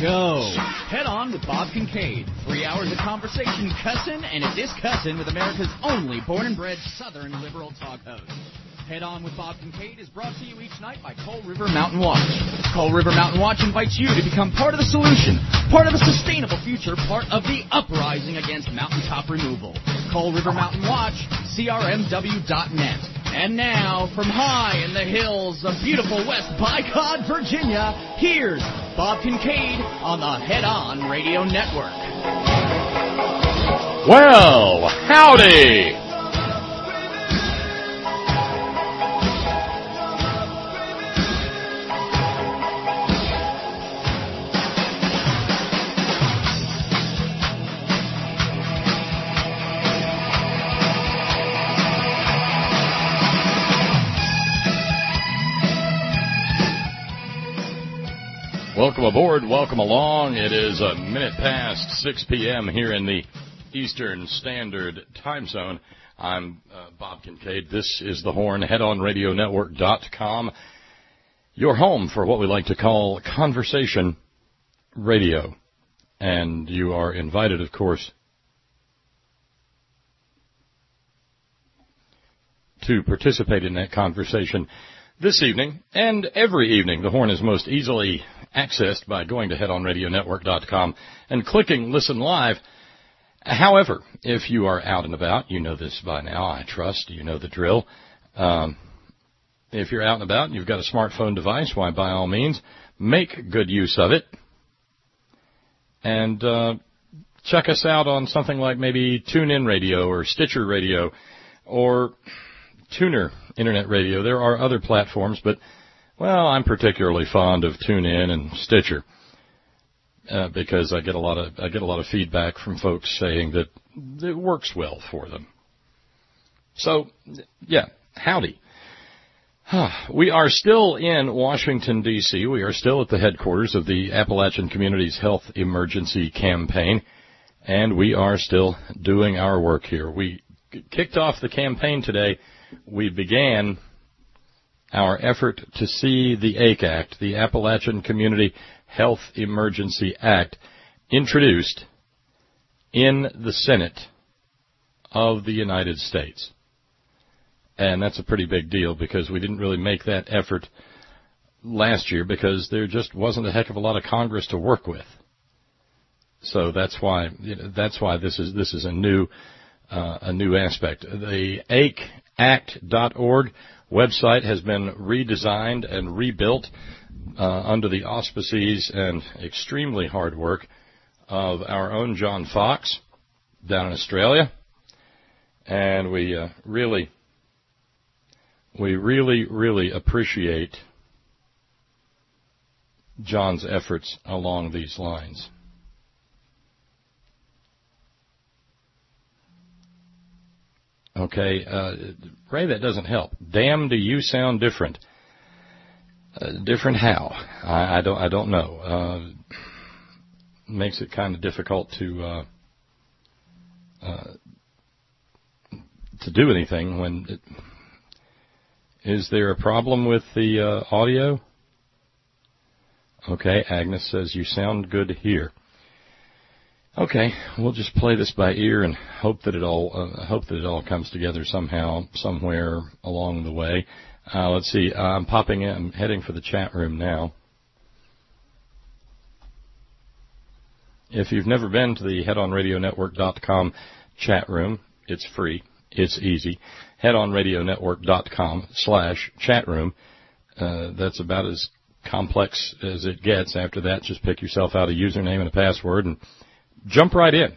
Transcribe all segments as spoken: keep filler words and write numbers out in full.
go. Head on with Bob Kincaid. Three hours of conversation, cussin' and a discussin' with America's only born and bred Southern liberal talk host. Head On with Bob Kincaid is brought to you each night by Coal River Mountain Watch. Coal River Mountain Watch invites you to become part of the solution, part of a sustainable future, part of the uprising against mountaintop removal. Coal River Mountain Watch, C R M W dot net. And now, from high in the hills of beautiful West Bicod, Virginia, here's Bob Kincaid on the Head On Radio Network. Well, howdy! Welcome aboard, welcome along. It is a minute past six p.m. here in the Eastern Standard Time Zone. I'm uh, Bob Kincaid. This is the Horn, head on radio network dot com, your home for what we like to call conversation radio. And you are invited, of course, to participate in that conversation this evening and every evening. The Horn is most easily accessed by going to head on radio network dot com and clicking Listen Live. However, if you are out and about, you know this by now, I trust, you know the drill. Um, if you're out and about and you've got a smartphone device, why, by all means, make good use of it. And uh, check us out on something like maybe TuneIn Radio or Stitcher Radio or Tuner Internet Radio. There are other platforms, but, well, I'm particularly fond of TuneIn and Stitcher uh, because I get a lot of I get a lot of feedback from folks saying that it works well for them. So, yeah, howdy. We are still in Washington, D C We are still at the headquarters of the Appalachian Communities Health Emergency Campaign, and we are still doing our work here. We kicked off the campaign today. We began our effort to see the A C E Act, the Appalachian Community Health Emergency Act, introduced in the Senate of the United States. And that's a pretty big deal because we didn't really make that effort last year because there just wasn't a heck of a lot of Congress to work with. So that's why you know, that's why this is this is a new uh, a new aspect. The A C E act dot org website has been redesigned and rebuilt uh, under the auspices and extremely hard work of our own John Fox down in Australia. And we uh, really, we really, really appreciate John's efforts along these lines. Okay, uh, Ray, that doesn't help. Damn, do you sound different? Uh, different how? I, I don't. I don't know. Uh, makes it kind of difficult to uh, uh, to do anything. When it, is there a problem with the uh, audio? Okay, Agnes says you sound good here. Okay, we'll just play this by ear and hope that it all uh, hope that it all comes together somehow, somewhere along the way. Uh, let's see. Uh, I'm popping in. I'm heading for the chat room now. If you've never been to the head on radio network dot com chat room, it's free. It's easy. head on radio network dot com slash chat room. Uh, that's about as complex as it gets. After that, just pick yourself out a username and a password and jump right in.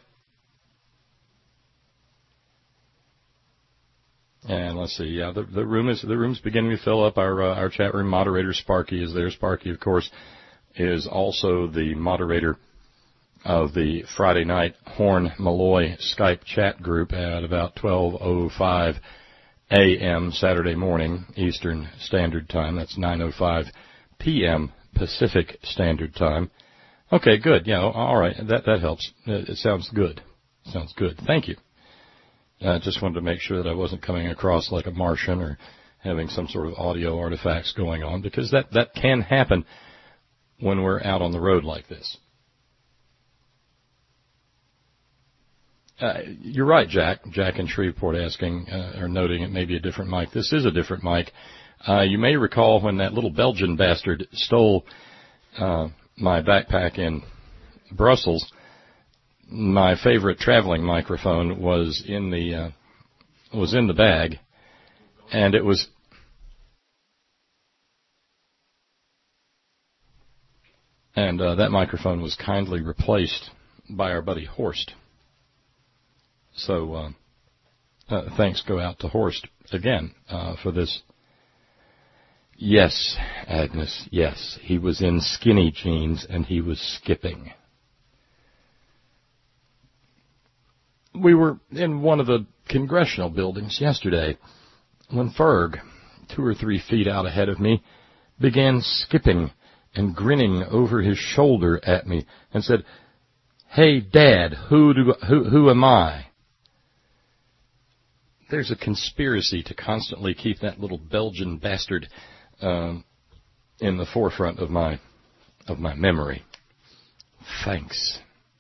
And let's see, yeah, the, the room is the room's beginning to fill up. Our uh, our chat room moderator Sparky is there. Sparky, of course, is also the moderator of the Friday night Horn Malloy Skype chat group at about twelve oh five a.m. Saturday morning Eastern Standard Time. That's nine oh five p.m. Pacific Standard Time. Okay, good. Yeah, all right. That that helps. It sounds good. Sounds good. Thank you. I uh, just wanted to make sure that I wasn't coming across like a Martian or having some sort of audio artifacts going on, because that, that can happen when we're out on the road like this. Uh, you're right, Jack. Jack in Shreveport asking uh, or noting it may be a different mic. This is a different mic. Uh, you may recall when that little Belgian bastard stole uh, my backpack in Brussels, my favorite traveling microphone was in the uh, was in the bag, and it was and uh, that microphone was kindly replaced by our buddy Horst. So uh, uh, thanks go out to Horst again uh, for this. Yes, Agnes, yes, he was in skinny jeans and he was skipping. We were in one of the congressional buildings yesterday when Ferg, two or three feet out ahead of me, began skipping and grinning over his shoulder at me and said, "Hey, Dad, who do who who am I?" There's a conspiracy to constantly keep that little Belgian bastard um, in the forefront of my of my memory. Thanks.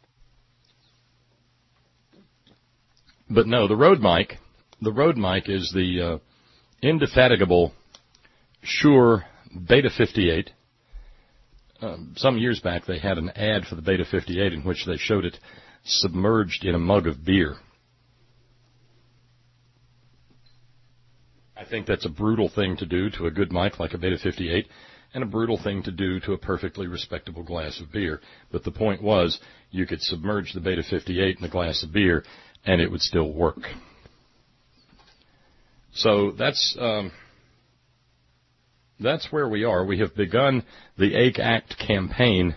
But no, the Rode mic, the Rode mic is the uh, indefatigable Shure Beta fifty-eight. Um, some years back, they had an ad for the Beta fifty-eight in which they showed it submerged in a mug of beer. I think that's a brutal thing to do to a good mic like a Beta fifty-eight, and a brutal thing to do to a perfectly respectable glass of beer. But the point was, you could submerge the Beta fifty-eight in a glass of beer, and it would still work. So that's um, that's where we are. We have begun the A C Act campaign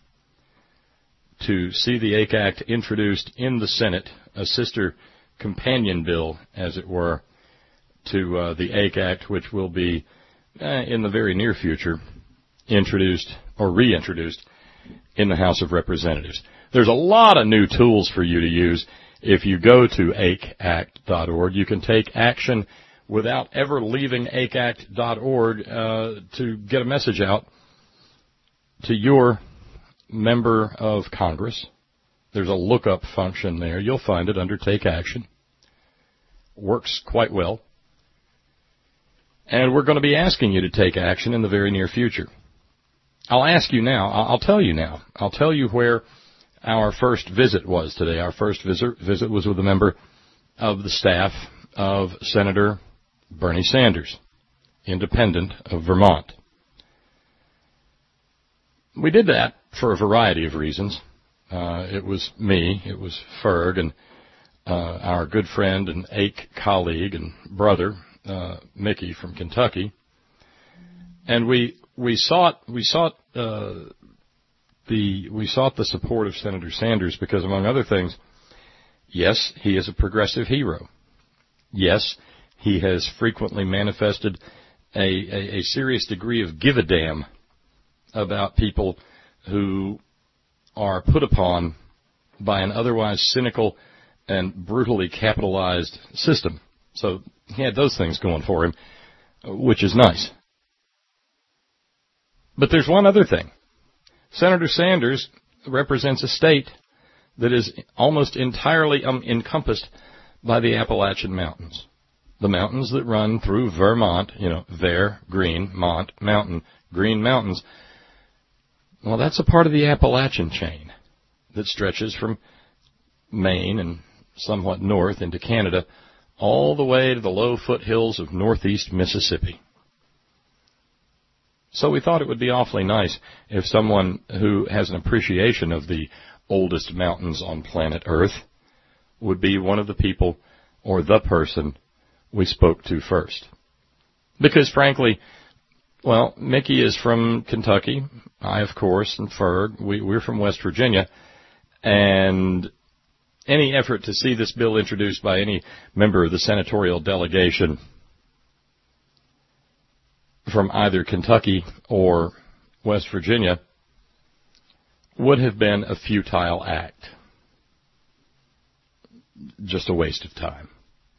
to see the A C Act introduced in the Senate, a sister companion bill, as it were, to uh, the A C Act, which will be, uh, in the very near future, introduced or reintroduced in the House of Representatives. There's a lot of new tools for you to use. If you go to A C act dot org, you can take action without ever leaving A C act dot org uh, to get a message out to your member of Congress. There's a lookup function there. You'll find it under Take Action. Works quite well. And we're going to be asking you to take action in the very near future. I'll ask you now. I'll tell you now. I'll tell you where our first visit was today. Our first visit, visit was with a member of the staff of Senator Bernie Sanders, independent of Vermont. We did that for a variety of reasons. Uh, it was me, it was Ferg, and uh, our good friend and A C colleague and brother, Uh, Mickey from Kentucky, and we we sought we sought uh, the we sought the support of Senator Sanders because, among other things, yes, he is a progressive hero. Yes, he has frequently manifested a, a, a serious degree of give a damn about people who are put upon by an otherwise cynical and brutally capitalized system. So he had those things going for him, which is nice. But there's one other thing. Senator Sanders represents a state that is almost entirely um, encompassed by the Appalachian Mountains. The mountains that run through Vermont, you know, Ver, Green, Mont, Mountain, Green Mountains. Well, that's a part of the Appalachian chain that stretches from Maine and somewhat north into Canada, all the way to the low foothills of northeast Mississippi. So we thought it would be awfully nice if someone who has an appreciation of the oldest mountains on planet Earth would be one of the people or the person we spoke to first. Because, frankly, well, Mickey is from Kentucky, I, of course, and Ferg, we, we're from West Virginia, and any effort to see this bill introduced by any member of the senatorial delegation from either Kentucky or West Virginia would have been a futile act. Just a waste of time.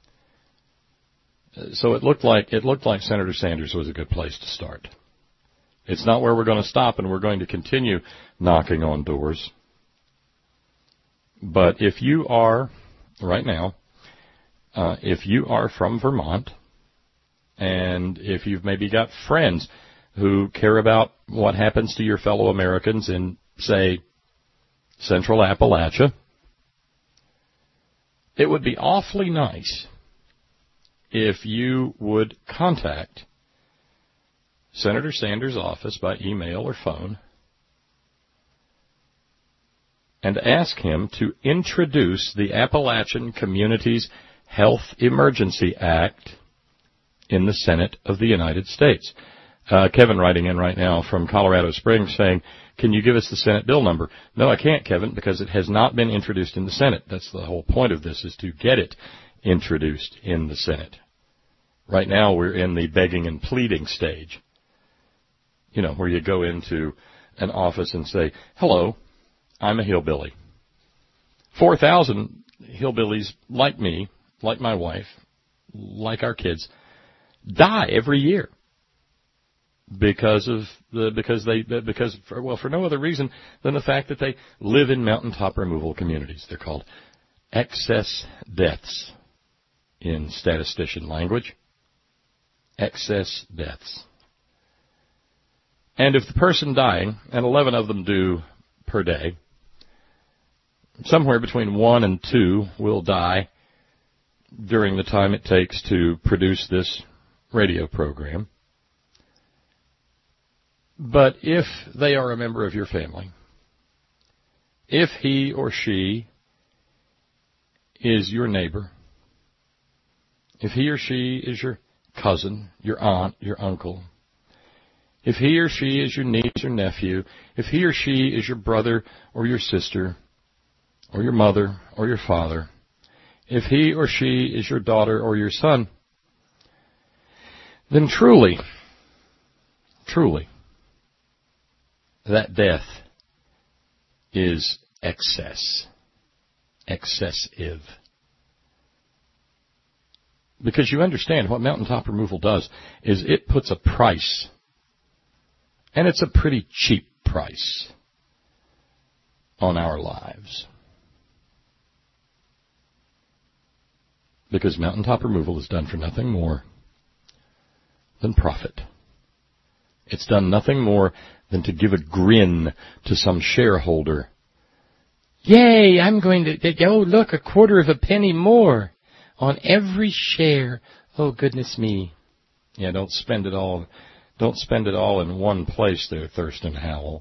So it looked like it looked like Senator Sanders was a good place to start. It's not where we're going to stop, and we're going to continue knocking on doors. But if you are right now, uh, if you are from Vermont, and if you've maybe got friends who care about what happens to your fellow Americans in, say, Central Appalachia, it would be awfully nice if you would contact Senator Sanders' office by email or phone and ask him to introduce the Appalachian Communities Health Emergency Act in the Senate of the United States. Uh, Kevin writing in right now from Colorado Springs saying, can you give us the Senate bill number? No, I can't, Kevin, because it has not been introduced in the Senate. That's the whole point of this, is to get it introduced in the Senate. Right now we're in the begging and pleading stage, you know, where you go into an office and say, hello, I'm a hillbilly. four thousand hillbillies like me, like my wife, like our kids, die every year. Because of the, because they, because, for, well, for no other reason than the fact that they live in mountaintop removal communities. They're called excess deaths in statistician language. Excess deaths. And if the person dying, and eleven of them do per day, somewhere between one and two will die during the time it takes to produce this radio program. But if they are a member of your family, if he or she is your neighbor, if he or she is your cousin, your aunt, your uncle, if he or she is your niece or nephew, if he or she is your brother or your sister, or your mother or your father, if he or she is your daughter or your son, then truly, truly, that death is excess, excessive. Because you understand what mountaintop removal does is it puts a price, and it's a pretty cheap price, on our lives. Because mountaintop removal is done for nothing more than profit. It's done nothing more than to give a grin to some shareholder. Yay, I'm going to, oh, look, a quarter of a penny more on every share. Oh, goodness me. Yeah, don't spend it all, don't spend it all in one place there, Thurston Howell.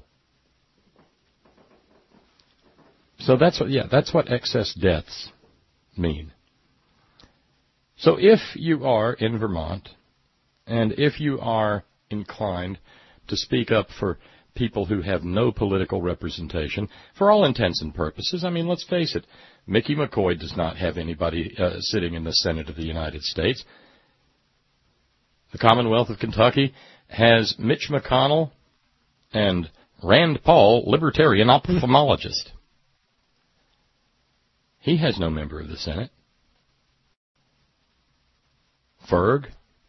So that's what, yeah, that's what excess deaths mean. So if you are in Vermont, and if you are inclined to speak up for people who have no political representation, for all intents and purposes, I mean, let's face it, Mickey McCoy does not have anybody uh, sitting in the Senate of the United States. The Commonwealth of Kentucky has Mitch McConnell and Rand Paul, libertarian ophthalmologist. He has no member of the Senate. Ferg,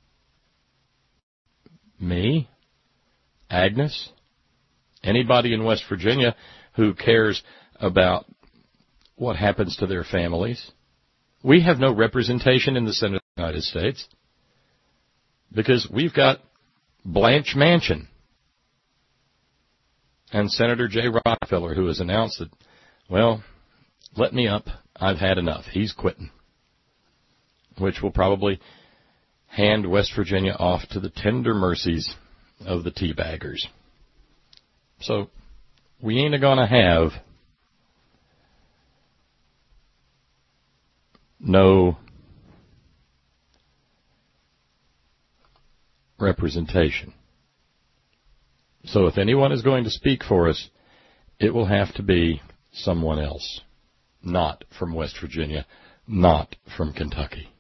me, Agnes, anybody in West Virginia who cares about what happens to their families. We have no representation in the Senate of the United States because we've got Blanche Manchin and Senator Jay Rockefeller, who has announced that, well, let me up. I've had enough. He's quitting, which will probably hand West Virginia off to the tender mercies of the teabaggers. So we ain't going to have no representation. So if anyone is going to speak for us, it will have to be someone else, not from West Virginia, not from Kentucky.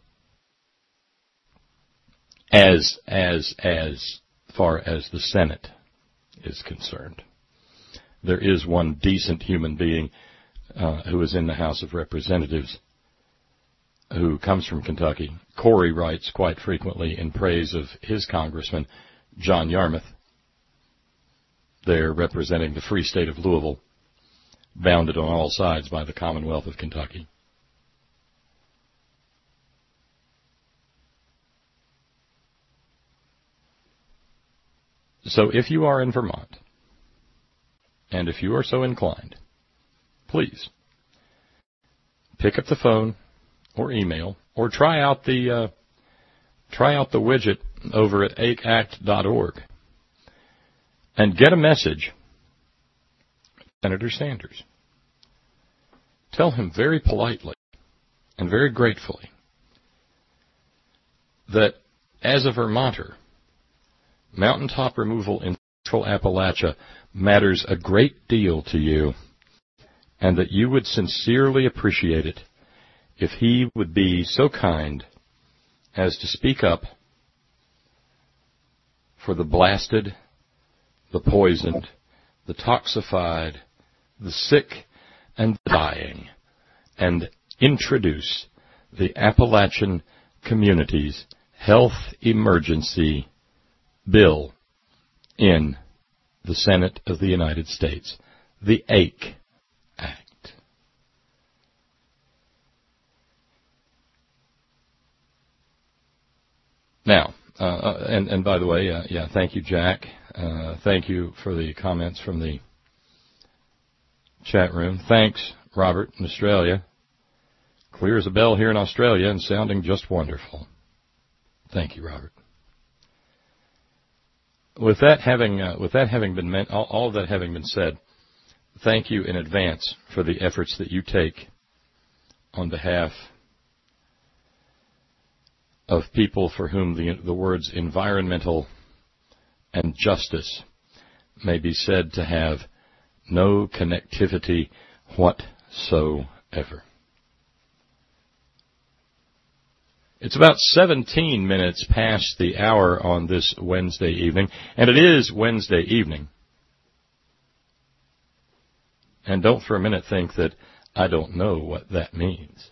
As, as, as far as the Senate is concerned. There is one decent human being uh, who is in the House of Representatives who comes from Kentucky. Corey writes quite frequently in praise of his congressman, John Yarmouth. They're representing the free state of Louisville, bounded on all sides by the Commonwealth of Kentucky. So if you are in Vermont, and if you are so inclined, please pick up the phone or email or try out the uh, try out the widget over at A C A C T dot org and get a message. Senator Sanders. Tell him very politely and very gratefully that as a Vermonter, mountaintop removal in Central Appalachia matters a great deal to you, and that you would sincerely appreciate it if he would be so kind as to speak up for the blasted, the poisoned, the toxified, the sick, and the dying, and introduce the Appalachian Communities Health Emergency Bill in the Senate of the United States, the A C E Act. Now, uh, and, and by the way, uh, yeah, thank you, Jack. Uh, thank you for the comments from the chat room. Thanks, Robert, in Australia. Clear as a bell here in Australia and sounding just wonderful. Thank you, Robert. With that having uh, with that having been meant, all, all of that having been said, thank you in advance for the efforts that you take on behalf of people for whom the the words environmental and justice may be said to have no connectivity whatsoever. It's about seventeen minutes past the hour on this Wednesday evening, and it is Wednesday evening. And don't for a minute think that I don't know what that means.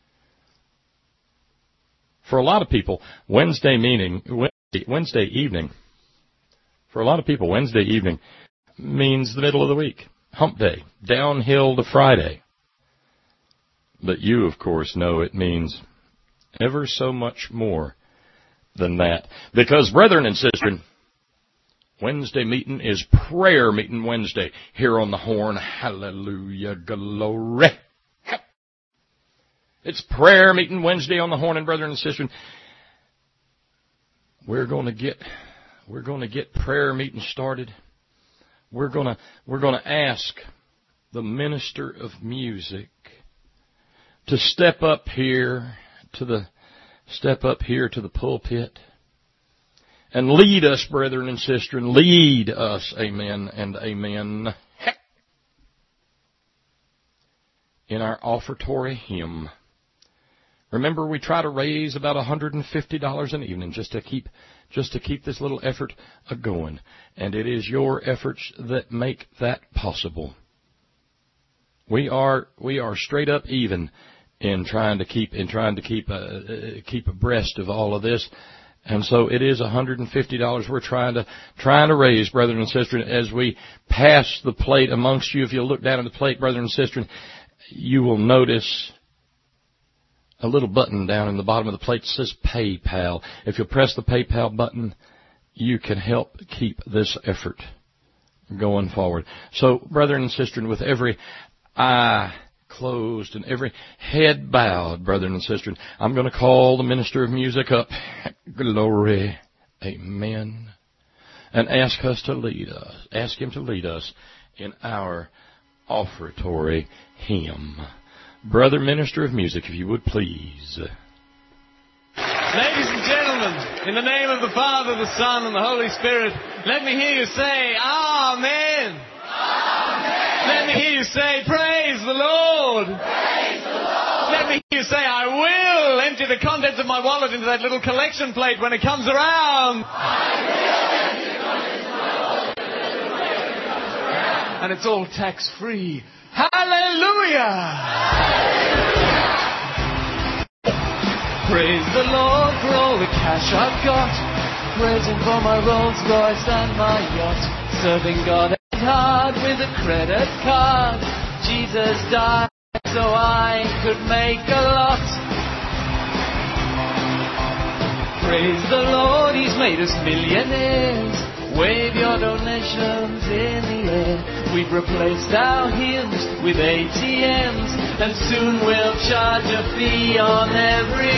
For a lot of people, Wednesday meaning Wednesday, Wednesday evening, for a lot of people, Wednesday evening means the middle of the week, hump day, downhill to Friday. But you, of course, know it means ever so much more than that. Because, brethren and sisters, Wednesday meeting is prayer meeting Wednesday here on the Horn. Hallelujah, glory. It's prayer meeting Wednesday on the Horn, and brethren and sisters, we're going to get we're going to get prayer meeting started. We're going to we're going to ask the minister of music to step up here to the step up here to the pulpit and lead us, brethren and sisters, and lead us, amen and amen, in our offertory hymn. Remember, we try to raise about one hundred fifty dollars an evening just to keep just to keep this little effort a going, and it is your efforts that make that possible. We are we are straight up even in trying to keep in trying to keep uh, keep abreast of all of this, and so it is one hundred fifty dollars we're trying to trying to raise, brethren and sisters. As we pass the plate amongst you, if you look down at the plate, brethren and sisters, you will notice a little button down in the bottom of the plate that says PayPal. If you press the PayPal button, you can help keep this effort going forward. So, brethren and sisters, with every eye closed and every head bowed, brethren and sisters, I'm going to call the minister of music up. Glory. Amen. And ask us to lead us. Ask him to lead us in our offertory hymn. Brother Minister of Music, if you would please. Ladies and gentlemen, in the name of the Father, the Son, and the Holy Spirit, let me hear you say, Amen. Amen. Let me hear you say, Praise the Lord. Praise the Lord. Let me hear you say, I will empty the contents of my wallet into that little collection plate when it comes around. I will empty the contents of my wallet into that little collection when it comes around. And it's all tax-free. Hallelujah! Praise the Lord for all the cash I've got. Praise Him for my Rolls Royce and my yacht. Serving God ain't hard with a credit card. Jesus died so I could make a lot. Praise the Lord, He's made us millionaires. Wave your donations in the air. We've replaced our hymns with A T Ms, and soon we'll charge a fee on every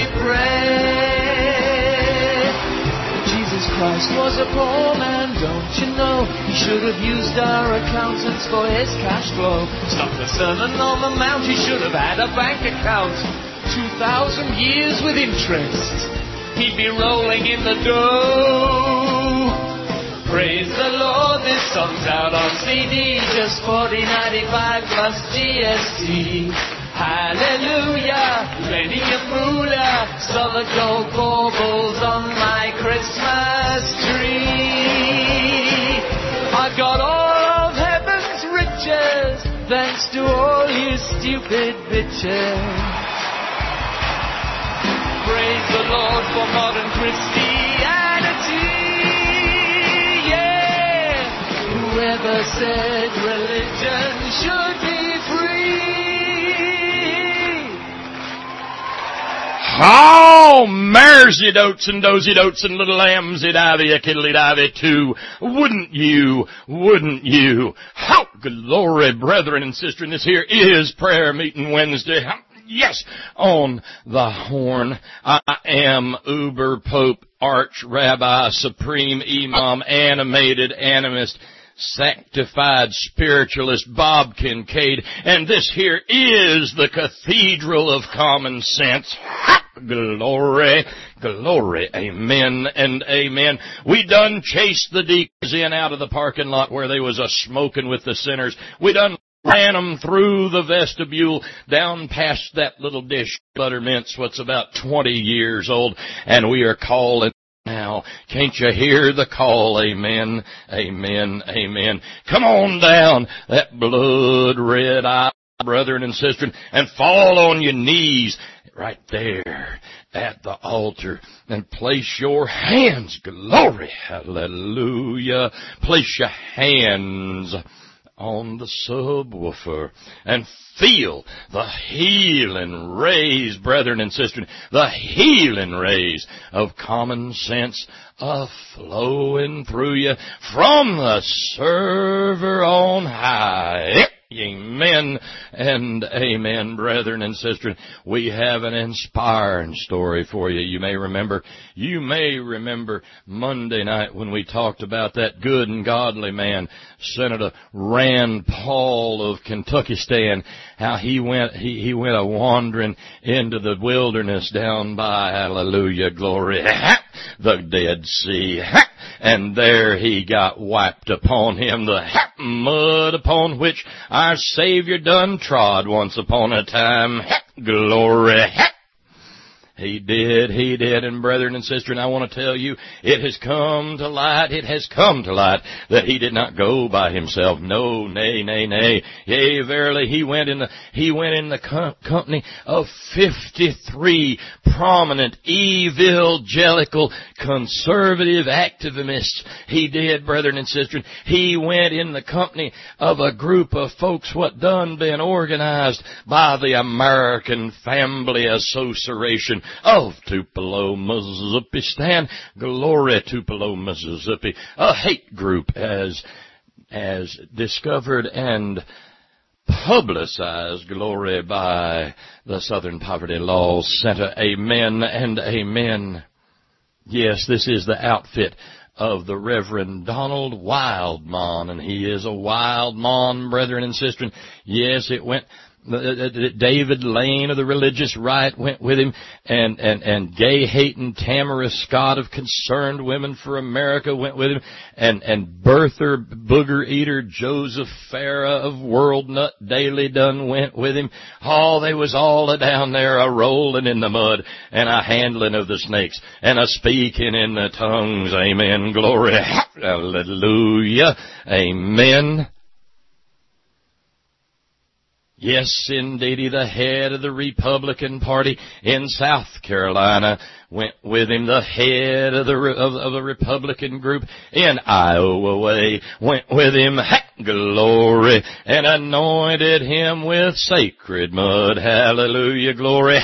prayer. Jesus Christ was a poor man, don't you know? He should have used our accountants for his cash flow. Stop the Sermon on the Mount, he should have had a bank account. Two thousand years with interest, he'd be rolling in the dough. Praise the Lord, this song's out on C D, just forty ninety-five plus G S T. Hallelujah, plenty of moolah, solid gold baubles on my Christmas tree. I've got all of heaven's riches, thanks to all you stupid bitches. Praise the Lord for modern Christianity. Whoever said religion should be free? Oh, maresy dotes and dozy dotes and little lambsy divey a kiddly divey too. Wouldn't you? Wouldn't you? How glory, brethren and sisters, this here is Prayer Meeting Wednesday. Yes, on the horn. I am Uber Pope, Arch Rabbi, Supreme Imam, Animated Animist, Sanctified Spiritualist Bob Kincaid, and this here is the Cathedral of Common Sense. Glory, glory, amen and amen. We done chased the deacons in out of the parking lot where they was a smoking with the sinners. We done ran them through the vestibule, down past that little dish buttermints, what's about twenty years old, and we are calling now. Can't you hear the call? Amen, amen, amen. Come on down that blood red eye, brethren and sisters, and fall on your knees right there at the altar and place your hands, glory, hallelujah, place your hands on the subwoofer and feel the healing rays, brethren and sisters, the healing rays of common sense a-flowing through you from the server on high. Amen and amen, brethren and sisters. We have an inspiring story for you. You may remember, you may remember Monday night when we talked about that good and godly man, Senator Rand Paul of Kentuckystan, how he went, he, he went a wandering into the wilderness down by, hallelujah, glory, the Dead Sea. And there he got wiped upon him, the mud upon which our Savior done trod once upon a time. Glory. He did, he did, and brethren and sisters, and I want to tell you, it has come to light, it has come to light, that he did not go by himself. No, nay, nay, nay. Yea, verily, he went in the, he went in the com- company of fifty-three prominent, evangelical, conservative activists. He did, brethren and sisters. He went in the company of a group of folks what done been organized by the American Family Association of Tupelo, Mississippi. Stand, glory, Tupelo, Mississippi. A hate group as, as discovered and publicized, glory, by the Southern Poverty Law Center. Amen and amen. Yes, this is the outfit of the Reverend Donald Wildmon, and he is a wild mon, brethren and sisters. Yes, it went, David Lane of the Religious Right went with him, and, and, and gay-hating Tamara Scott of Concerned Women for America went with him, and, and birther, booger-eater Joseph Farah of World Nut Daily done went with him. Oh, they was all a down there a-rolling in the mud, and a-handling of the snakes, and a-speaking in the tongues. Amen. Glory. Hallelujah. Amen. Yes, indeedy, the head of the Republican Party in South Carolina went with him. The head of the of, of the Republican group in Iowa way went with him. Glory, and anointed him with sacred mud. Hallelujah, glory.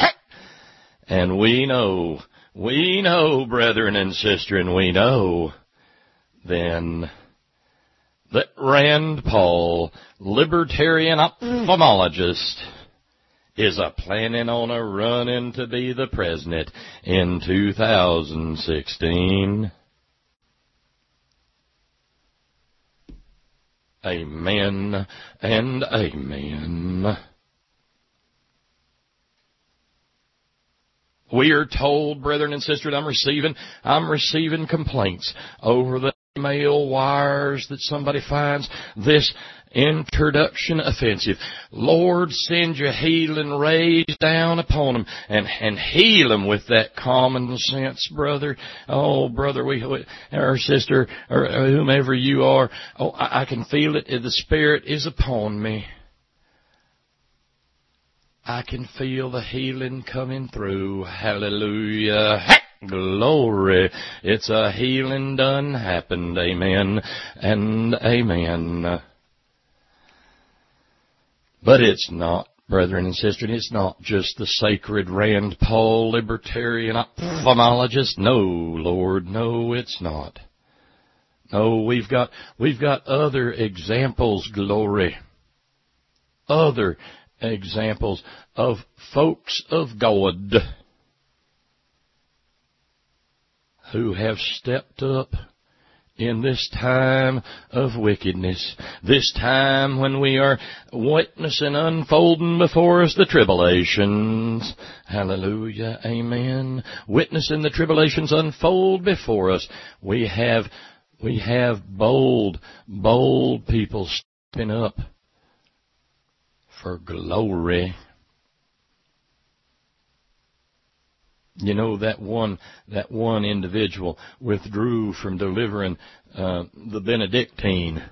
And we know, we know, brethren and sisters, and we know then that Rand Paul, libertarian ophthalmologist, is a planning on a running to be the president in two thousand sixteen. Amen and amen. We are told, brethren and sisters, I'm receiving, I'm receiving complaints over the mail wires that somebody finds this introduction offensive. Lord, send your healing rays down upon them and, and heal them with that common sense, brother. Oh, brother, we, or sister, or, or whomever you are. Oh, I, I can feel it. The Spirit is upon me. I can feel the healing coming through. Hallelujah. Heck, glory. It's a healing done happened. Amen and amen. But it's not, brethren and sisters, it's not just the sacred Rand Paul libertarian ophthalmologist. No, Lord, no, it's not. No, we've got, we've got other examples, glory. Other examples of folks of God who have stepped up in this time of wickedness, this time when we are witnessing unfolding before us the tribulations. Hallelujah, amen. Witnessing the tribulations unfold before us. We have, we have bold, bold people stepping up for glory. You know, that one, that one individual withdrew from delivering uh, the Benedictine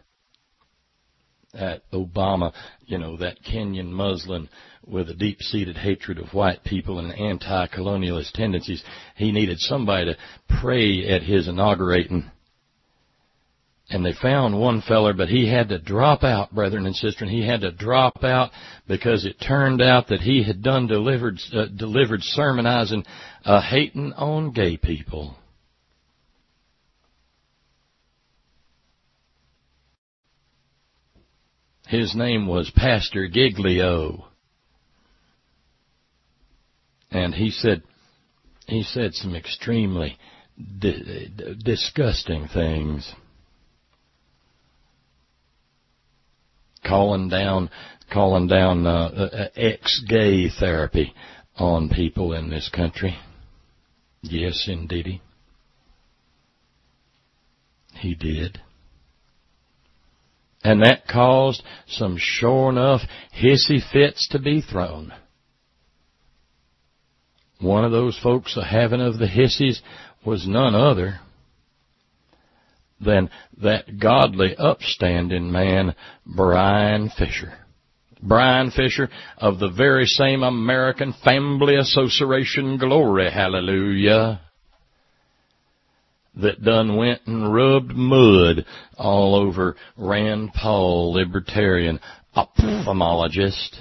at Obama, you know, that Kenyan Muslim with a deep-seated hatred of white people and anti-colonialist tendencies. He needed somebody to pray at his inaugurating. And they found one feller, but he had to drop out, brethren and sisters. He had to drop out because it turned out that he had done delivered, uh, delivered sermonizing, uh, hating on gay people. His name was Pastor Giglio. And he said, he said some extremely di- di- disgusting things. Calling down, calling down uh, uh, ex-gay therapy on people in this country. Yes, indeedy. He did. And that caused some sure enough hissy fits to be thrown. One of those folks a having of the hissies was none other than that godly, upstanding man, Brian Fisher. Brian Fisher of the very same American Family Association, glory, hallelujah, that done went and rubbed mud all over Rand Paul, libertarian ophthalmologist.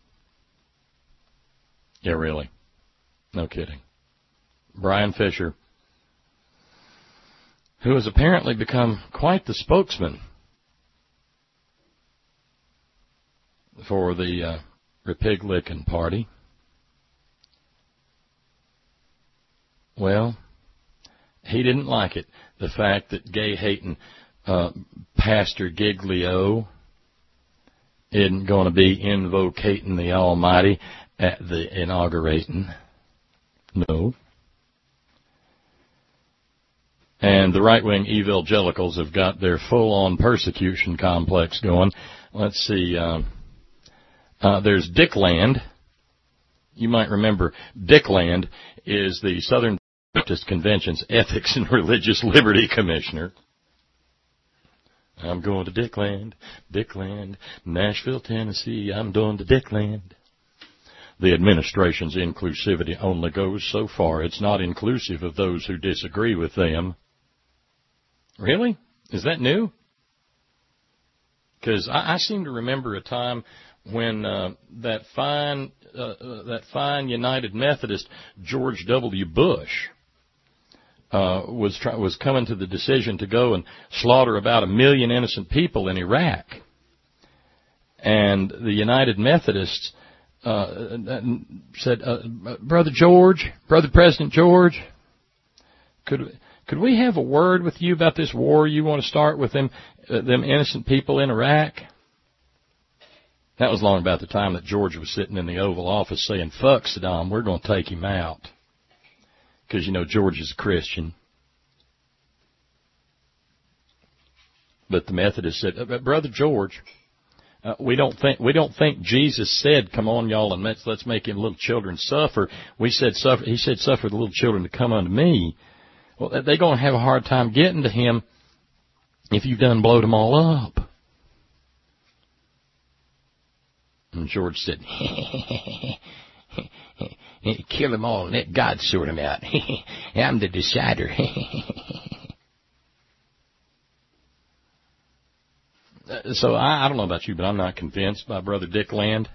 Yeah, really. No kidding. Brian Fisher, who has apparently become quite the spokesman for the uh, Republican Party. Well, he didn't like it, the fact that gay-hating uh, Pastor Giglio isn't going to be invocating the Almighty at the inaugurating. No. And the right-wing evangelicals have got their full-on persecution complex going. Let's see. Uh, uh, there's Dickland. You might remember Dickland is the Southern Baptist Convention's Ethics and Religious Liberty Commissioner. I'm going to Dickland, Dickland, Nashville, Tennessee. I'm going to Dickland. The administration's inclusivity only goes so far. It's not inclusive of those who disagree with them. Really? Is that new? Because I, I seem to remember a time when uh, that fine uh, uh, that fine United Methodist George W. Bush uh, was try, was coming to the decision to go and slaughter about a million innocent people in Iraq. And the United Methodists uh, said, uh, Brother George, Brother President George, could could we have a word with you about this war you want to start with them uh, them innocent people in Iraq? That was long about the time that George was sitting in the Oval Office saying, fuck Saddam, we're going to take him out. Because, you know, George is a Christian. But the Methodists said, Brother George, uh, we don't think we don't think Jesus said, come on, y'all, and let's, let's make him little children suffer. We said suffer. He said, suffer the little children to come unto me. Well, they're going to have a hard time getting to him if you've done blowed them all up. And George said, kill them all and let God sort them out. I'm the decider. So I, I don't know about you, but I'm not convinced by Brother Dick Land.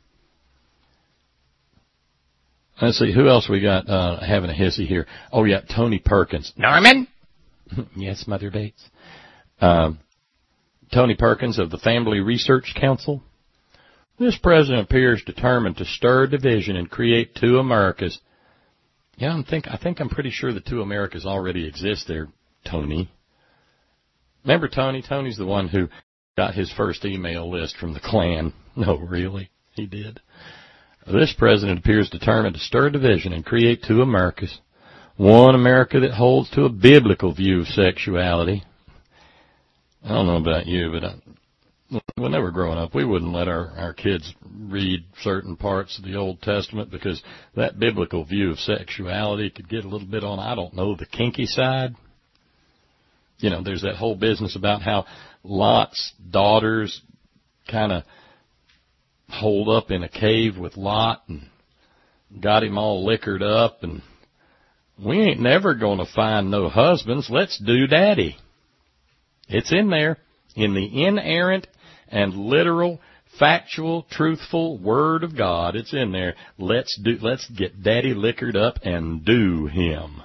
Let's see, who else we got uh, having a hissy here? Oh, yeah, Tony Perkins. Norman? Yes, Mother Bates. Um, Tony Perkins of the Family Research Council. This president appears determined to stir division and create two Americas. Yeah, I think I think I'm pretty sure the two Americas already exist there, Tony. Remember Tony? Tony's the one who got his first email list from the Klan. No, really, he did. This president appears determined to stir division and create two Americas. One America that holds to a biblical view of sexuality. I don't know about you, but I, when they were growing up, we wouldn't let our, our kids read certain parts of the Old Testament because that biblical view of sexuality could get a little bit on, I don't know, the kinky side. You know, there's that whole business about how Lot's daughters kind of holed up in a cave with Lot and got him all liquored up, and we ain't never going to find no husbands. Let's do daddy. It's in there in the inerrant and literal, factual, truthful Word of God. It's in there. Let's do. Let's get daddy liquored up and do him.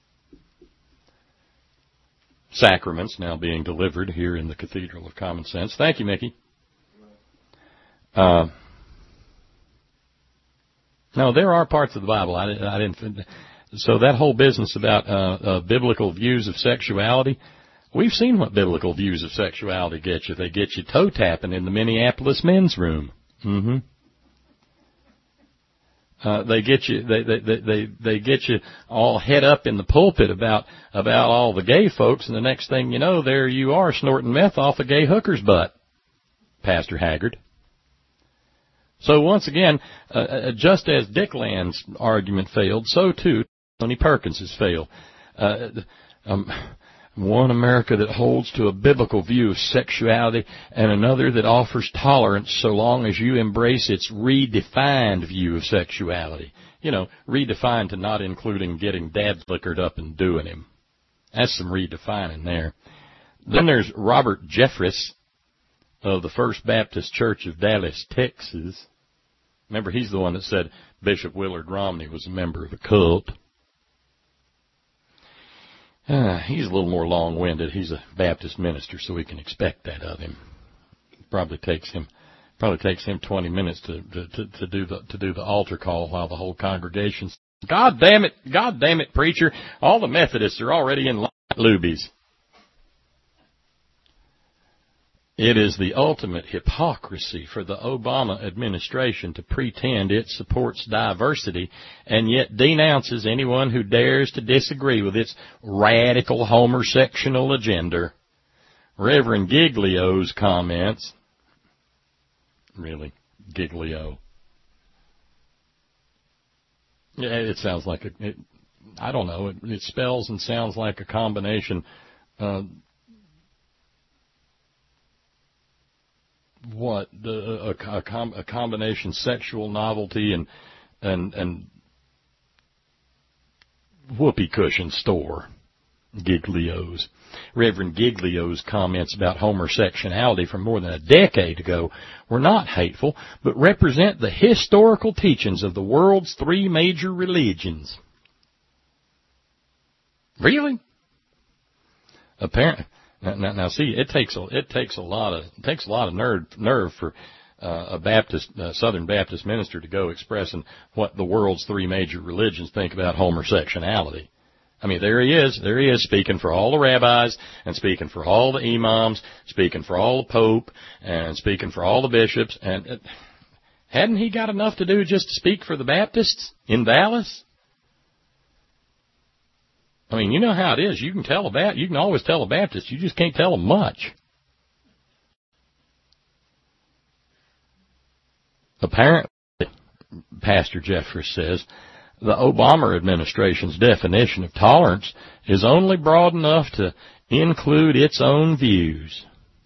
Sacraments now being delivered here in the Cathedral of Common Sense. Thank you, Mickey. Uh, no, there are parts of the Bible I, I didn't. So that whole business about uh, uh, biblical views of sexuality, we've seen what biblical views of sexuality get you. They get you toe tapping in the Minneapolis men's room. Mm-hmm. Uh, they get you. They, they they they they get you all head up in the pulpit about about all the gay folks, and the next thing you know, there you are snorting meth off a gay hooker's butt, Pastor Haggard. So once again, uh, just as Dick Land's argument failed, so too Tony Perkins has failed. Uh, um, one America that holds to a biblical view of sexuality and another that offers tolerance so long as you embrace its redefined view of sexuality. You know, redefined to not including getting dad liquored up and doing him. That's some redefining there. Then there's Robert Jeffress of the First Baptist Church of Dallas, Texas. Remember, he's the one that said Bishop Willard Romney was a member of a cult. Uh, he's a little more long-winded. He's a Baptist minister, so we can expect that of him. Probably takes him, probably takes him twenty minutes to to, to, to do the to do the altar call while the whole congregation's. God damn it! God damn it, preacher! All the Methodists are already in loobies. It is the ultimate hypocrisy for the Obama administration to pretend it supports diversity and yet denounces anyone who dares to disagree with its radical homosexual agenda. Reverend Giglio's comments. Really, Giglio. Yeah, it sounds like a, it, I don't know, it, it spells and sounds like a combination, uh, what the a, a, com, a combination sexual novelty and and and whoopee cushion store. Giglio's. Reverend Giglio's comments about homosexuality from more than a decade ago were not hateful, but represent the historical teachings of the world's three major religions. Really? Apparently. Now, now, now, see, it takes a it takes a lot of it takes a lot of nerve nerve for uh, a Baptist uh, Southern Baptist minister to go expressing what the world's three major religions think about homosexuality. I mean, there he is, there he is, speaking for all the rabbis and speaking for all the imams, speaking for all the pope and speaking for all the bishops. And uh, hadn't he got enough to do just to speak for the Baptists in Dallas? I mean, you know how it is. You can tell a Baptist, you can always tell a Baptist. You just can't tell them much. Apparently, Pastor Jeffress says, the Obama administration's definition of tolerance is only broad enough to include its own views.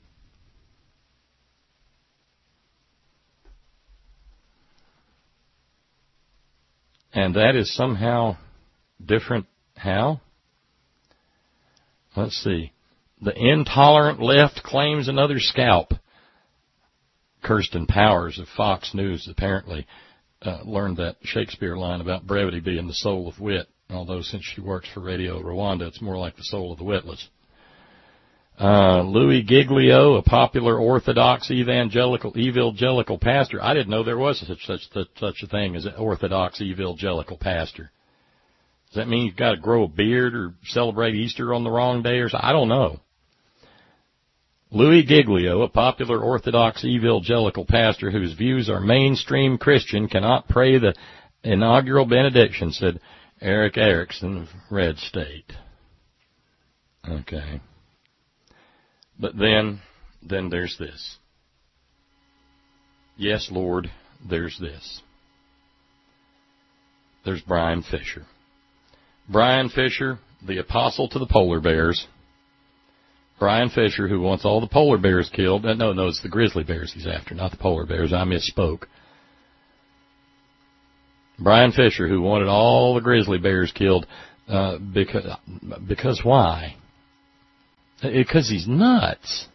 And that is somehow different. How? Let's see. The intolerant left claims another scalp. Kirsten Powers of Fox News apparently uh, learned that Shakespeare line about brevity being the soul of wit, although since she works for Radio Rwanda, it's more like the soul of the witless. Uh, Louis Giglio, a popular Orthodox evangelical evangelical pastor. I didn't know there was such such such a thing as an Orthodox evangelical pastor. Does that mean you've got to grow a beard or celebrate Easter on the wrong day or something? I don't know. Louis Giglio, a popular Orthodox evangelical pastor whose views are mainstream Christian, cannot pray the inaugural benediction, said Eric Erickson of Red State. Okay. But then, then there's this. Yes, Lord, there's this. There's Brian Fisher. Brian Fisher, the apostle to the polar bears. Brian Fisher, who wants all the polar bears killed. No, no, it's the grizzly bears he's after, not the polar bears. I misspoke. Brian Fisher, who wanted all the grizzly bears killed, uh, because, because why? Because he's nuts.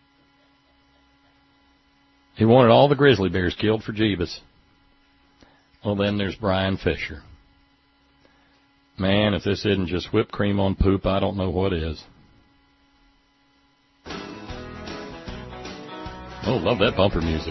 He wanted all the grizzly bears killed for Jeebus. Well, then there's Brian Fisher. Man, if this isn't just whipped cream on poop, I don't know what is. Oh, love that bumper music.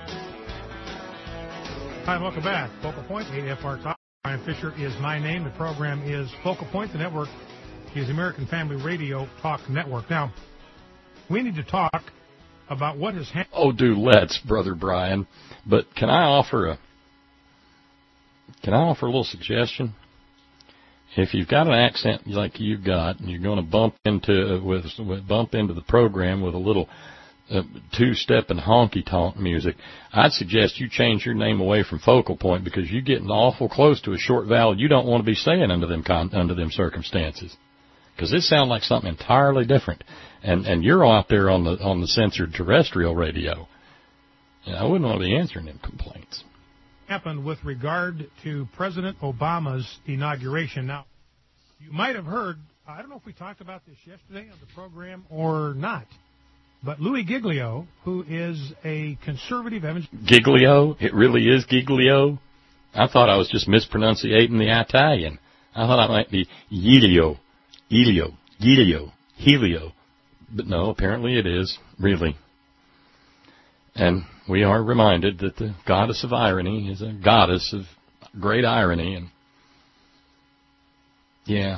Hi, welcome back. Focal Point, A F R Talk. Brian Fisher is my name. The program is Focal Point. The network is American Family Radio Talk Network. Now, we need to talk about what has happened. Oh, do let's, Brother Brian. But can I offer a can I offer a little suggestion? If you've got an accent like you've got, and you're going to bump into with, with bump into the program with a little uh, two-step and honky-tonk music, I'd suggest you change your name away from Focal Point, because you're getting awful close to a short vowel you don't want to be saying under them con- under them circumstances. Because this sounds like something entirely different, and and you're out there on the on the censored terrestrial radio. And I wouldn't want to be answering them complaints. Happened with regard to President Obama's inauguration. Now, you might have heard, I don't know if we talked about this yesterday on the program or not, but Louis Giglio, who is a conservative evangelical... Giglio? It really is Giglio? I thought I was just mispronunciating the Italian. I thought I might be Giglio, Elio, Giglio, Helio. But no, apparently it is, really. And we are reminded that the goddess of irony is a goddess of great irony. And yeah.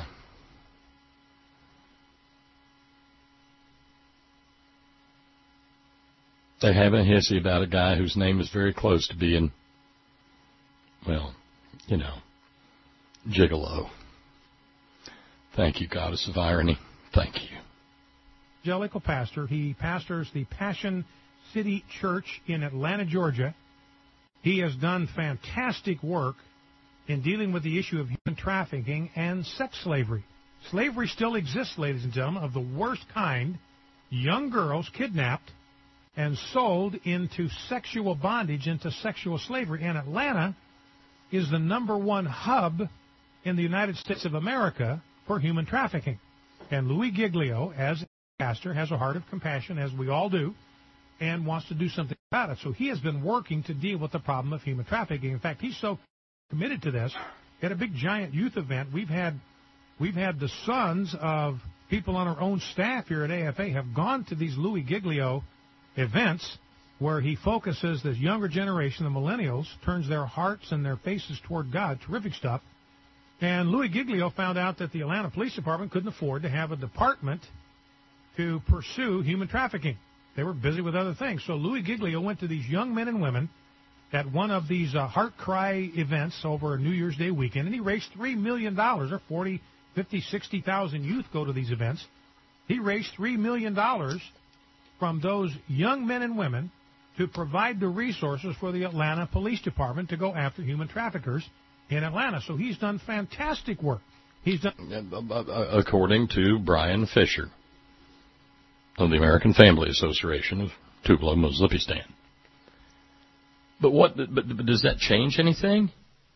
They have a hissy about a guy whose name is very close to being, well, you know, gigolo. Thank you, goddess of irony. Thank you. Evangelical pastor. He pastors the Passion City Church in Atlanta, Georgia. He has done fantastic work in dealing with the issue of human trafficking and sex slavery. Slavery still exists, ladies and gentlemen, of the worst kind. Young girls kidnapped and sold into sexual bondage, into sexual slavery. And Atlanta is the number one hub in the United States of America for human trafficking. And Louis Giglio, as a pastor, has a heart of compassion, as we all do, and wants to do something about it. So he has been working to deal with the problem of human trafficking. In fact, he's so committed to this. At a big, giant youth event, we've had We've had the sons of people on our own staff here at A F A have gone to these Louis Giglio events where he focuses this younger generation, the millennials, turns their hearts and their faces toward God. Terrific stuff. And Louis Giglio found out that the Atlanta Police Department couldn't afford to have a department to pursue human trafficking. They were busy with other things. So Louis Giglio went to these young men and women at one of these uh, Heart Cry events over a New Year's Day weekend, and he raised three million dollars, or forty, fifty, sixty thousand youth go to these events. He raised three million dollars from those young men and women to provide the resources for the Atlanta Police Department to go after human traffickers in Atlanta. So he's done fantastic work. He's done, according to Brian Fisher of the American Family Association of Tupelo, Muzlipistan. But what? But, but does that change anything?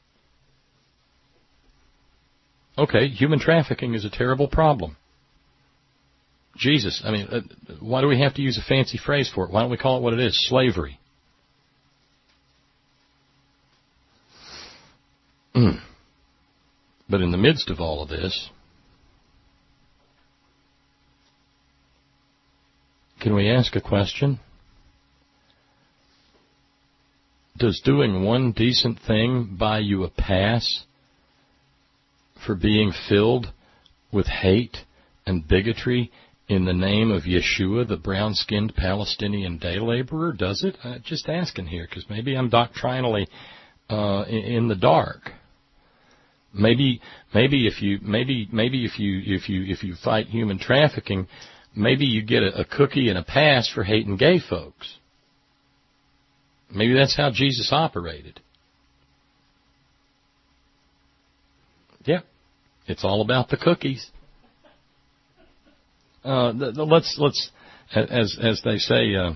Okay, human trafficking is a terrible problem. Jesus, I mean, uh, why do we have to use a fancy phrase for it? Why don't we call it what it is? Slavery. Mm. But in the midst of all of this, can we ask a question? Does doing one decent thing buy you a pass for being filled with hate and bigotry in the name of Yeshua, the brown-skinned Palestinian day laborer? Does it? Uh, just asking here, because maybe I'm doctrinally uh, in, in the dark. Maybe, maybe if you, maybe, maybe if you, if you, if you fight human trafficking, maybe you get a, a cookie and a pass for hating gay folks. Maybe that's how Jesus operated. Yeah, it's all about the cookies. Uh, the, the, let's let's as as they say. Uh,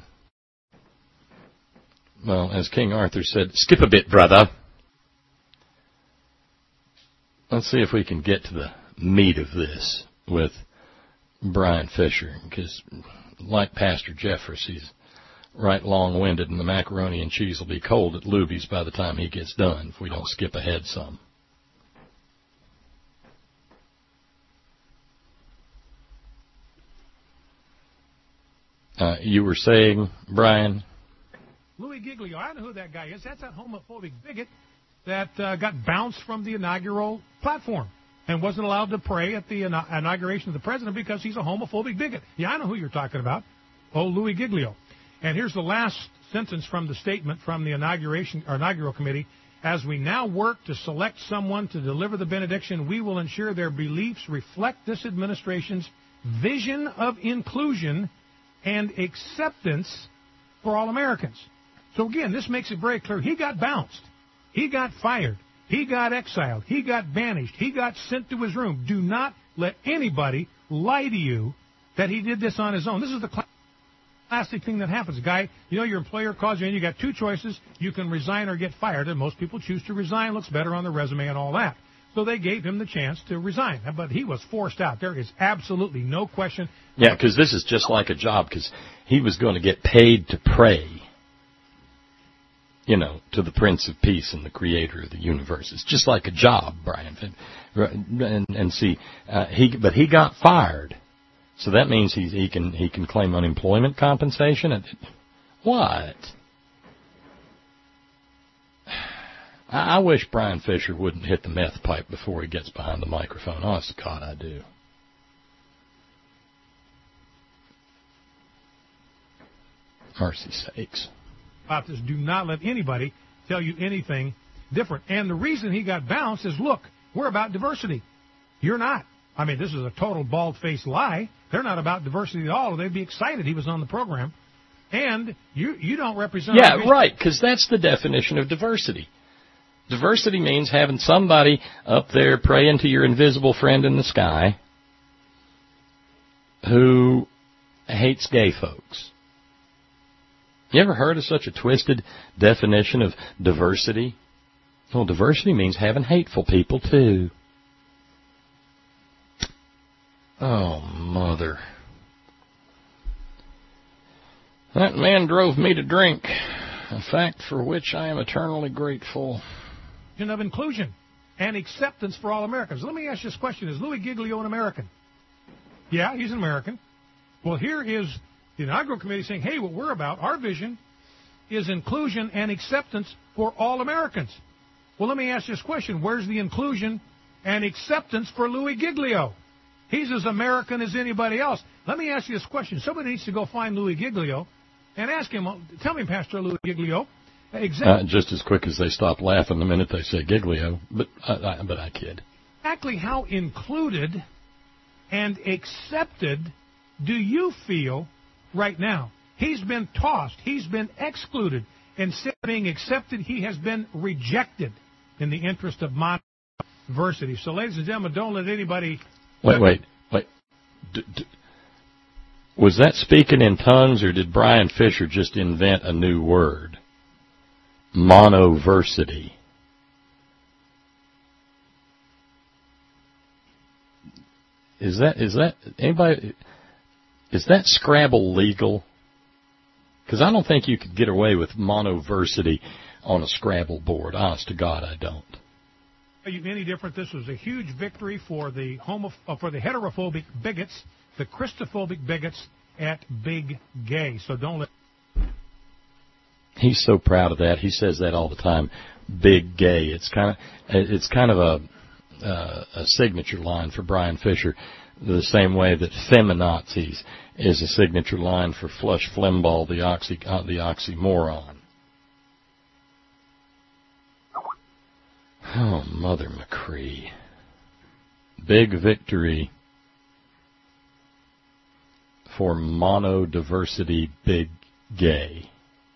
well, as King Arthur said, skip a bit, brother. Let's see if we can get to the meat of this with Brian Fisher, because like Pastor Jeffress, he's right long-winded, and the macaroni and cheese will be cold at Luby's by the time he gets done if we don't skip ahead some. Uh, you were saying, Brian? Louis Giglio, I don't know who that guy is. That's that homophobic bigot that uh, got bounced from the inaugural platform and wasn't allowed to pray at the ina- inauguration of the president because he's a homophobic bigot. Yeah, I know who you're talking about. Oh, Louis Giglio. And here's the last sentence from the statement from the inauguration or inaugural committee. As we now work to select someone to deliver the benediction, we will ensure their beliefs reflect this administration's vision of inclusion and acceptance for all Americans. So again, this makes it very clear. He got bounced. He got fired. He got exiled. He got banished. He got sent to his room. Do not let anybody lie to you that he did this on his own. This is the classic thing that happens. A guy, you know, your employer calls you in. You got two choices. You can resign or get fired, and most people choose to resign. Looks better on the resume and all that. So they gave him the chance to resign, but he was forced out. There is absolutely no question. Yeah, because this is just like a job, because he was going to get paid to pray, you know, to the Prince of Peace and the Creator of the universe. It's just like a job, Brian. And, and see, uh, he but he got fired, so that means he he can he can claim unemployment compensation. And what? I wish Brian Fisher wouldn't hit the meth pipe before he gets behind the microphone. Honest to God, I do. Mercy sakes. About this, do not let anybody tell you anything different. And the reason he got bounced is, look, we're about diversity. You're not. I mean, this is a total bald-faced lie. They're not about diversity at all. They'd be excited he was on the program. And you you don't represent... Yeah, right, because that's the definition of diversity. Diversity means having somebody up there praying to your invisible friend in the sky who hates gay folks. You ever heard of such a twisted definition of diversity? Well, diversity means having hateful people, too. Oh, mother. That man drove me to drink, a fact for which I am eternally grateful. Of inclusion. and acceptance for all Americans. Let me ask you this question. Is Louis Giglio an American? Yeah, he's an American. Well, here is the inaugural committee saying, hey, what we're about, our vision, is inclusion and acceptance for all Americans. Well, let me ask you this question. Where's the inclusion and acceptance for Louis Giglio? He's as American as anybody else. Let me ask you this question. Somebody needs to go find Louis Giglio and ask him, tell me, Pastor Louis Giglio. Exactly. Uh, just as quick as they stop laughing the minute they say Giglio, but, uh, I, but I kid. Exactly how included and accepted do you feel right now? He's been tossed. He's been excluded. Instead of being accepted, he has been rejected in the interest of diversity. So, ladies and gentlemen, don't let anybody... Wait, wait, wait. D- d- was that speaking in tongues, or did Brian Fisher just invent a new word? Monoversity. Is that, is that, anybody, is that Scrabble legal? Because I don't think you could get away with monoversity on a Scrabble board. Honest to God, I don't. Are you any different? This was a huge victory for the homo, uh, for the heterophobic bigots, the Christophobic bigots at Big Gay. So don't let... He's so proud of that. He says that all the time. Big Gay. It's kind of, it's kind of a, uh, a signature line for Brian Fisher, the same way that feminazis is a signature line for Flush Flimbaugh, the oxy, uh, the oxymoron. Oh, Mother McCree. Big victory for monodiversity Big Gay.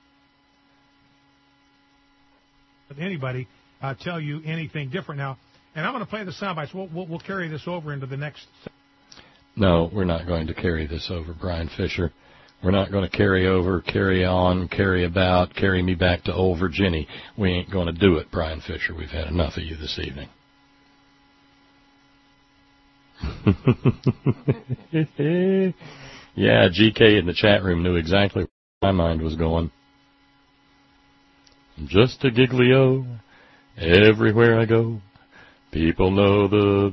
Anybody uh, tell you anything different now? And I'm going to play the sound bites. We'll, we'll, we'll carry this over into the next. No, we're not going to carry this over, Brian Fisher. We're not going to carry over, carry on, carry about, carry me back to old Virginia. We ain't going to do it, Brian Fisher. We've had enough of you this evening. Yeah, G K in the chat room knew exactly where my mind was going. Just a Giglio, everywhere I go. People know the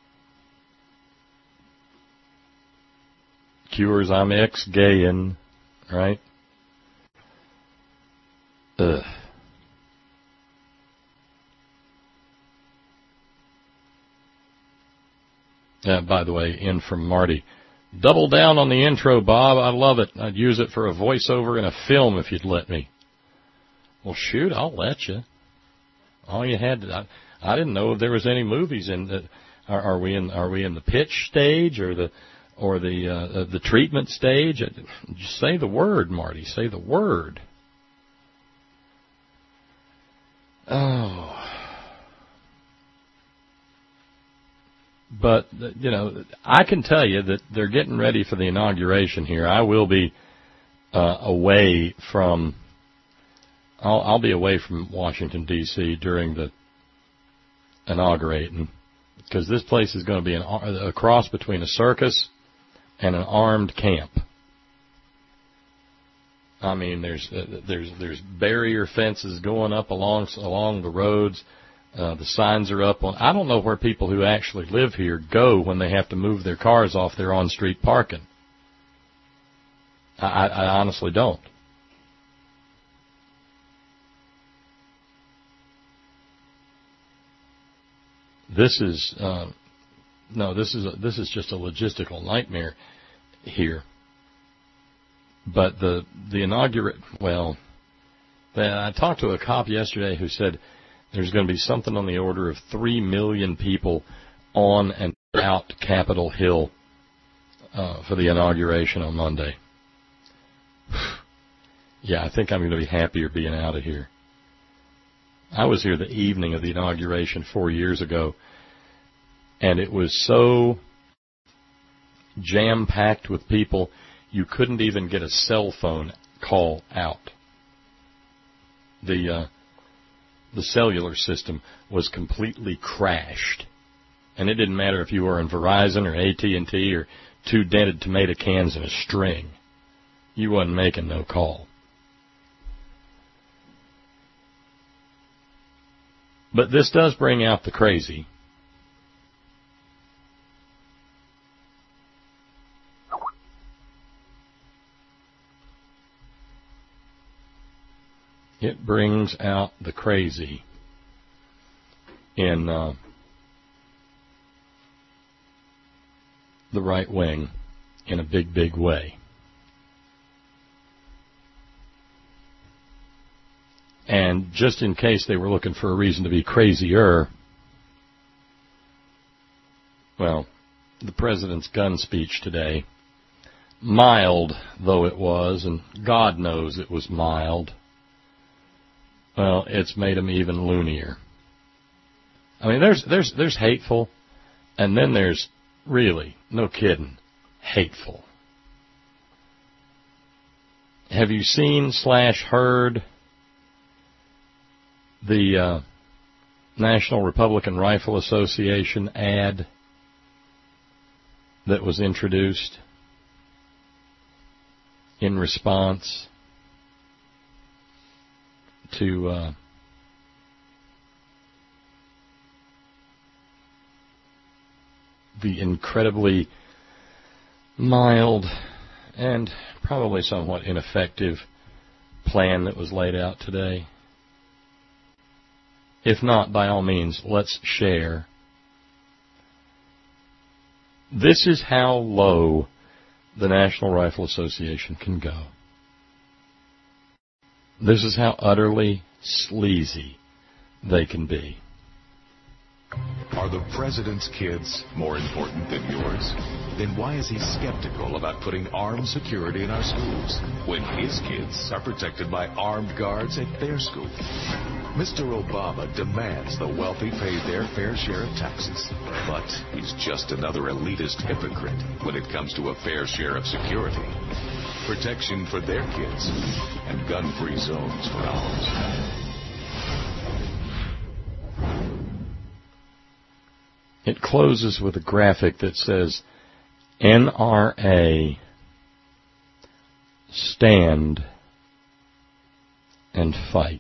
cures I'm ex-gayin', right? Ugh. Yeah, by the way, in from Marty. Double down on the intro, Bob. I love it. I'd use it for a voiceover in a film if you'd let me. Well, shoot, I'll let you. All you had to, I, I didn't know if there was any movies in the, are, are we in, are we in the pitch stage or the, or the, uh, the treatment stage? Just say the word, Marty. Say the word. Oh. But, you know, I can tell you that they're getting ready for the inauguration here. I will be, uh, away from, I'll, I'll be away from Washington, D C during the inaugurating, because this place is going to be an, a cross between a circus and an armed camp. I mean, there's uh, there's there's barrier fences going up along along the roads. Uh, the signs are up on. I don't know where people who actually live here go when they have to move their cars off their on-street parking. I, I, I honestly don't. This is uh, no. This is a, this is just a logistical nightmare here. But the the inaugurate. Well, the, I talked to a cop yesterday who said there's going to be something on the order of three million people on and out Capitol Hill uh, for the inauguration on Monday. Yeah, I think I'm going to be happier being out of here. I was here the evening of the inauguration four years ago, and it was so jam-packed with people, you couldn't even get a cell phone call out. The uh, the cellular system was completely crashed, and it didn't matter if you were in Verizon or A T and T or two dented tomato cans and a string. You wasn't making no call. But this does bring out the crazy. It brings out the crazy in uh, the right wing in a big, big way. And just in case they were looking for a reason to be crazier, well, the president's gun speech today, mild though it was, and God knows it was mild, well, it's made him even loonier. I mean, there's there's there's hateful, and then there's really, no kidding, hateful. Have you seen slash heard the uh, National Republican Rifle Association ad that was introduced in response to uh, the incredibly mild and probably somewhat ineffective plan that was laid out today? If not, by all means, let's share. This is how low the National Rifle Association can go. This is how utterly sleazy they can be. Are the president's kids more important than yours? Then why is he skeptical about putting armed security in our schools when his kids are protected by armed guards at their school? Mister Obama demands the wealthy pay their fair share of taxes, but he's just another elitist hypocrite when it comes to a fair share of security. Protection for their kids and gun-free zones for ours. It closes with a graphic that says, N R A, stand and fight.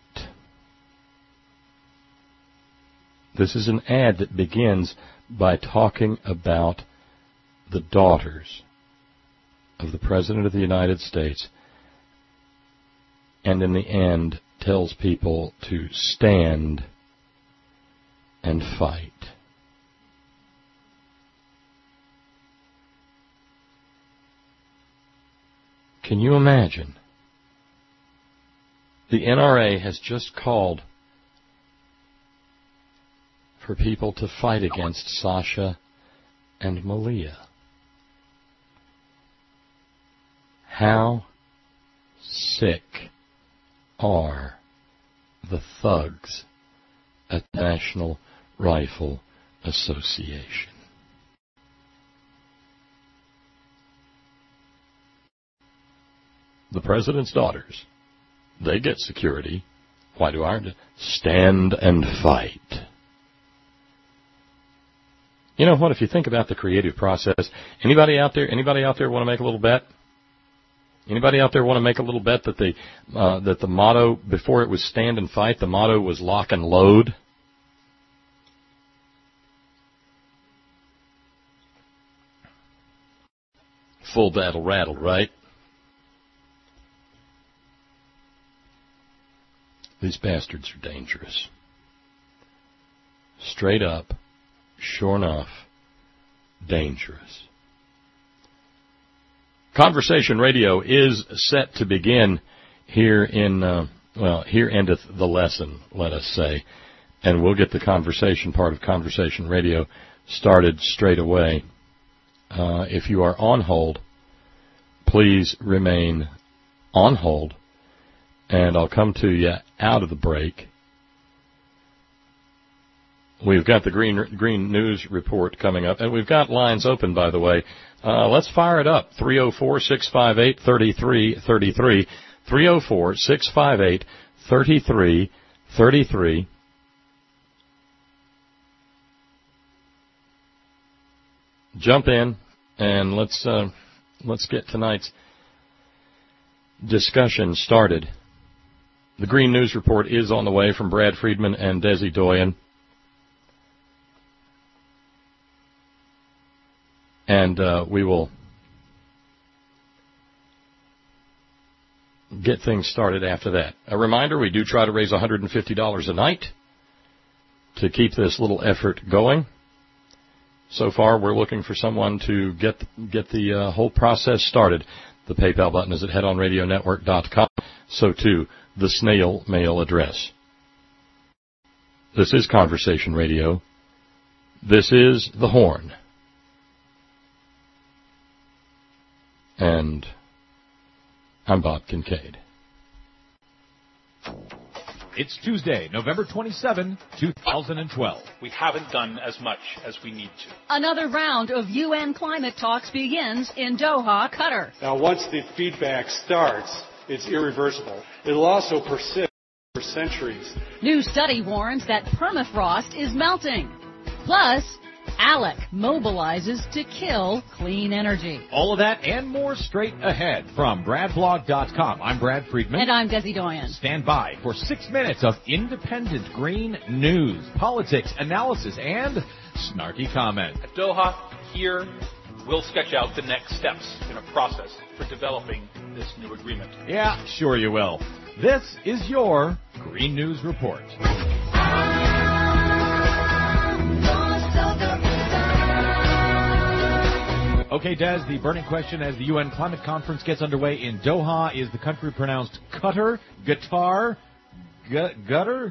This is an ad that begins by talking about the daughters of the President of the United States, and in the end tells people to stand and fight. Can you imagine? The N R A has just called for people to fight against Sasha and Malia. How sick are the thugs at the National Rifle Association? The president's daughters, they get security. Why do ours? Stand and fight. You know what? If you think about the creative process, anybody out there, anybody out there want to make a little bet? Anybody out there want to make a little bet that the uh, that the motto before it was stand and fight, the motto was lock and load? Full battle rattle, right? These bastards are dangerous. Straight up, sure enough, dangerous. Conversation Radio is set to begin here in, uh, well, here endeth the lesson, let us say. And we'll get the conversation part of Conversation Radio started straight away. Uh, if you are on hold, please remain on hold. And I'll come to you out of the break. We've got the Green Green News Report coming up, and we've got lines open, by the way. Uh, let's fire it up. three oh four, six five eight, three three three three. three oh four, six five eight, three three three three. Jump in, and let's uh, let's get tonight's discussion started. The Green News Report is on the way from Brad Friedman and Desi Doyen. And uh, we will get things started after that. A reminder, we do try to raise one hundred fifty dollars a night to keep this little effort going. So far, we're looking for someone to get get the uh, whole process started. The PayPal button is at head on radio network dot com. So, too, the snail mail address. This is Conversation Radio. This is The Horn. And I'm Bob Kincaid. It's Tuesday, November twenty-seventh, two thousand twelve. We haven't done as much as we need to. Another round of U N climate talks begins in Doha, Qatar. Now, once the feedback starts, it's irreversible. It'll also persist for centuries. New study warns that permafrost is melting. Plus, ALEC mobilizes to kill clean energy. All of that and more straight ahead from brad blog dot com. I'm Brad Friedman. And I'm Desi Doyen. Stand by for six minutes of independent green news, politics, analysis, and snarky comment. At Doha, here, we'll sketch out the next steps in a process for developing this new agreement. Yeah, sure you will. This is your Green News Report. Okay, Des, the burning question as the U N climate conference gets underway in Doha, is the country pronounced Qatar, guitar, gu- gutter?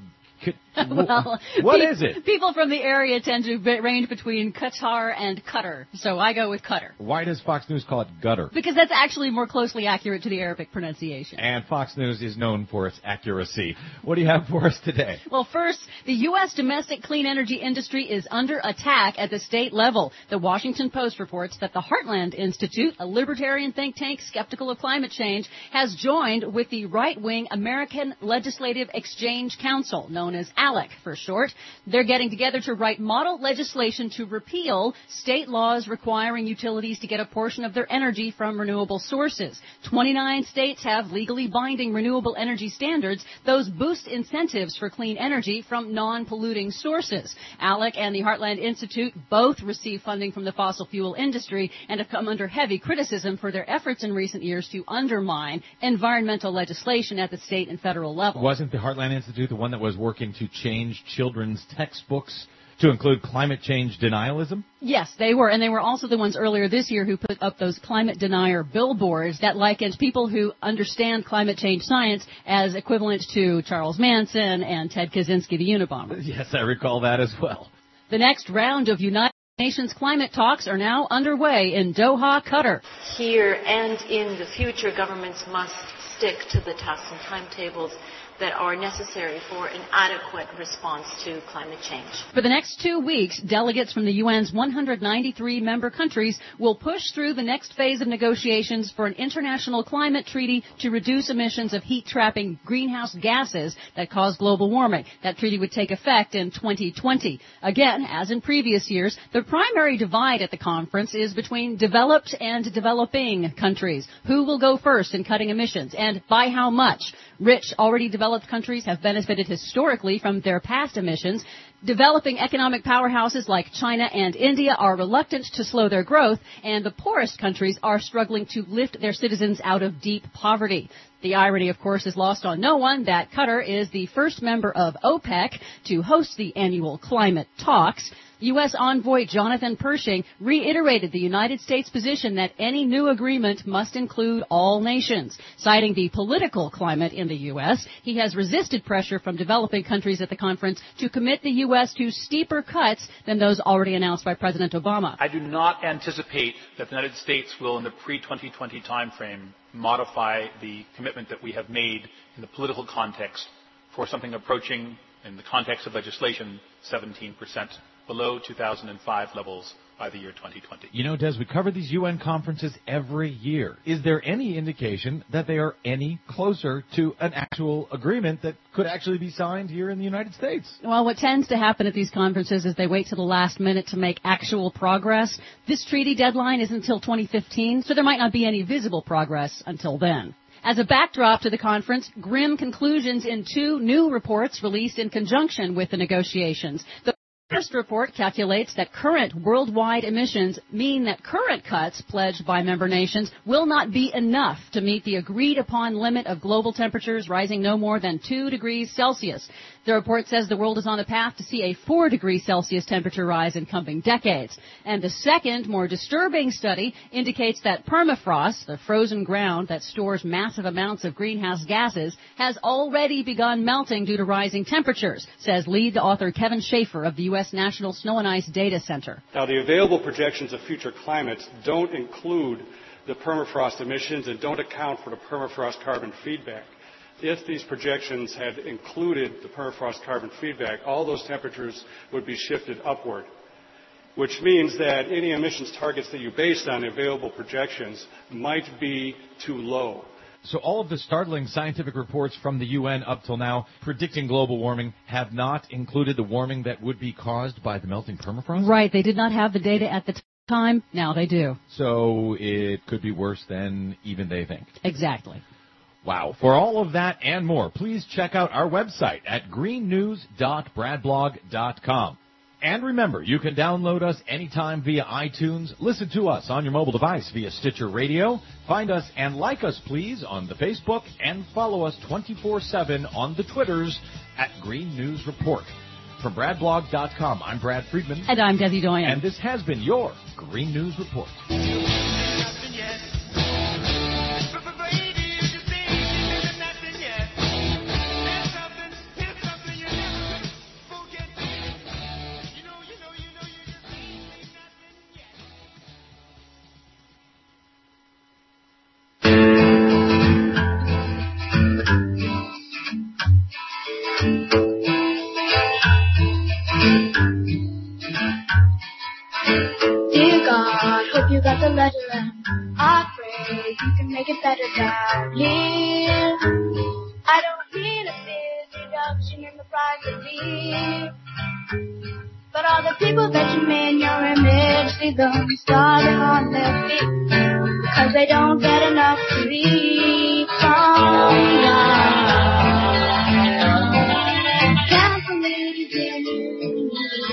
Well, what pe- is it? People from the area tend to be- range between Qatar and Qatar, so I go with Qatar. Why does Fox News call it gutter? Because that's actually more closely accurate to the Arabic pronunciation. And Fox News is known for its accuracy. What do you have for us today? Well, first, the U S domestic clean energy industry is under attack at the state level. The Washington Post reports that the Heartland Institute, a libertarian think tank skeptical of climate change, has joined with the right-wing American Legislative Exchange Council, known as ALEC for short. They're getting together to write model legislation to repeal state laws requiring utilities to get a portion of their energy from renewable sources. twenty-nine states have legally binding renewable energy standards. Those boost incentives for clean energy from non-polluting sources. ALEC and the Heartland Institute both receive funding from the fossil fuel industry and have come under heavy criticism for their efforts in recent years to undermine environmental legislation at the state and federal level. Wasn't the Heartland Institute the one that was working to change children's textbooks to include climate change denialism? Yes, they were. And they were also the ones earlier this year who put up those climate denier billboards that likened people who understand climate change science as equivalent to Charles Manson and Ted Kaczynski, the Unabomber. Yes, I recall that as well. The next round of United Nations climate talks are now underway in Doha, Qatar. Here and in the future, governments must stick to the tasks and timetables that are necessary for an adequate response to climate change. For the next two weeks, delegates from the U N's one hundred ninety-three member countries will push through the next phase of negotiations for an international climate treaty to reduce emissions of heat-trapping greenhouse gases that cause global warming. That treaty would take effect in twenty twenty. Again, as in previous years, the primary divide at the conference is between developed and developing countries. Who will go first in cutting emissions, and by how much? Rich, already developed countries have benefited historically from their past emissions. Developing economic powerhouses like China and India are reluctant to slow their growth, and the poorest countries are struggling to lift their citizens out of deep poverty. The irony, of course, is lost on no one that Qatar is the first member of OPEC to host the annual climate talks. U S envoy Jonathan Pershing reiterated the United States position that any new agreement must include all nations. Citing the political climate in the U S, he has resisted pressure from developing countries at the conference to commit the U S to steeper cuts than those already announced by President Obama. I do not anticipate that the United States will, in the pre twenty twenty timeframe, modify the commitment that we have made in the political context for something approaching, in the context of legislation, seventeen percent. Below two thousand five levels by the year twenty twenty. You know, Des, we cover these U N conferences every year. Is there any indication that they are any closer to an actual agreement that could actually be signed here in the United States? Well, what tends to happen at these conferences is they wait to the last minute to make actual progress. This treaty deadline is until twenty fifteen, so there might not be any visible progress until then. As a backdrop to the conference, grim conclusions in two new reports released in conjunction with the negotiations. The First report calculates that current worldwide emissions mean that current cuts pledged by member nations will not be enough to meet the agreed-upon limit of global temperatures rising no more than two degrees Celsius. The report says the world is on the path to see a four degree Celsius temperature rise in coming decades. And the second, more disturbing study indicates that permafrost, the frozen ground that stores massive amounts of greenhouse gases, has already begun melting due to rising temperatures, says lead author Kevin Schaefer of the U S National Snow and Ice Data Center. Now, the available projections of future climates don't include the permafrost emissions and don't account for the permafrost carbon feedback. If these projections had included the permafrost carbon feedback, all those temperatures would be shifted upward, which means that any emissions targets that you based on the available projections might be too low. So all of the startling scientific reports from the U N up till now predicting global warming have not included the warming that would be caused by the melting permafrost? Right. They did not have the data at the time. Now they do. So it could be worse than even they think. Exactly. Wow. For all of that and more, please check out our website at green news dot brad blog dot com. And remember, you can download us anytime via iTunes, listen to us on your mobile device via Stitcher Radio, find us and like us, please, on the Facebook, and follow us twenty-four seven on the Twitters at Green News Report. From brad blog dot com, I'm Brad Friedman. And I'm Desi Doyen. And this has been your Green News Report. You got the letter and I pray you can make it better down here. I don't need a big reduction in the privacy, but all the people that you made in your image, see them starting on their feet, because they don't get enough sleep. Oh, God. Can't believe in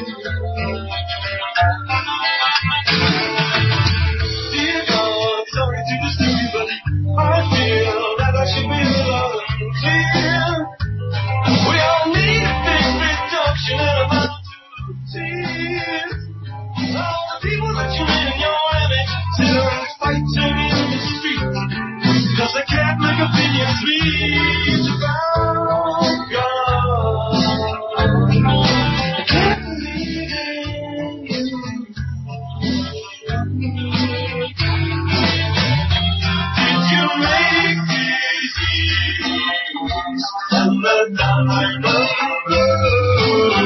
I feel that I should be alone here. We all need a big reduction in about two tears. All the people that you made in your image sit around fighting in the street, cause they can't make opinion speech about God. I can't believe in you. You make these years and the time of the road.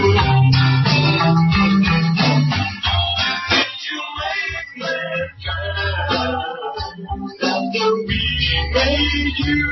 Did you make me glad that we made you?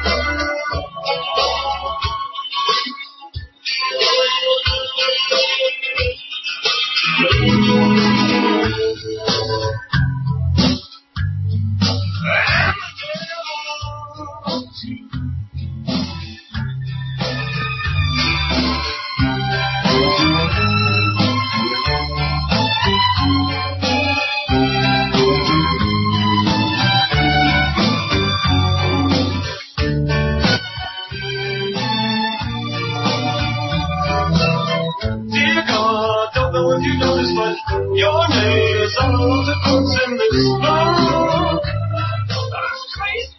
Your name is all that puts in this smoke. That's crazy.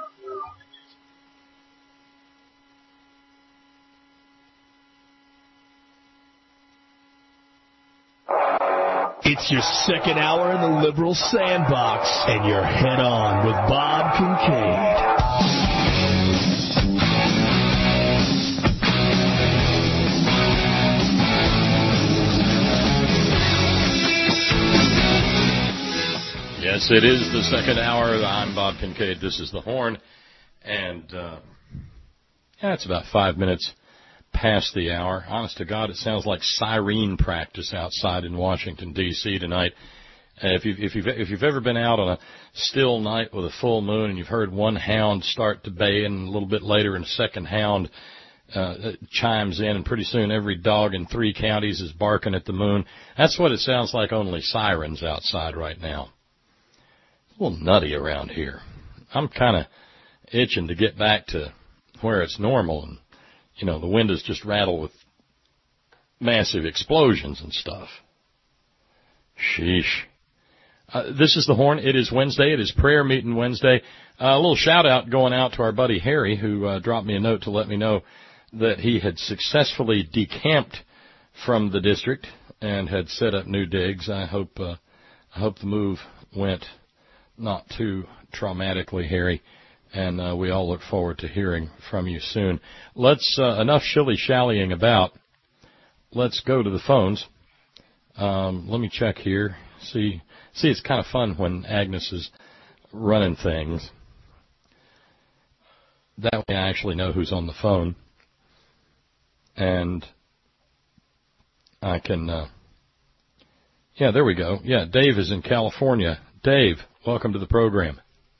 It's your second hour in the liberal sandbox, and you're head on with Bob Kincaid. Yes, it is the second hour. I'm Bob Kincaid. This is The Horn. And uh, yeah, it's about five minutes past the hour. Honest to God, it sounds like siren practice outside in Washington, D C tonight. Uh, if, you've, if, you've, if you've ever been out on a still night with a full moon and you've heard one hound start to bay and a little bit later a second hound uh, chimes in, and pretty soon every dog in three counties is barking at the moon. That's what it sounds like, only sirens outside right now. It's a little nutty around here. I'm kind of itching to get back to where it's normal, and, you know, the windows just rattle with massive explosions and stuff. Sheesh. Uh, this is the Horn. It is Wednesday. It is prayer meeting Wednesday. Uh, a little shout-out going out to our buddy Harry, who uh, dropped me a note to let me know that he had successfully decamped from the district and had set up new digs. I hope uh, I hope the move went not too traumatically, Harry, and uh, we all look forward to hearing from you soon. Let's uh, enough shilly-shallying about. Let's go to the phones. Um, let me check here. See, see, it's kind of fun when Agnes is running things. That way I actually know who's on the phone. And I can, uh, yeah, there we go. Yeah, Dave is in California. Dave, welcome to the program.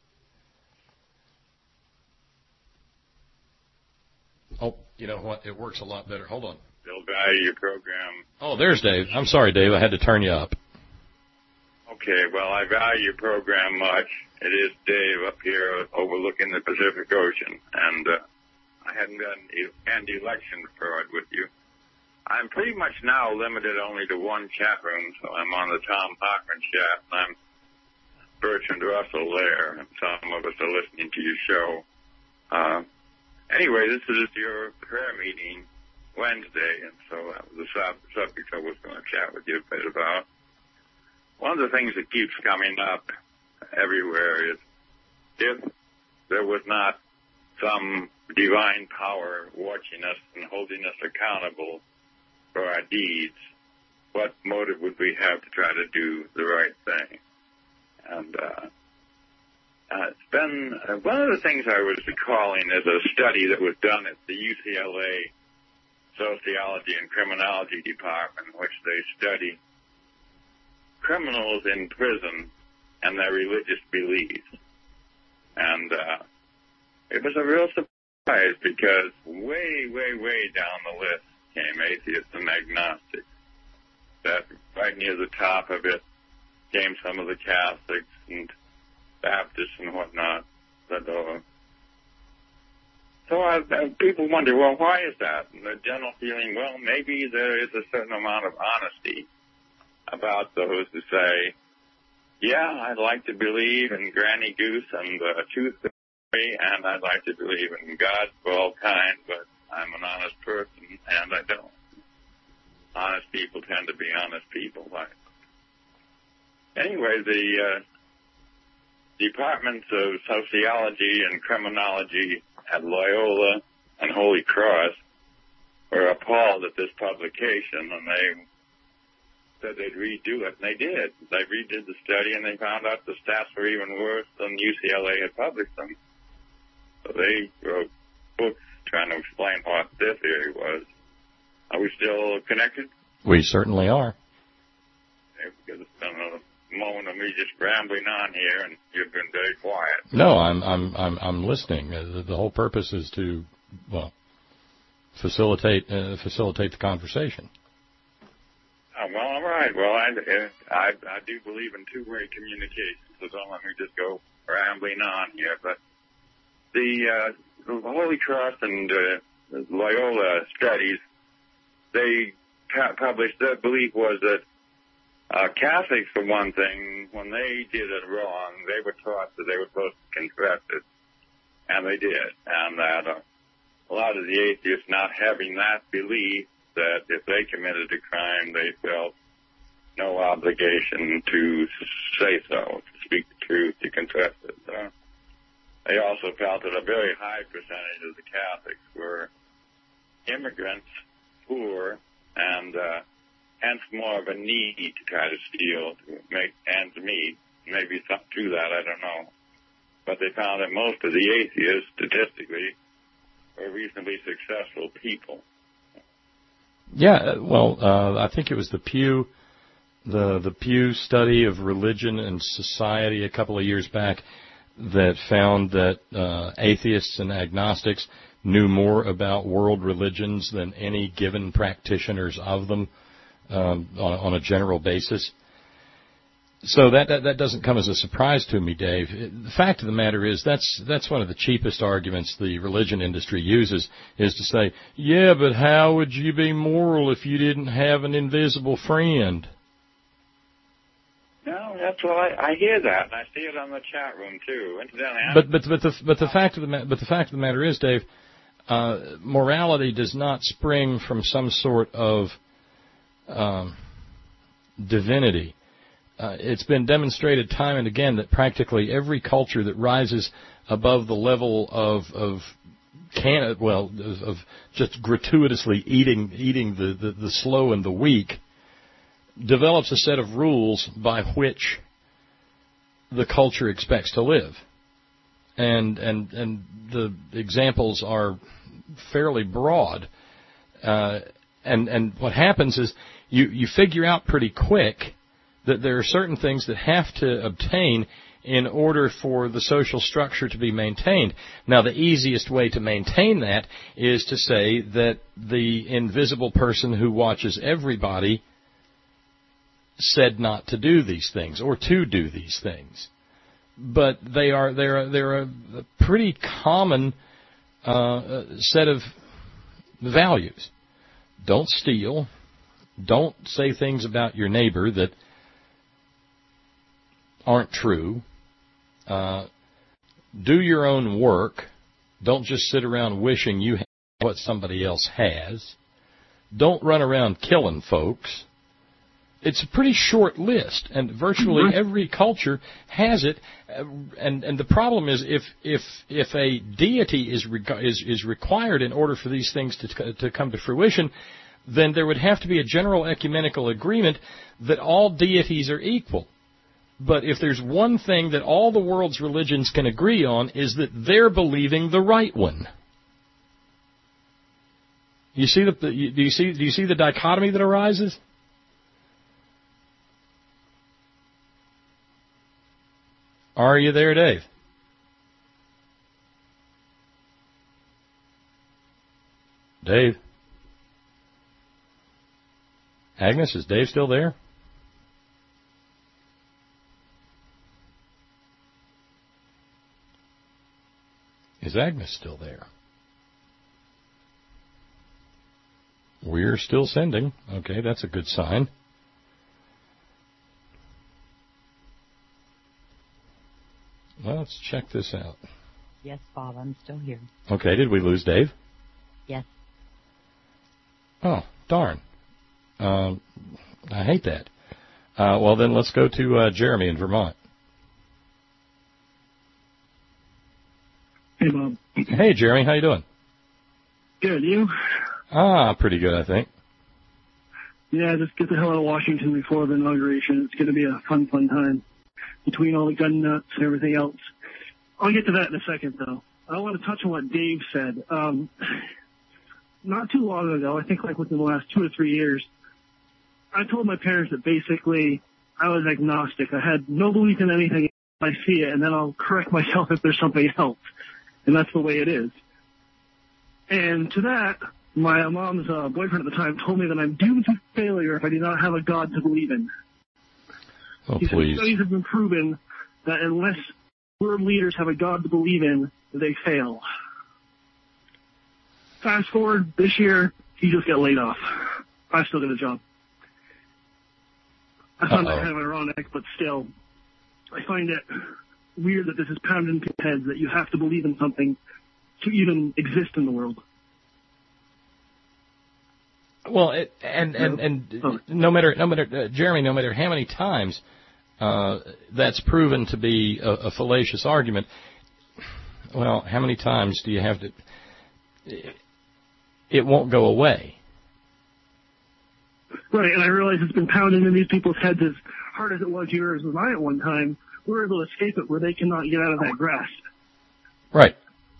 Oh, you know what? It works a lot better. Hold on. Still value your program. Oh, there's Dave. I'm sorry, Dave. I had to turn you up. Okay, well, I value your program much. It is Dave up here overlooking the Pacific Ocean, and uh, I hadn't gotten an election for it with you. I'm pretty much now limited only to one chat room, so I'm on the Tom Hockman chat, and I'm Bertrand Russell there, and some of us are listening to your show. Uh, anyway, this is your prayer meeting Wednesday, and so that was the sub- subject I was going to chat with you a bit about. One of the things that keeps coming up everywhere is if there was not some divine power watching us and holding us accountable for our deeds, what motive would we have to try to do the right thing? And uh, uh, it's been uh, one of the things I was recalling is a study that was done at the U C L A Sociology and Criminology Department, in which they study criminals in prison and their religious beliefs. And uh, it was a real surprise because way, way, way down the list came atheists and agnostics. That right near the top of it came some of the Catholics and Baptists and whatnot. But, uh, so I, uh, people wonder, well, why is that? And the general feeling, well, maybe there is a certain amount of honesty about those who say, yeah, I'd like to believe in Granny Goose and the uh, Tooth Fairy, and I'd like to believe in God for all kind, but I'm an honest person, and I don't. Honest people tend to be honest people. Like. Anyway, the uh, departments of sociology and criminology at Loyola and Holy Cross were appalled at this publication, and they said they'd redo it, and they did. They redid the study, and they found out the stats were even worse than U C L A had published them. So they wrote books trying to explain what their theory was. Are we still connected? We certainly are. Okay, because it's been a moment of me just rambling on here, and you've been very quiet. No, I'm I'm I'm I'm listening. The, the whole purpose is to, well, facilitate uh, facilitate the conversation. Oh, well, all right. Well, I, I, I do believe in two-way communication, so don't let me just go rambling on here. But the, uh, the Holy Cross and uh, Loyola studies, they published, their belief was that uh, Catholics, for one thing, when they did it wrong, they were taught that they were supposed to confess it, and they did. And that uh, a lot of the atheists not having that belief, that if they committed a crime, they felt no obligation to say so, to speak the truth, to confess it. Uh, they also felt that a very high percentage of the Catholics were immigrants, poor, and uh, hence more of a need to try to steal, to make ends meet. Maybe something to that, I don't know. But they found that most of the atheists, statistically, were reasonably successful people. Yeah, well, uh, I think it was the Pew, the the Pew study of religion and society a couple of years back that found that uh, atheists and agnostics knew more about world religions than any given practitioners of them um, on, on a general basis. So that, that that doesn't come as a surprise to me, Dave. The fact of the matter is that's that's one of the cheapest arguments the religion industry uses, is to say, yeah, but how would you be moral if you didn't have an invisible friend? No, that's what I, I hear that, and I see it on the chat room too. But but but the but the fact of the ma- but the fact of the matter is, Dave, uh, morality does not spring from some sort of um, divinity. Uh, it's been demonstrated time and again that practically every culture that rises above the level of of can well of, of just gratuitously eating eating the, the, the slow and the weak develops a set of rules by which the culture expects to live, and and and the examples are fairly broad. Uh, and and what happens is you you figure out pretty quick that there are certain things that have to obtain in order for the social structure to be maintained. Now, the easiest way to maintain that is to say that the invisible person who watches everybody said not to do these things or to do these things. But they are they're they're a pretty common uh, set of values. Don't steal. Don't say things about your neighbor that aren't true. Uh, do your own work. Don't just sit around wishing you have what somebody else has. Don't run around killing folks. It's a pretty short list, and virtually every culture has it. Uh, and and the problem is, if if if a deity is reg- is is required in order for these things to to come to fruition, then there would have to be a general ecumenical agreement that all deities are equal. But if there's one thing that all the world's religions can agree on, is that they're believing the right one. You see the, do you see do you see the dichotomy that arises? Are you there, Dave? Dave? Agnes, is Dave still there? Is Agnes still there? We're still sending. Okay, that's a good sign. Well, let's check this out. Yes, Bob, I'm still here. Okay, did we lose Dave? Yes. Oh, darn. Uh, I hate that. Uh, well, then let's go to uh, Jeremy in Vermont. Hey, Bob. Hey, Jeremy, how you doing? Good, you? Ah, pretty good, I think. Yeah, just get the hell out of Washington before the inauguration. It's going to be a fun, fun time between all the gun nuts and everything else. I'll get to that in a second, though. I want to touch on what Dave said. Um, not too long ago, I think like within the last two or three years, I told my parents that basically I was agnostic. I had no belief in anything. I see it, and then I'll correct myself if there's something else. And that's the way it is. And to that, my mom's uh, boyfriend at the time told me that I'm doomed to failure if I do not have a God to believe in. Oh, he please. said studies have been proven that unless world leaders have a God to believe in, they fail. Fast forward this year, he just got laid off. I still got a job. I find that kind of ironic, but still, I find it weird that this is pounded into heads that you have to believe in something to even exist in the world. Well, it, and and and no matter no matter uh, Jeremy, no matter how many times uh, that's proven to be a, a fallacious argument, well, how many times do you have to? It, it won't go away. Right, and I realize it's been pounded into these people's heads as hard as it was yours and I at one time. We were able to escape it where they cannot get out of that grasp. Right.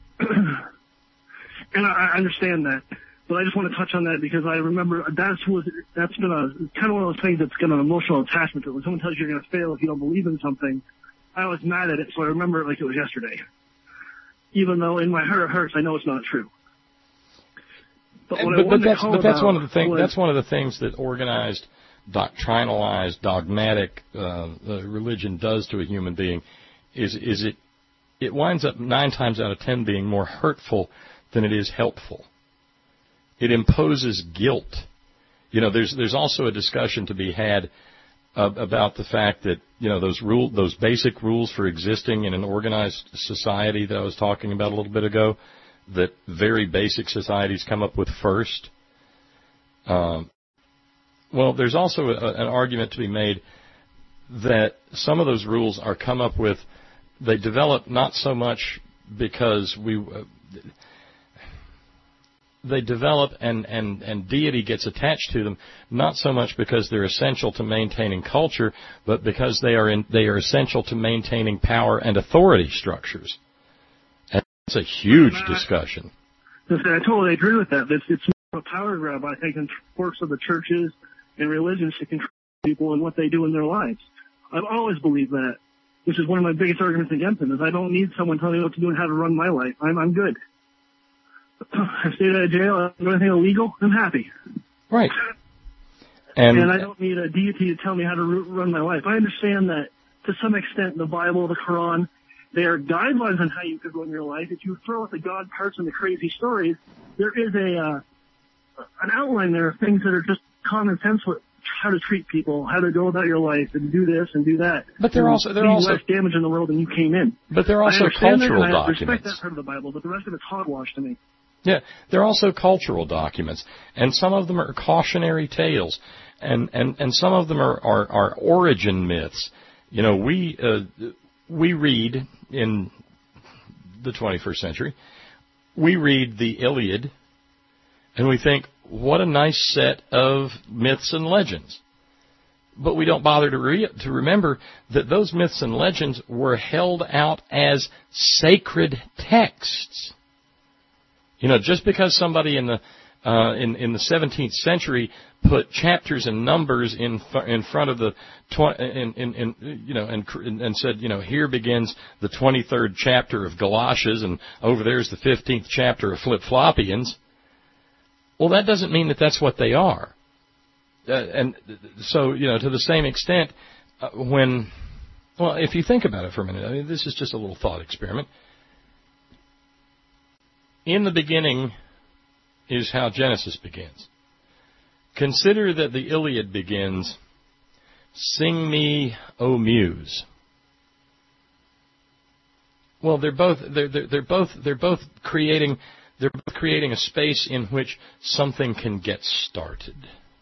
And I, I understand that. But I just want to touch on that because I remember that's was that's been a kind of one of those things that's got an emotional attachment to it. When someone tells you you're going to fail if you don't believe in something, I was mad at it, so I remember it like it was yesterday. Even though in my heart of hearts I know it's not true. But, but, but that's but that's one of the things. That's one of the things that organized, doctrinalized, dogmatic uh, uh, religion does to a human being, is is it it winds up nine times out of ten being more hurtful than it is helpful. It imposes guilt. You know, there's there's also a discussion to be had uh, about the fact that, you know, those rule those basic rules for existing in an organized society that I was talking about a little bit ago, that very basic societies come up with first. Um, well, there's also a, an argument to be made that some of those rules are come up with, they develop not so much because we, uh, they develop and, and, and deity gets attached to them, not so much because they're essential to maintaining culture, but because they are in, they are essential to maintaining power and authority structures. And it's a huge I, discussion. I totally agree with that. It's, it's a power grab, I think, in force of the churches and religions to control people and what they do in their lives. I've always believed that, which is one of my biggest arguments against them, is I don't need someone telling me what to do and how to run my life. I'm, I'm good. I stayed out of jail, I don't do anything illegal, I'm happy. Right. And, and I don't need a deity to tell me how to run my life. I understand that, to some extent, the Bible, the Quran, they are guidelines on how you could run your life. If you throw out the God parts and the crazy stories, there is a uh, an outline there of things that are just common sense, with how to treat people, how to go about your life, and do this and do that. But they're also they're also less damage in the world than you came in. But they're also cultural that, documents. I respect that part of the Bible, but the rest of it's hogwash to me. Yeah, they're also cultural documents, and some of them are cautionary tales, and and and some of them are are, are origin myths. You know, we uh, we read in the twenty-first century, we read the Iliad, and we think, what a nice set of myths and legends. But we don't bother to re- to remember that those myths and legends were held out as sacred texts. You know, just because somebody in the uh, in in the seventeenth century put chapters and numbers in in front of the tw- in, in in you know and and said, you know, here begins the twenty-third chapter of Galatians, and over there's the fifteenth chapter of Flip-Floppians. Well, that doesn't mean that that's what they are. Uh, and so, you know, to the same extent, uh, when, well, if you think about it for a minute, I mean, this is just a little thought experiment. In the beginning is how Genesis begins. Consider that the Iliad begins, "Sing me, O Muse." Well, they're both they're they're, they're both they're both creating they're both creating a space in which something can get started.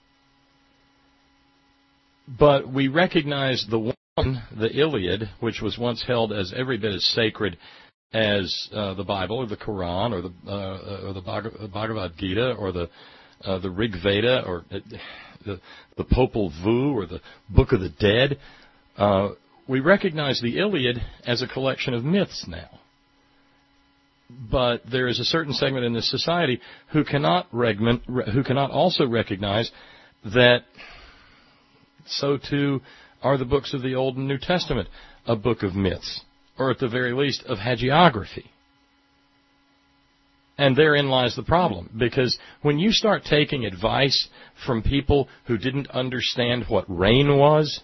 But we recognize the one, the Iliad, which was once held as every bit as sacred as uh, the Bible or the Quran or the uh, or the Bhagavad Gita or the uh, the Rig Veda or the the Popol Vuh or the Book of the Dead. Uh, we recognize the Iliad as a collection of myths now. But there is a certain segment in this society who cannot regment, who cannot also recognize that so too are the books of the Old and New Testament a book of myths, or at the very least of hagiography. And therein lies the problem, because when you start taking advice from people who didn't understand what rain was,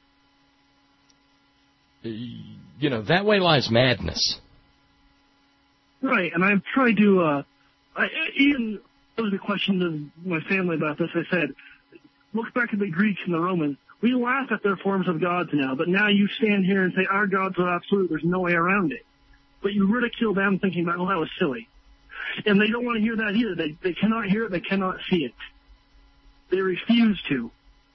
you know, that way lies madness. Right, and I've tried to, uh, I, even posed a question to my family about this. I said, look back at the Greeks and the Romans. We laugh at their forms of gods now, but now you stand here and say our gods are absolute. There's no way around it. But you ridicule them thinking about, well, that was silly. And they don't want to hear that either. They they cannot hear it. They cannot see it. They refuse to.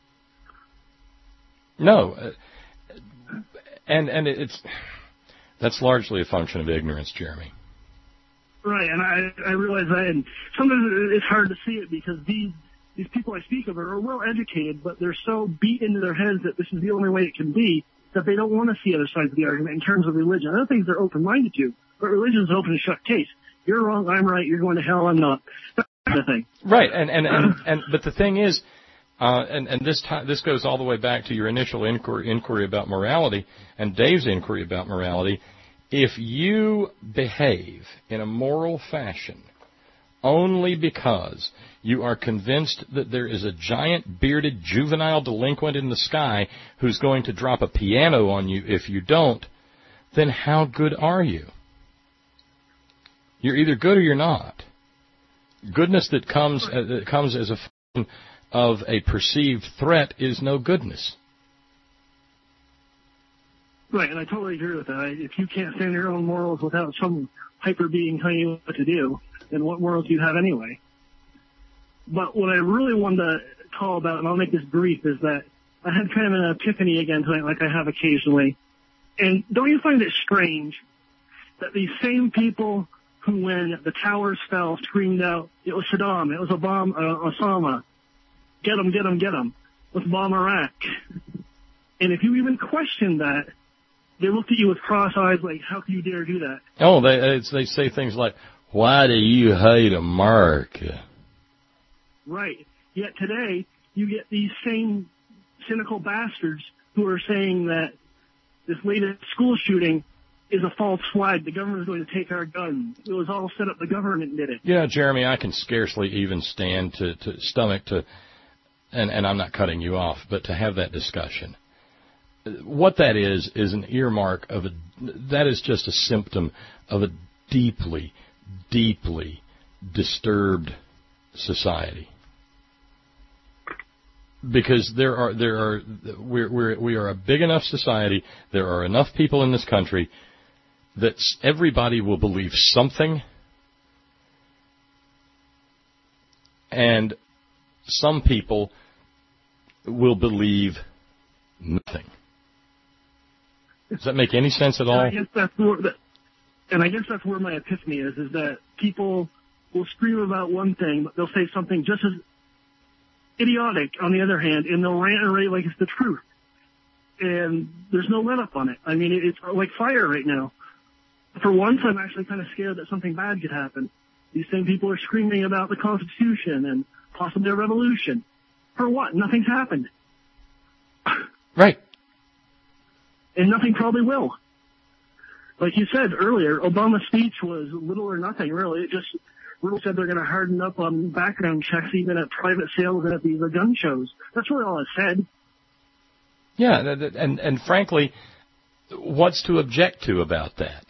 No. Uh, and and it's that's largely a function of ignorance, Jeremy. Right, and I I realize that. And sometimes it's hard to see it because these These people I speak of are well educated, but they're so beat into their heads that this is the only way it can be that they don't want to see other sides of the argument in terms of religion. Other things they're open-minded to, but religion is an open and shut case. You're wrong, I'm right, you're going to hell, I'm not. That kind of thing. Right, and, and, and, and but the thing is, uh, and, and this time, this goes all the way back to your initial inquiry, inquiry about morality and Dave's inquiry about morality. If you behave in a moral fashion only because you are convinced that there is a giant bearded juvenile delinquent in the sky who's going to drop a piano on you if you don't, then how good are you? You're either good or you're not. Goodness that comes uh, that comes as a function of a perceived threat is no goodness. Right, and I totally agree with that. If you can't stand your own morals without some hyper being telling you what to do, then what morals do you have anyway? But what I really wanted to call about, and I'll make this brief, is that I had kind of an epiphany again tonight, like I have occasionally. And don't you find it strange that these same people who, when the towers fell, screamed out, it was Saddam, it was Obama, uh, Osama, get them, get them, get them, let's bomb Iraq. And if you even question that, they looked at you with cross eyes like, how can you dare do that? Oh, they they say things like, why do you hate America? Right. Yet today, you get these same cynical bastards who are saying that this latest school shooting is a false flag. The government is going to take our guns. It was all set up. The government did it. Yeah, Jeremy, I can scarcely even stand to, to stomach to, and, and I'm not cutting you off, but to have that discussion. What that is, is an earmark of a, that is just a symptom of a deeply, deeply disturbed society. Because there are, there are, we're, we're, we are a big enough society, there are enough people in this country that everybody will believe something, and some people will believe nothing. Does that make any sense at all? And I guess that's where, and I guess that's where my epiphany is, is that people will scream about one thing, but they'll say something just as idiotic on the other hand, and they'll rant and rave like it's the truth. And there's no let up on it. I mean, it's like fire right now. For once, I'm actually kind of scared that something bad could happen. These same people are screaming about the Constitution and possibly a revolution. For what? Nothing's happened. Right. And nothing probably will. Like you said earlier, Obama's speech was little or nothing, really. It just really said they're going to harden up on background checks even at private sales and at these gun shows. That's really all it said. Yeah, and, and, and frankly, what's to object to about that?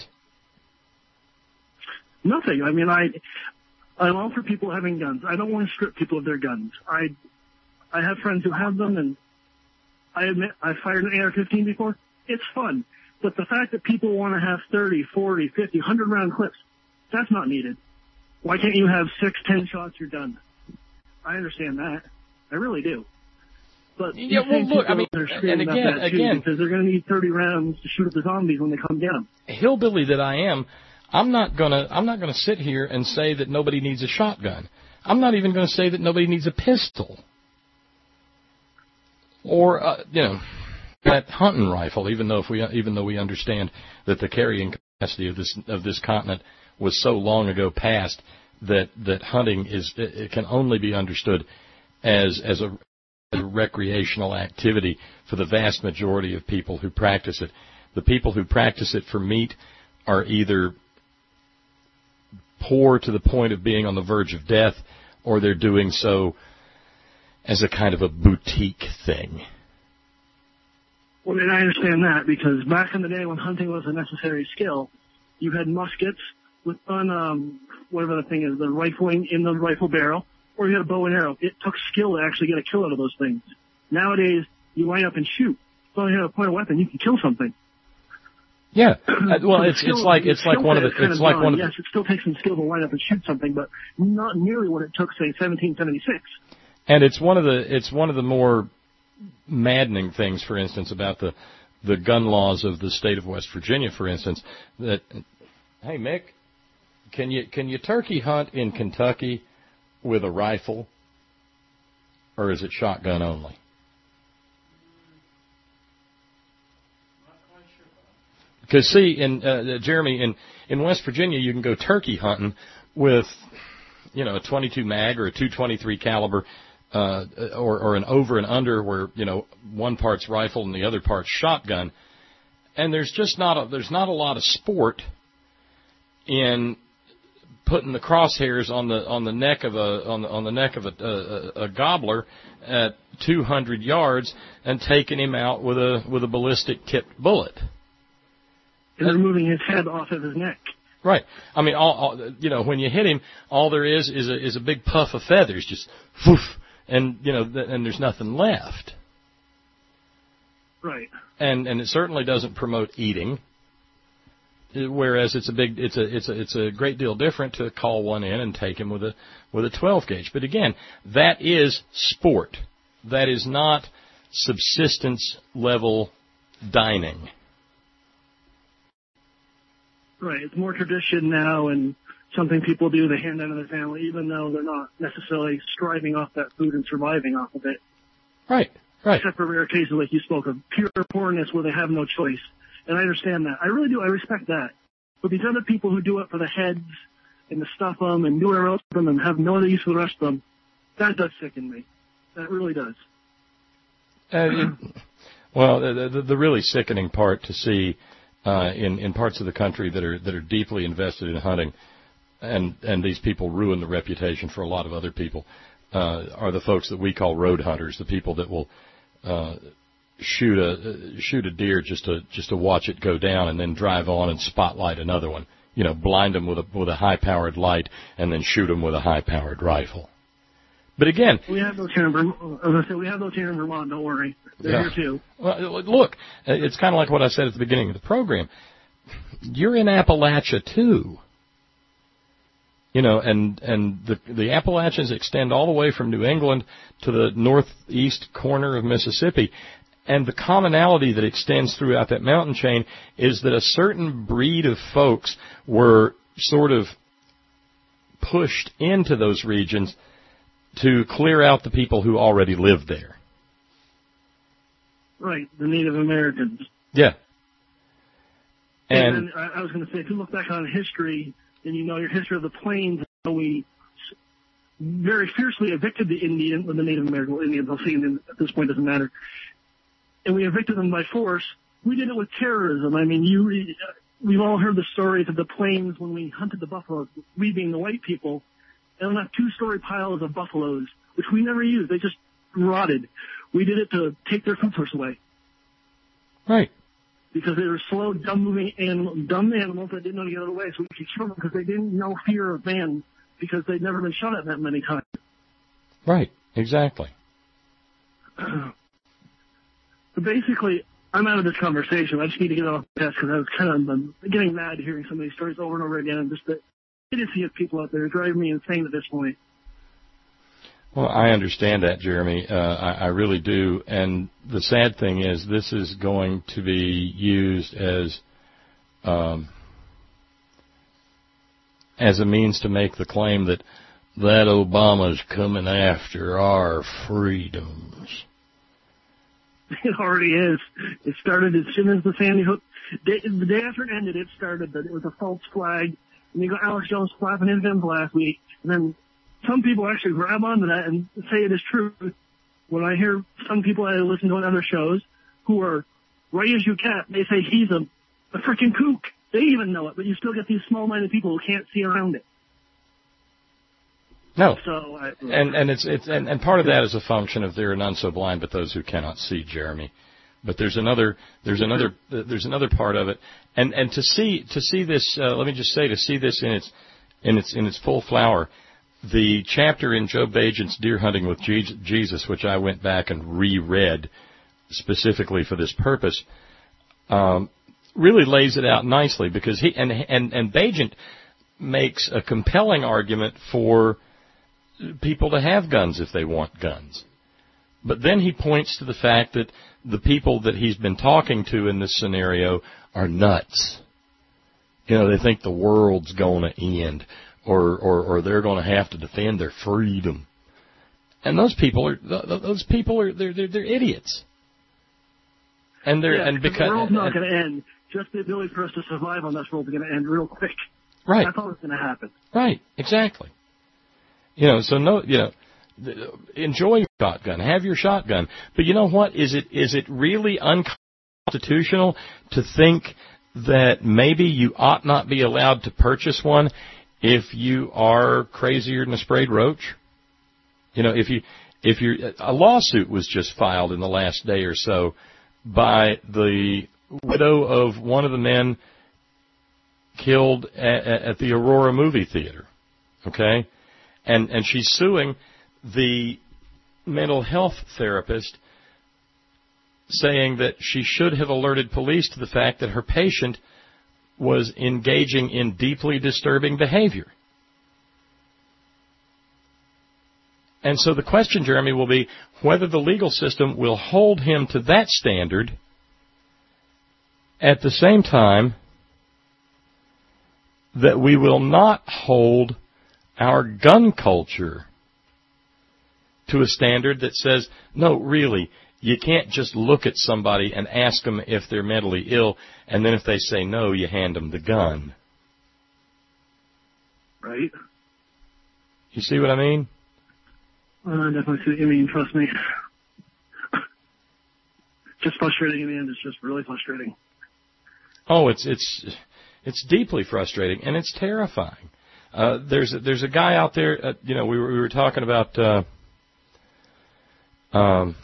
Nothing. I mean, I, I'm all for people having guns. I don't want to strip people of their guns. I, I have friends who have them, and I admit I've fired an A R fifteen before. It's fun. But the fact that people want to have thirty, forty, fifty, one hundred round clips, that's not needed. Why can't you have six, ten shots, you're done? I understand that. I really do. But yeah, well, look, I mean, and again, again, because they're going to need thirty rounds to shoot at the zombies when they come get them. Hillbilly that I am, I'm not gonna, I'm not gonna sit here and say that nobody needs a shotgun. I'm not even going to say that nobody needs a pistol or, uh, you know, that hunting rifle. Even though if we, even though we understand that the carrying capacity of this of this continent was so long ago past that that hunting is, it can only be understood as as a a recreational activity for the vast majority of people who practice it. The people who practice it for meat are either poor to the point of being on the verge of death, or they're doing so as a kind of a boutique thing. Well, and I understand that, because back in the day when hunting was a necessary skill, you had muskets with on um, whatever the thing is, the rifling in the rifle barrel, or you had a bow and arrow. It took skill to actually get a kill out of those things. Nowadays, you line up and shoot. As long as you have a point of weapon, you can kill something. Yeah, uh, well, it's it's like it's like one of the it's like one of the, yes, it still takes some skill to line up and shoot something, but not nearly what it took, say, seventeen seventy-six. And it's one of the it's one of the more maddening things, for instance, about the the gun laws of the state of West Virginia, for instance. That, hey, Mick, can you can you turkey hunt in Kentucky with a rifle, or is it shotgun only? Because, see, in uh, Jeremy, in, in West Virginia, you can go turkey hunting with, you know, a twenty-two mag or a two twenty-three caliber, uh, or, or an over and under where, you know, one part's rifle and the other part's shotgun. And there's just not a, there's not a lot of sport in putting the crosshairs on the on the neck of a on the on the neck of a, a, a gobbler at two hundred yards and taking him out with a with a ballistic tipped bullet. And removing his head off of his neck. Right. I mean, all, all you know, when you hit him, all there is is a is a big puff of feathers, just whoof, and you know, th- and there's nothing left. Right. And and it certainly doesn't promote eating. Whereas it's a big, it's a, it's a, it's a great deal different to call one in and take him with a, with a twelve gauge. But again, that is sport. That is not subsistence level dining. Right. It's more tradition now and something people do. They hand down to their family, even though they're not necessarily striving off that food and surviving off of it. Right. Right. Except for rare cases like you spoke of, pure poorness where they have no choice. And I understand that. I really do. I respect that. But these other people who do it for the heads and to stuff them and do whatever else with them and have no other use for the rest of them, that does sicken me. That really does. Uh, it, well, the, the, the really sickening part to see uh, in in parts of the country that are that are deeply invested in hunting, and and these people ruin the reputation for a lot of other people, uh, are the folks that we call road hunters, the people that will uh, shoot a shoot a deer just to just to watch it go down and then drive on and spotlight another one. You know, blind them with a with a high powered light and then shoot them with a high powered rifle. But again, we have those here in Vermont. As I said, we have those here in Vermont. Don't worry, they're yeah. here too. Well, look, it's kind of like what I said at the beginning of the program. You're in Appalachia too. You know, and and the the Appalachians extend all the way from New England to the northeast corner of Mississippi. And the commonality that extends throughout that mountain chain is that a certain breed of folks were sort of pushed into those regions to clear out the people who already lived there. Right, the Native Americans. Yeah. And, and and I, I was going to say, if you look back on history, and you know your history of the plains, we very fiercely evicted the Indian, or the Native American Indians, I'll see them at this point, doesn't matter. And we evicted them by force. We did it with terrorism. I mean, you, we've all heard the stories of the plains when we hunted the buffalo, we being the white people, and left two-story piles of buffaloes, which we never used. They just rotted. We did it to take their food source away. Right. Because they were slow, dumb-moving animal, dumb animals that didn't know to get out of the way, so we could kill them because they didn't know fear of man because they'd never been shot at that many times. Right. Exactly. But basically, I'm out of this conversation. I just need to get off the desk because I was kind of um, getting mad hearing some of these stories over and over again. And just the idiocy of people out there driving me insane at this point. Well, I understand that, Jeremy. Uh, I, I really do. And the sad thing is this is going to be used as um, as a means to make the claim that that Obama's coming after our freedoms. It already is. It started as soon as the Sandy Hook, day, the day after it ended, it started that it was a false flag. And you got Alex Jones flapping his guns last week. And then some people actually grab onto that and say it is true. When I hear some people I listen to on other shows who are right as you cat, they say he's a, a freaking kook. They even know it, but you still get these small-minded people who can't see around it. No, so I, and and it's it's and, and part of that is a function of there are none so blind but those who cannot see, Jeremy. But there's another there's another there's another part of it, and and to see to see this, uh, let me just say, to see this in its in its in its full flower, the chapter in Joe Bagent's Deer Hunting with Jesus, which I went back and reread specifically for this purpose, um, really lays it out nicely because he and and and Bagent makes a compelling argument for people to have guns if they want guns. But then he points to the fact that the people that he's been talking to in this scenario are nuts. You know, they think the world's going to end or, or, or they're going to have to defend their freedom. And those people are, those people are, they're, they're, they're idiots. And they're, yeah, and because, the world's not going to end. Just the ability for us to survive on this world is going to end real quick. Right. That's all that's going to happen. Right. Exactly. You know, so no, you know, enjoy your shotgun, have your shotgun. But you know what? Is it is it really unconstitutional to think that maybe you ought not be allowed to purchase one if you are crazier than a sprayed roach. You know, if you if you a lawsuit was just filed in the last day or so by the widow of one of the men killed at, at the Aurora movie theater. Okay, and and she's suing the mental health therapist, saying that she should have alerted police to the fact that her patient was engaging in deeply disturbing behavior. And so the question, Jeremy, will be whether the legal system will hold him to that standard at the same time that we will not hold our gun culture to a standard that says, no, really, you can't just look at somebody and ask them if they're mentally ill, and then if they say no, you hand them the gun. Right. You see what I mean? Uh, I definitely see what you mean, trust me. Just frustrating in the end. It's just really frustrating. Oh, it's it's it's deeply frustrating, and it's terrifying. Uh, there's a, there's a guy out there. Uh, you know, we were we were talking about uh, um,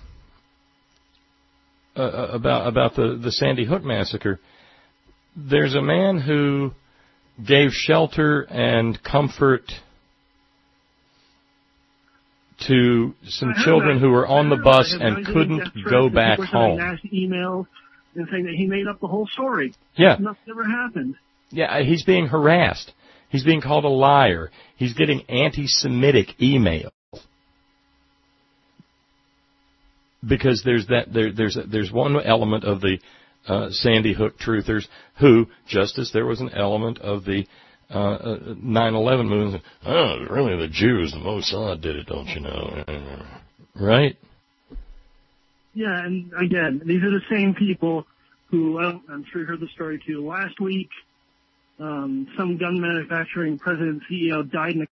uh, about about the the Sandy Hook massacre. There's a man who gave shelter and comfort to some children that. who were on the bus and couldn't go back home. Emails and saying that he made up the whole story. Yeah. Nothing ever happened. Yeah, he's being harassed. He's being called a liar. He's getting anti-Semitic emails. Because there's that there, there's there's one element of the uh, Sandy Hook truthers who, just as there was an element of the uh, nine eleven movement, oh, really the Jews, the Mossad did it, don't you know? Right? Yeah, and again, these are the same people who, well, I'm sure you heard the story too. Last week, um, some gun manufacturing president and C E O died in a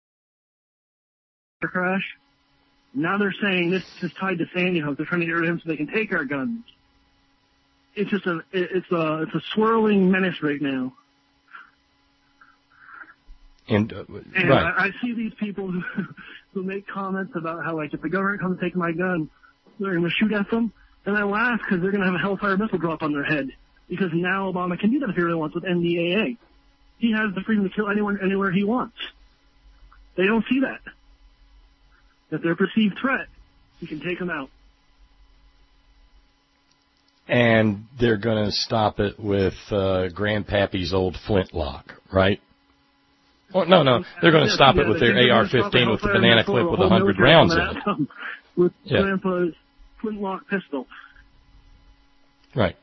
car crash. Now they're saying this is tied to Sandy Hook. They're trying to get rid of him so they can take our guns. It's just a, it's a, it's a swirling menace right now. And, uh, and right. I, I see these people who, who make comments about how, like, if the government comes to take my gun, they're going to shoot at them. And I laugh because they're going to have a Hellfire missile drop on their head. Because now Obama can do that if he really wants with N D A A. He has the freedom to kill anyone anywhere he wants. They don't see that. If they're a perceived threat, he can take them out. And they're going to stop it with uh, Grandpappy's old flintlock, right? Oh, no, no. They're going to stop yeah, it with their A R fifteen with the banana clip with a hundred rounds in it. With yeah. Grandpa's flintlock pistol. Right.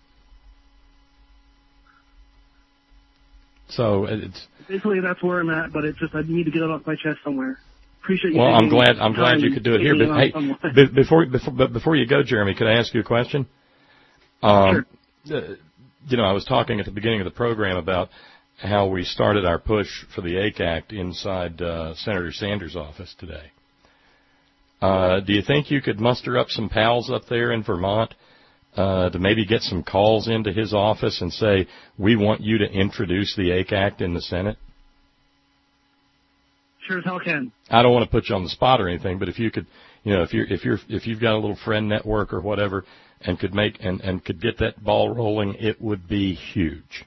So it's basically that's where I'm at, but it's just I need to get it off my chest somewhere. Appreciate you. Well, I'm glad I'm glad you could do it here. But hey, b- before before but before you go, Jeremy, could I ask you a question? Um, sure. Uh, you know, I was talking at the beginning of the program about how we started our push for the A C A Act inside uh, Senator Sanders' office today. Uh, do you think you could muster up some pals up there in Vermont uh, to maybe get some calls into his office and say, we want you to introduce the A C A Act in the Senate? Sure as hell can. I don't want to put you on the spot or anything, but if you could, you know, if you're if you're if you've got a little friend network or whatever, and could make and, and could get that ball rolling, it would be huge.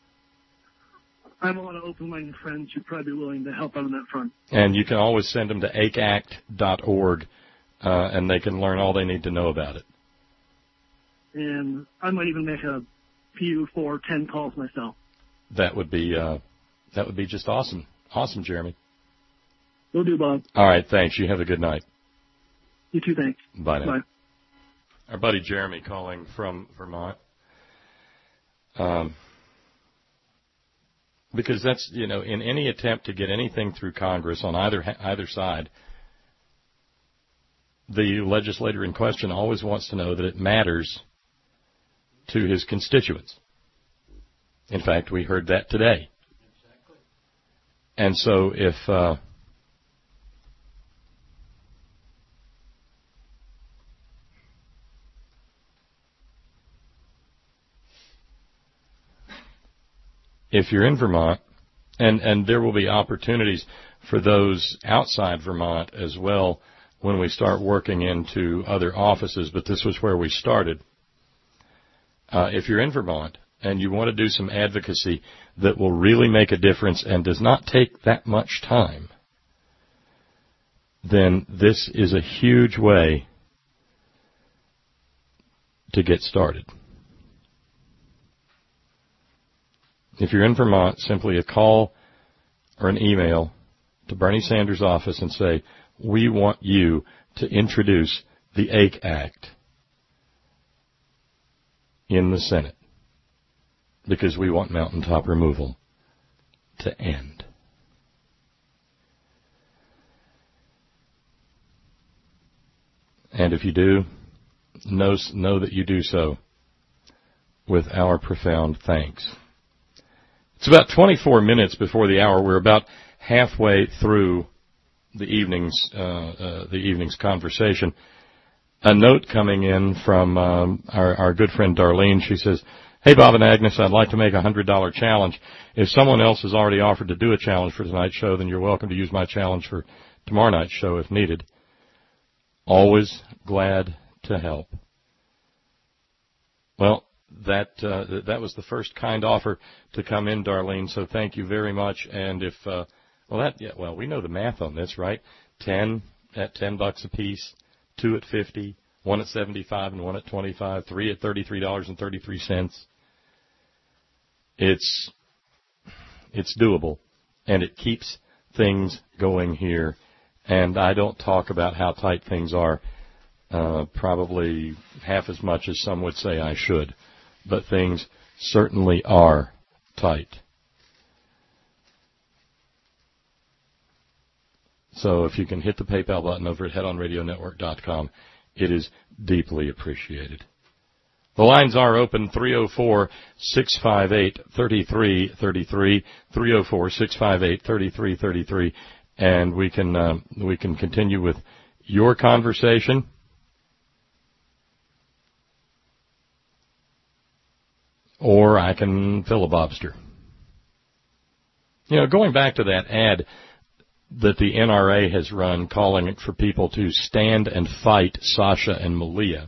I have a lot of open-minded friends who'd probably be willing to help out on that front. And you can always send them to A C A act dot org, uh, and they can learn all they need to know about it. And I might even make a few, four, ten calls myself. That would be uh, that would be just awesome. Awesome, Jeremy. Will do, Bob. All right, thanks. You have a good night. You too, thanks. Bye now. Bye. Our buddy Jeremy calling from Vermont. Um, because that's, you know, in any attempt to get anything through Congress on either either side, the legislator in question always wants to know that it matters to his constituents. In fact, we heard that today. And so if uh, if you're in Vermont And, and there will be opportunities for those outside Vermont as well when we start working into other offices, but this was where we started. Uh, if you're in Vermont and you want to do some advocacy that will really make a difference and does not take that much time, then this is a huge way to get started. If you're in Vermont, simply a call or an email to Bernie Sanders' office and say, we want you to introduce the A C E Act in the Senate because we want mountaintop removal to end. And if you do, know, know that you do so with our profound thanks. It's about twenty-four minutes before the hour. We're about halfway through the evening's uh, uh, the evening's conversation. A note coming in from um, our, our good friend Darlene. She says, "Hey Bob and Agnes, I'd like to make a hundred dollar challenge. If someone else has already offered to do a challenge for tonight's show, then you're welcome to use my challenge for tomorrow night's show if needed. Always glad to help." Well, that uh, that was the first kind offer to come in, Darlene. So thank you very much. And if uh, well, that yeah, well, we know the math on this, right? Ten at ten bucks a piece, two at fifty, one at seventy-five, and one at twenty-five, three at thirty-three dollars and thirty-three cents. It's it's doable, and it keeps things going here. And I don't talk about how tight things are, uh, probably half as much as some would say I should. But things certainly are tight. So if you can hit the PayPal button over at head on radio network dot com, it is deeply appreciated. The lines are open, three oh four, six five eight, three three three three, three oh four, six five eight, three three three three, and we can uh, we can continue with your conversation. Or I can filibuster. You know, going back to that ad that the N R A has run calling for people to stand and fight Sasha and Malia,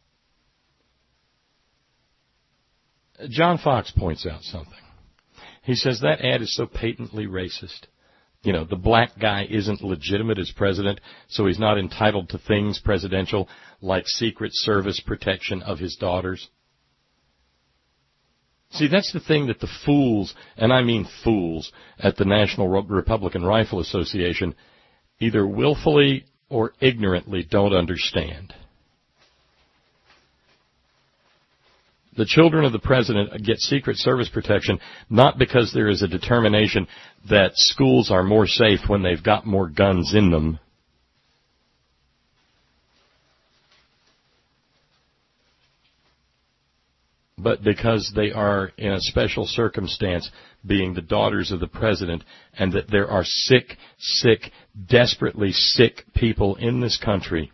John Fox points out something. He says that ad is so patently racist. You know, the black guy isn't legitimate as president, so he's not entitled to things presidential like Secret Service protection of his daughters. See, that's the thing that the fools, and I mean fools, at the National Republican Rifle Association either willfully or ignorantly don't understand. The children of the president get Secret Service protection not because there is a determination that schools are more safe when they've got more guns in them. But because they are in a special circumstance, being the daughters of the president, and that there are sick, sick, desperately sick people in this country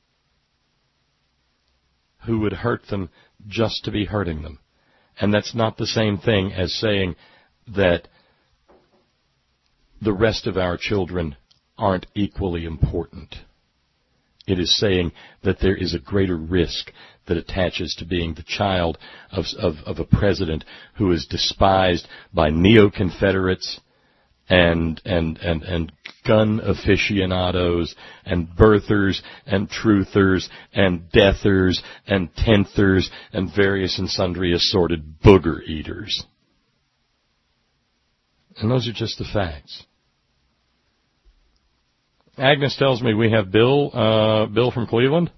who would hurt them just to be hurting them. And that's not the same thing as saying that the rest of our children aren't equally important. It is saying that there is a greater risk that attaches to being the child of, of, of a president who is despised by neo-Confederates and, and, and, and gun aficionados and birthers and truthers and deathers and tenthers and various and sundry assorted booger eaters. And those are just the facts. Agnes tells me we have Bill, uh, Bill from Cleveland.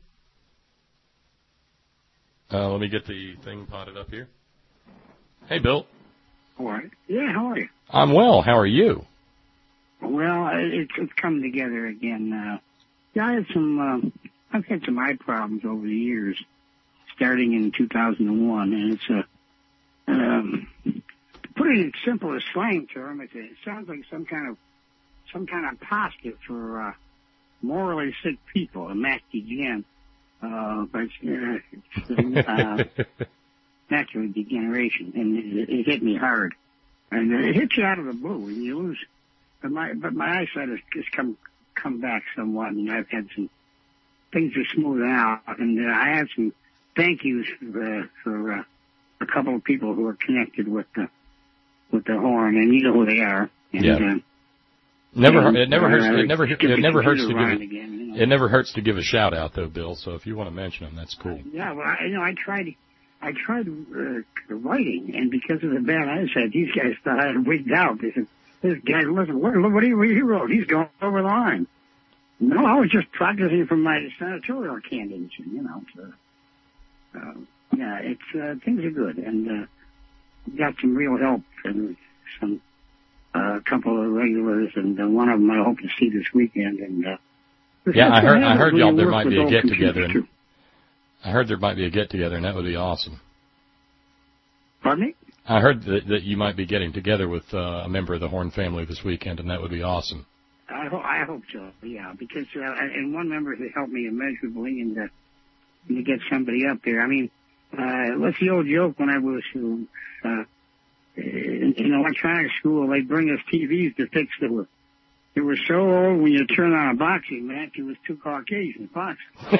Uh, let me get the thing potted up here. Hey, Bill. All right. Yeah, how are you? I'm well. How are you? Well, it's, it's coming together again. Uh, yeah, I had some, uh, I've had some eye problems over the years, starting in two thousand one, and it's a, um, to put it in simple as slang term, it's a, it sounds like some kind of, some kind of pasta for, uh, morally sick people, a macular Uh, but uh, it's uh, macular degeneration, and it, it hit me hard. And it hits you out of the blue, and you lose. But my but my eyesight has just come come back somewhat, and I've had some things to smooth out, and uh, I had some thank yous for, uh, for uh, a couple of people who are connected with the with the horn, and you know who they are. And, yeah. Uh, Never, and, it never hurts. uh, It never, get it the never hurts to computer give. running again, you know. It never hurts to give a shout out, though, Bill. So if you want to mention them, that's cool. Yeah, well, I, you know, I tried, I tried uh, writing, and because of the bad eyesight, these guys thought I had wigged out. They said, "This guy, listen, what, what he, what he wrote? He's going over the line." No, I was just practicing for my senatorial candidacy, you know. So, uh, yeah, it's uh, things are good, and uh, got some real help and some. A uh, couple of regulars, and uh, one of them I hope to see this weekend. And uh, yeah, I heard. I heard y'all there might be a get together. together. I heard there might be a get together, and that would be awesome. Pardon me? I heard that, that you might be getting together with uh, a member of the Horn family this weekend, and that would be awesome. I, ho- I hope so. Yeah, because uh, and one member has helped me immeasurably, and uh, to get somebody up there. I mean, uh, what's the old joke when I was. Uh, In, in electronic school, they bring us T Vs to fix the were. It was so old when you turn on a boxing match, it was two Caucasians boxing.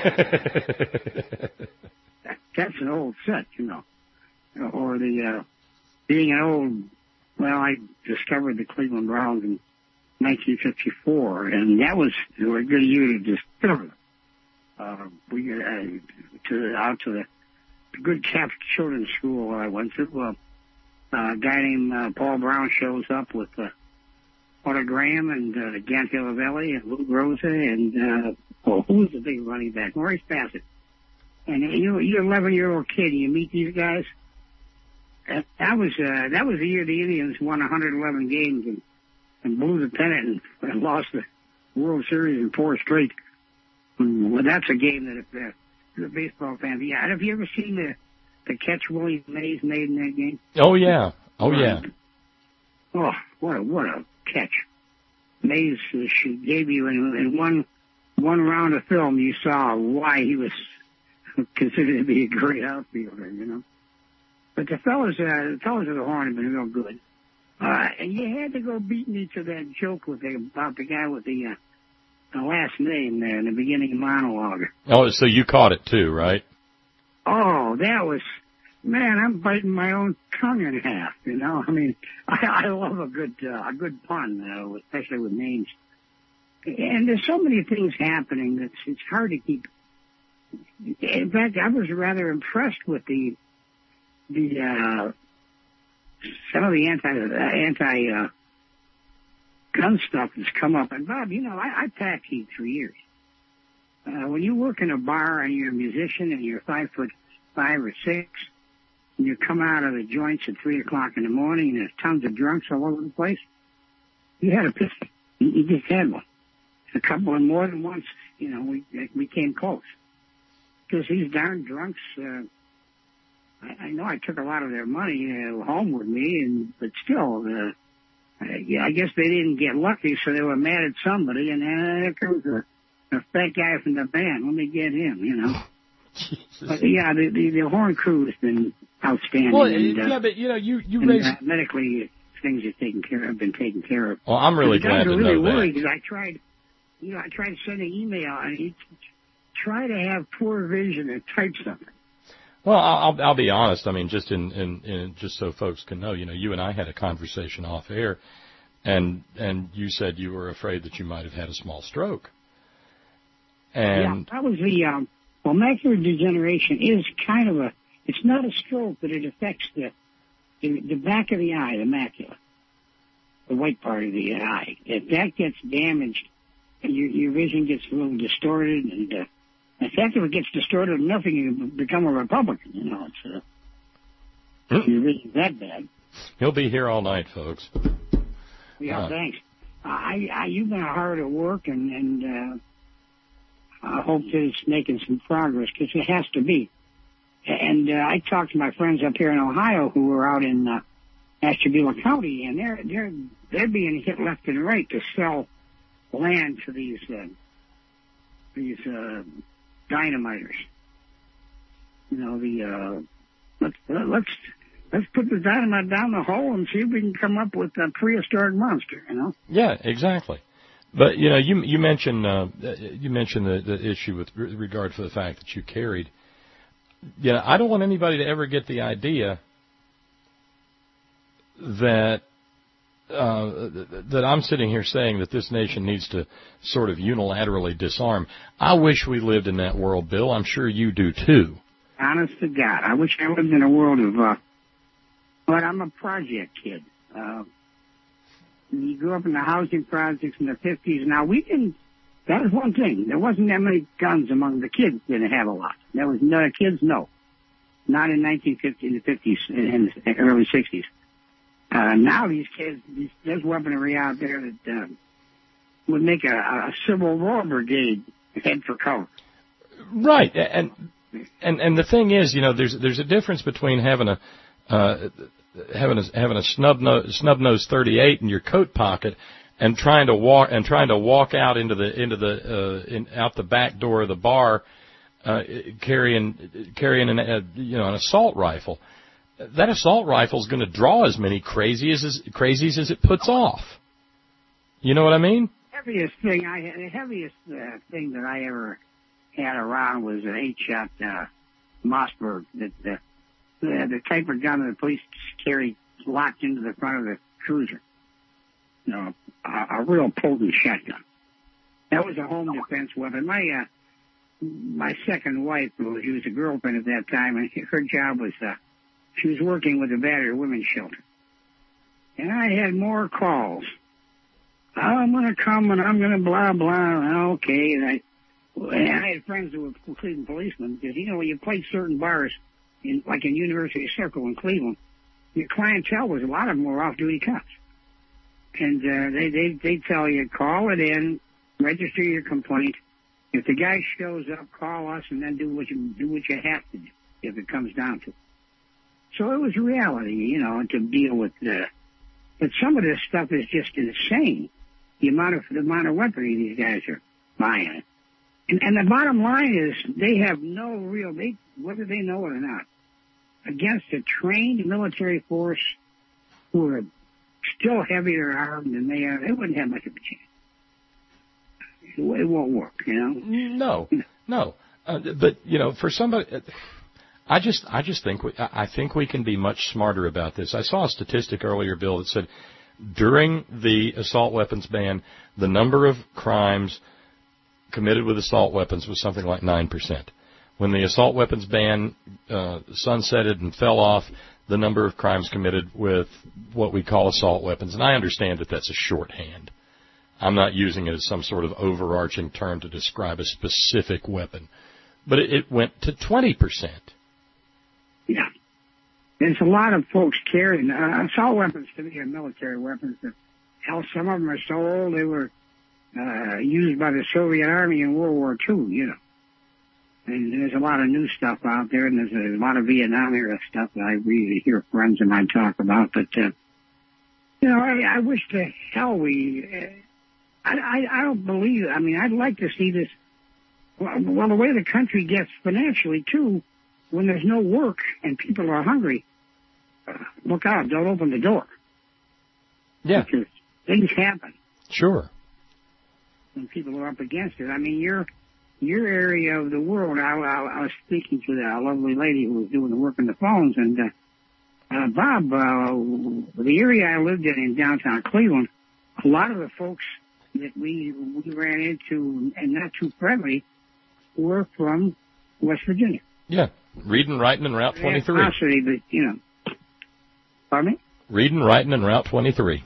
that, that's an old set, you know. Or the, uh, being an old, well, I discovered the Cleveland Browns in nineteen fifty-four, and that was a good year to discover them. Uh, we, uh, to, out to the, the good Catholic children's school I went to, uh, Uh, a guy named uh, Paul Brown shows up with uh, Otto Graham and uh, Gant Hilavelli and Lou Groza and, uh, oh, who's the big running back? Maurice Bassett. And you, you're an eleven-year-old kid and you meet these guys. That, that was uh, that was the year the Indians won one hundred eleven games and, and blew the pennant and, and lost the World Series in four straight. Well, that's a game that if uh, you're a baseball fan, yeah. Have you ever seen the The catch Willie Mays made in that game? Oh, yeah. Oh, yeah. Oh, what a, what a catch. Mays uh, she gave you in, in one one round of film, you saw why he was considered to be a great outfielder, you know. But the fellas, uh, the fellas of the Horn have been real good. Uh, and you had to go beat me to that joke with the, about the guy with the, uh, the last name there in the beginning of the monologue. Oh, so you caught it too, right? Oh, that was, man, I'm biting my own tongue in half, you know. I mean, I, I love a good, uh, a good pun, uh, especially with names. And there's so many things happening that it's hard to keep. In fact, I was rather impressed with the, the, uh, some of the anti, uh, anti, uh, gun stuff that's come up. And Bob, you know, I, I taxied for years. Uh, when you work in a bar and you're a musician and you're five foot five or six, and you come out of the joints at three o'clock in the morning and there's tons of drunks all over the place, you had a pistol. You, you just had one. A couple and more than once, you know, we we came close. Because these darn drunks, uh, I, I know I took a lot of their money uh, home with me, and but still, uh, I, yeah, I guess they didn't get lucky, so they were mad at somebody, and then uh, there comes a a fat guy from the band. Let me get him, you know. But yeah, the, the the Horn crew has been outstanding. Well, and, uh, yeah, but you know, you you and, raised uh, medically things are taken care have been taken care of. Well, I'm really the glad guys to are really know that. worried because I tried, you know, I tried sending email and he tried to have poor vision and type something. Well, I'll I'll be honest. I mean, just in, in in just so folks can know, you know, you and I had a conversation off air, and and you said you were afraid that you might have had a small stroke. And yeah, that was the, um, well, macular degeneration is kind of a, it's not a stroke, but it affects the, the, the back of the eye, the macula, the white part of the eye. If that gets damaged, your, your vision gets a little distorted, and, uh, in fact, if it gets distorted enough, you can become a Republican, you know, it's, uh, hmm. your vision's that bad. He'll be here all night, folks. Yeah, uh, thanks. I, I, you've been hard at work, and, and, uh, I hope that it's making some progress, because it has to be. And uh, I talked to my friends up here in Ohio who are out in uh, Ashtabula County, and they're they're they're being hit left and right to sell land to these uh, these uh, dynamiters. You know, the uh, let's let's let's put the dynamite down the hole and see if we can come up with a prehistoric monster, you know? Yeah, exactly. But, you know, you you mentioned uh, you mentioned the, the issue with regard to the fact that you carried. You know, I don't want anybody to ever get the idea that uh, that I'm sitting here saying that this nation needs to sort of unilaterally disarm. I wish we lived in that world, Bill. I'm sure you do, too. Honest to God, I wish I lived in a world of, uh, but I'm a project kid. Uh, you grew up in the housing projects in the fifties. Now, we didn't, that was one thing. There wasn't that many guns among the kids. Didn't have a lot. There was no kids, no. Not in nineteen fifty, in the fifties, in the early sixties. Uh, now these kids, these, there's weaponry out there that uh, would make a, a Civil War brigade head for cover. Right, and and and the thing is, you know, there's there's a difference between having a uh, having a having a snub nose snub nose thirty-eight in your coat pocket and trying to walk and trying to walk out into the into the uh, in, out the back door of the bar uh, carrying carrying an uh, you know an assault rifle. That assault rifle is going to draw as many crazies as crazies as it puts off. You know what I mean? Heaviest thing I the heaviest uh, thing that I ever had around was an eight-shot uh, Mossberg, that uh, the, the type of gun that the police carry locked into the front of the cruiser. You know, a, a real potent shotgun. That was a home defense weapon. My uh, my second wife, she was a girlfriend at that time, and her job was uh, she was working with the battered women's shelter. And I had more calls. I'm going to come and I'm going to blah, blah. Okay. And I, and I had friends who were Cleveland policemen because, you know, when you played certain bars, in, like in University Circle in Cleveland, your clientele was a lot of them were off-duty cops. And uh, they, they, they tell you, call it in, register your complaint. If the guy shows up, call us and then do what you, do what you have to do if it comes down to it. So it was reality, you know, to deal with the, but some of this stuff is just insane. The amount of, the amount of weaponry these guys are buying. And, and the bottom line is they have no real, they, whether they know it or not, against a trained military force who are still heavier armed than they are, they wouldn't have much of a chance. It won't work, you know? No, no. Uh, but, you know, for somebody, uh, I just, I just think we, I think we can be much smarter about this. I saw a statistic earlier, Bill, that said during the assault weapons ban, the number of crimes committed with assault weapons was something like nine percent. When the assault weapons ban uh, sunsetted and fell off, the number of crimes committed with what we call assault weapons, and I understand that that's a shorthand. I'm not using it as some sort of overarching term to describe a specific weapon, but it, it went to twenty percent. Yeah. There's a lot of folks carrying, uh, assault weapons to me are military weapons. That, hell, some of them are so old they were uh, used by the Soviet Army in World War Two, you know. And there's a lot of new stuff out there, and there's a lot of Vietnam era stuff that I really hear friends of mine talk about. But, uh, you know, I, I wish to hell we, uh, I, I, I don't believe, I mean, I'd like to see this, well, well, the way the country gets financially, too, when there's no work and people are hungry, uh, look out, don't open the door. Yeah. Because things happen. Sure. When people are up against it. I mean, your your area of the world, I, I, I was speaking to that lovely lady who was doing the work on the phones, and uh, uh, Bob, uh, the area I lived in in downtown Cleveland, a lot of the folks that we, we ran into, and not too friendly, were from West Virginia. Yeah. Reading, writing, and Route twenty-three. Possibly, but, you know. Pardon me? Reading, writing, and Route twenty-three.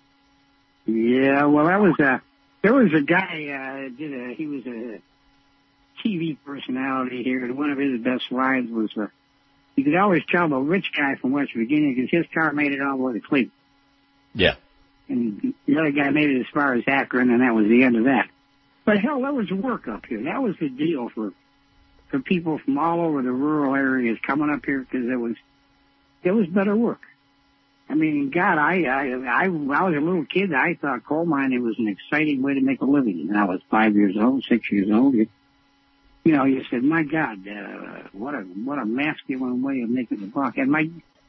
Yeah, well, that was a, there was a guy, uh, did a, he was a T V personality here, and one of his best lines was, uh, you could always tell the rich guy from West Virginia because his car made it all the way to Cleveland. Yeah. And the other guy made it as far as Akron, and that was the end of that. But hell, there was work up here. That was the deal for, for people from all over the rural areas coming up here because there was, there was better work. I mean, God, I, I, I, I was a little kid. I thought coal mining was an exciting way to make a living. And I was five years old, six years old. You, you know, you said, my God, uh, what a, what a masculine way of making a buck. And my,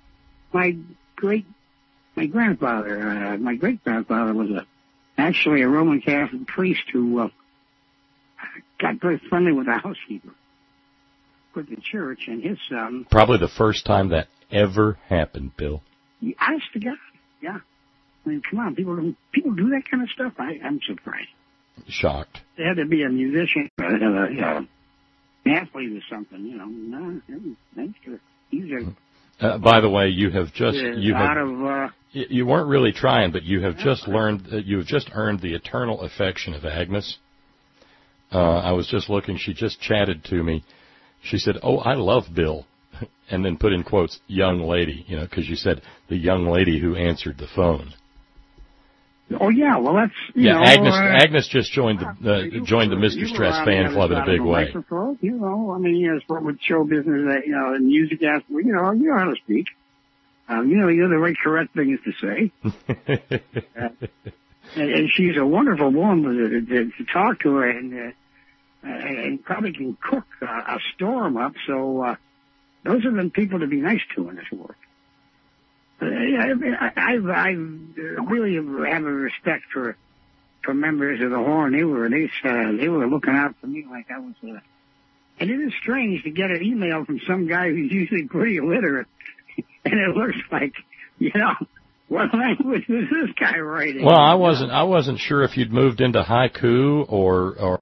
my great, my grandfather, uh, my great grandfather was a actually a Roman Catholic priest who uh, got very friendly with the housekeeper with the church, and his son. Probably the first time that ever happened, Bill. Honest to God, yeah. I mean, come on, people don't, people do that kind of stuff. I, I'm surprised. Shocked. They had to be a musician, or a, uh, athlete or something, you know. No, that's good. These are. Uh, by the way, you have just uh, you out have of. Uh, you weren't really trying, but you have just learned uh, you have just earned the eternal affection of Agnes. Uh, I was just looking; she just chatted to me. She said, "Oh, I love Bill," and then put in quotes, "young lady," you know, because you said the young lady who answered the phone. Oh yeah, well that's you yeah. know, Agnes uh, Agnes just joined the uh, joined the Mister Stress fan club in a big way. You know, I mean, you know, what with show business, that you know, and music, you know, you know how to speak. Um, you know, you know the right correct things to say. uh, and, and she's a wonderful woman to, to, to talk to her, and uh, and probably can cook uh, a storm up. So uh, those are the people to be nice to in this world. Uh, I, I, I really have a respect for for members of the Horn. They were they uh, they were looking out for me like I was. Uh, and it is strange to get an email from some guy who's usually pretty illiterate, and it looks like, you know, what language was this guy writing? Well, I wasn't I wasn't sure if you'd moved into haiku or or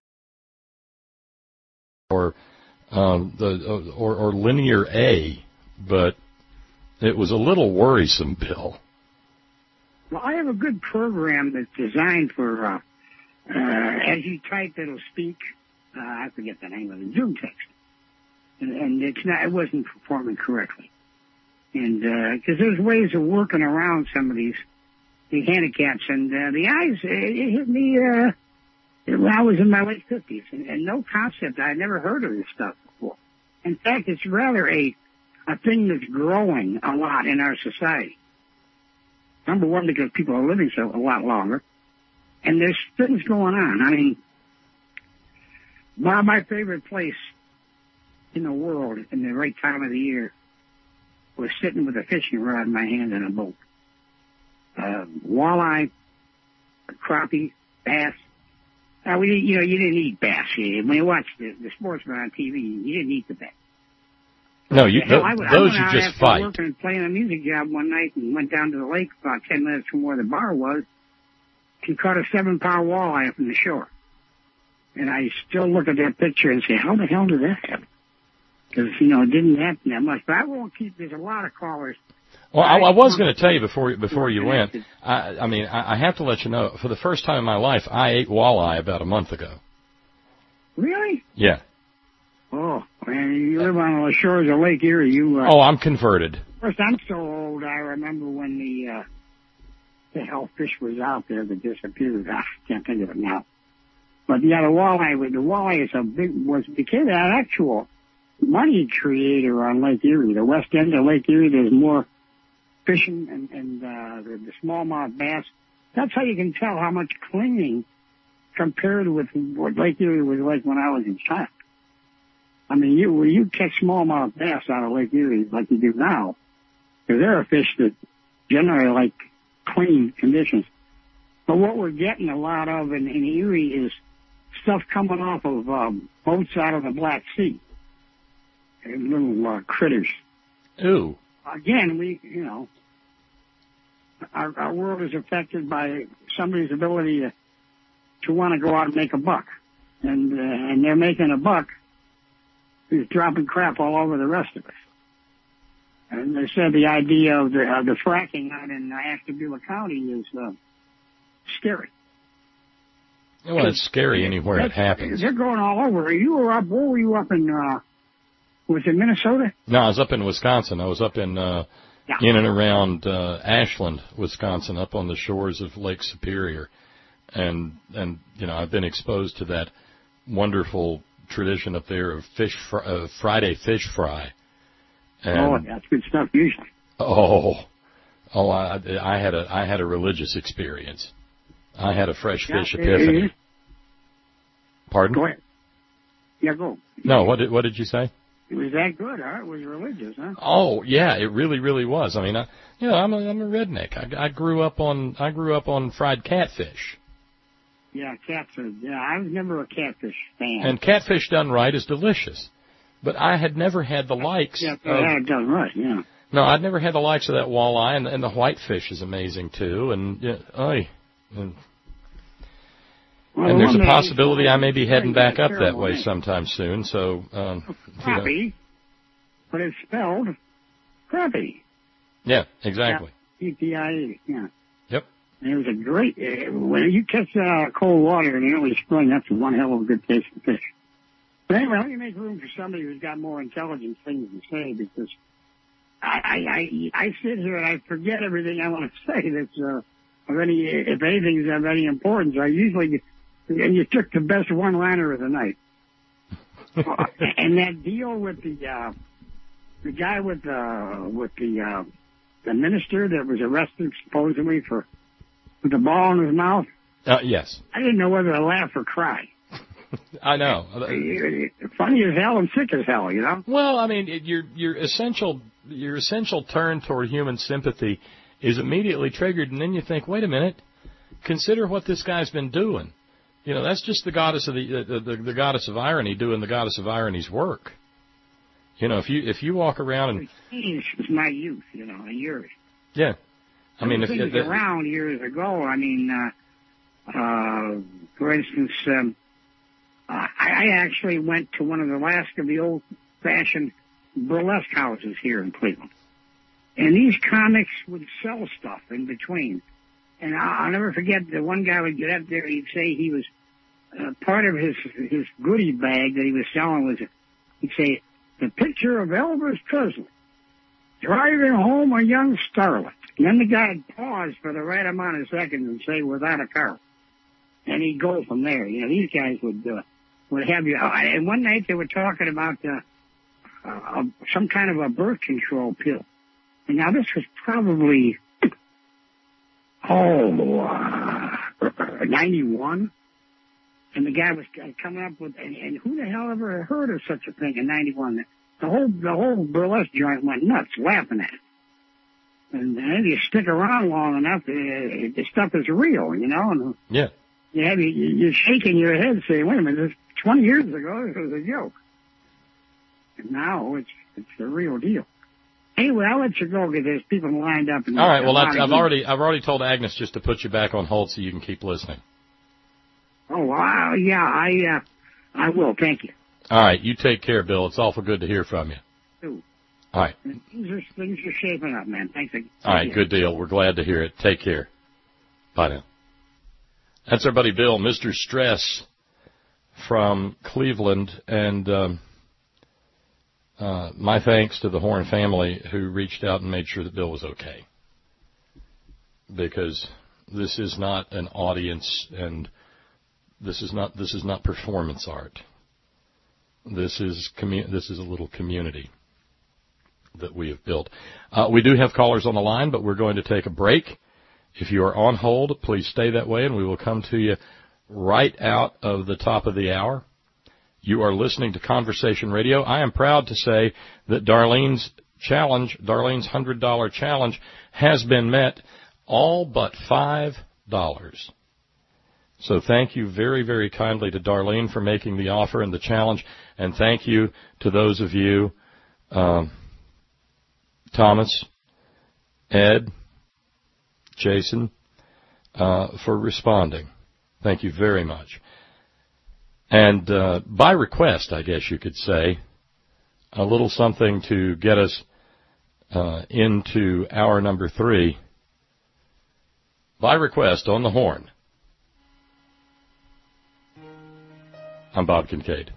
or um, the or, or linear A, but it was a little worrisome, Bill. Well, I have a good program that's designed for, uh, uh, as you type, it'll speak, uh, I forget the name of it, Zoom text. And, and it's not, it wasn't performing correctly. And, uh, cause there's ways of working around some of these, the handicaps. And, uh, the eyes, it, it hit me, uh, when I was in my late fifties. And, and no concept, I'd never heard of this stuff before. In fact, it's rather a, a thing that's growing a lot in our society. Number one, because people are living so a lot longer, and there's things going on. I mean, my, my favorite place in the world in the right time of the year was sitting with a fishing rod in my hand in a boat. Uh, walleye, crappie, bass. Uh, we, you know, you didn't eat bass. When you watched the, the sportsman on T V, you didn't eat the bass. No, you, Hell, th- I, I those went you out just after fight. Working and playing a music job one night and went down to the lake about ten minutes from where the bar was and caught a seven pound walleye from the shore. And I still look at that picture and say, how the hell did that happen? Because, you know, it didn't happen that much. But I won't keep, there's a lot of callers. Well, I, I was going to tell you before before you went. I, I mean, I, I have to let you know. For the first time in my life, I ate walleye about a month ago. Really? Yeah. Oh, man, you live on the shores of Lake Erie. You. Uh, oh, I'm converted. First, I'm so old. I remember when the uh, the hell fish was out there that disappeared. Ah, I can't think of it now. But yeah, the walleye. The walleye is a big was became an actual money creator on Lake Erie. The west end of Lake Erie, there's more fishing and, and uh, the, the smallmouth bass. That's how you can tell how much cleaning compared with what Lake Erie was like when I was in child. I mean, you you catch smallmouth bass out of Lake Erie like you do now, because there are fish that generally like clean conditions. But what we're getting a lot of in, in Erie is stuff coming off of um, boats out of the Black Sea, and little uh, critters. Ooh. Again, we you know, our, our world is affected by somebody's ability to to want to go out and make a buck, and uh, and they're making a buck. He's dropping crap all over the rest of us. And they said the idea of the, of the fracking out in Ashtabula County is uh, scary. Well, it's scary anywhere it happens. They're going all over. You were up, where were you up in, uh, was it Minnesota? No, I was up in Wisconsin. I was up in, uh, yeah. in and around uh, Ashland, Wisconsin, up on the shores of Lake Superior. And, and you know, I've been exposed to that wonderful tradition up there of fish fr- uh, Friday fish fry. And, oh, that's good stuff usually. Oh, oh, I, I had a I had a religious experience. I had a fresh yeah, fish epiphany. It is. Pardon? Go ahead. Yeah, go. No, what did what did you say? It was that good, huh? It was religious, huh? Oh yeah, it really, really was. I mean, I, you know, I'm a, I'm a redneck. I, I grew up on I grew up on fried catfish. Yeah, catfish. Yeah, I was never a catfish fan. And catfish done right is delicious, but I had never had the likes. Yeah, of, yeah, done right. Yeah. No, I'd never had the likes of that walleye, and, and the whitefish is amazing too. And yeah, oy, and, well, and there's a one day- possibility I may be heading Yeah, back up that terrible way name. sometime soon. So, um, you know. Crappie, but it's spelled crappie. Yeah, exactly. C P I E, yeah. Yep. And it was a great, uh, when you catch uh, cold water in the early spring, that's one hell of a good taste of fish. But anyway, let me make room for somebody who's got more intelligent things to say, because I, I, I, I sit here and I forget everything I want to say that's, uh, of any, if anything is of any importance. I usually, and you took the best one-liner of the night. And that deal with the, uh, the guy with, uh, with the, uh, the minister that was arrested supposedly for, with the ball in his mouth. Uh, yes. I didn't know whether to laugh or cry. I know. Funny as hell and sick as hell, you know? Well, I mean, it, your your essential your essential turn toward human sympathy is immediately triggered, and then you think, wait a minute, consider what this guy's been doing. You know, that's just the goddess of the the, the, the goddess of irony doing the goddess of irony's work. You know, if you if you walk around and It was my youth, you know, yours. yeah, I mean, if, things if that, around years ago, I mean, uh, uh, for instance, um, I, I actually went to one of the last of the old-fashioned burlesque houses here in Cleveland. And these comics would sell stuff in between. And I'll, I'll never forget the one guy would get up there, he'd say he was, uh, part of his, his goodie bag that he was selling was, he'd say, the picture of Elvis Presley driving home a young starlet. And then the guy would pause for the right amount of seconds and say, without a car. And he'd go from there. You know, these guys would, uh, would have you. And one night they were talking about, uh, uh, some kind of a birth control pill. And now this was probably, oh, uh, ninety-one. And the guy was coming up with, and, and who the hell ever heard of such a thing in ninety-one? The whole, the whole burlesque joint went nuts laughing at it. And then you stick around long enough, uh, the stuff is real, you know? And yeah. You have, you, you're shaking your head saying, wait a minute, this, twenty years ago, this was a joke. And now it's, it's the real deal. Anyway, I'll let you go because there's people lined up. And all right. Well, that's, I've already I've already told Agnes just to put you back on hold so you can keep listening. Oh, wow, yeah, I uh, I will. Thank you. All right. You take care, Bill. It's awful good to hear from you. Too. All right. Things are, things are shaping up, man. Thanks again. All right. Good deal. We're glad to hear it. Take care. Bye now. That's our buddy Bill, Mister Stress from Cleveland, and um, uh, my thanks to the Horn family who reached out and made sure that Bill was okay, because this is not an audience, and this is not this is not performance art. This is commu- this is a little community that we have built. Uh, we do have callers on the line, but we're going to take a break. If you are on hold, please stay that way, and we will come to you right out of the top of the hour. You are listening to Conversation Radio. I am proud to say that Darlene's challenge, Darlene's one hundred dollars challenge, has been met, all but five dollars. So thank you very, very kindly to Darlene for making the offer and the challenge, and thank you to those of you, um, Thomas, Ed, Jason, uh, for responding. Thank you very much. And uh, by request, I guess you could say, a little something to get us uh, into hour number three. By request, on the horn, I'm Bob Kincaid.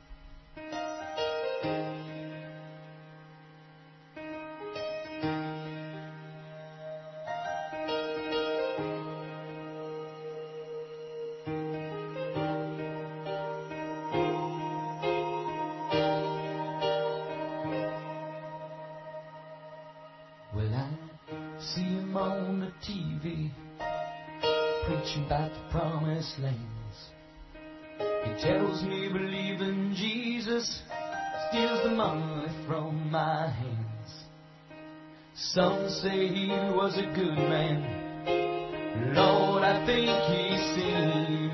steals the money from my hands. Some say he was a good man. Lord, I think he's sinned.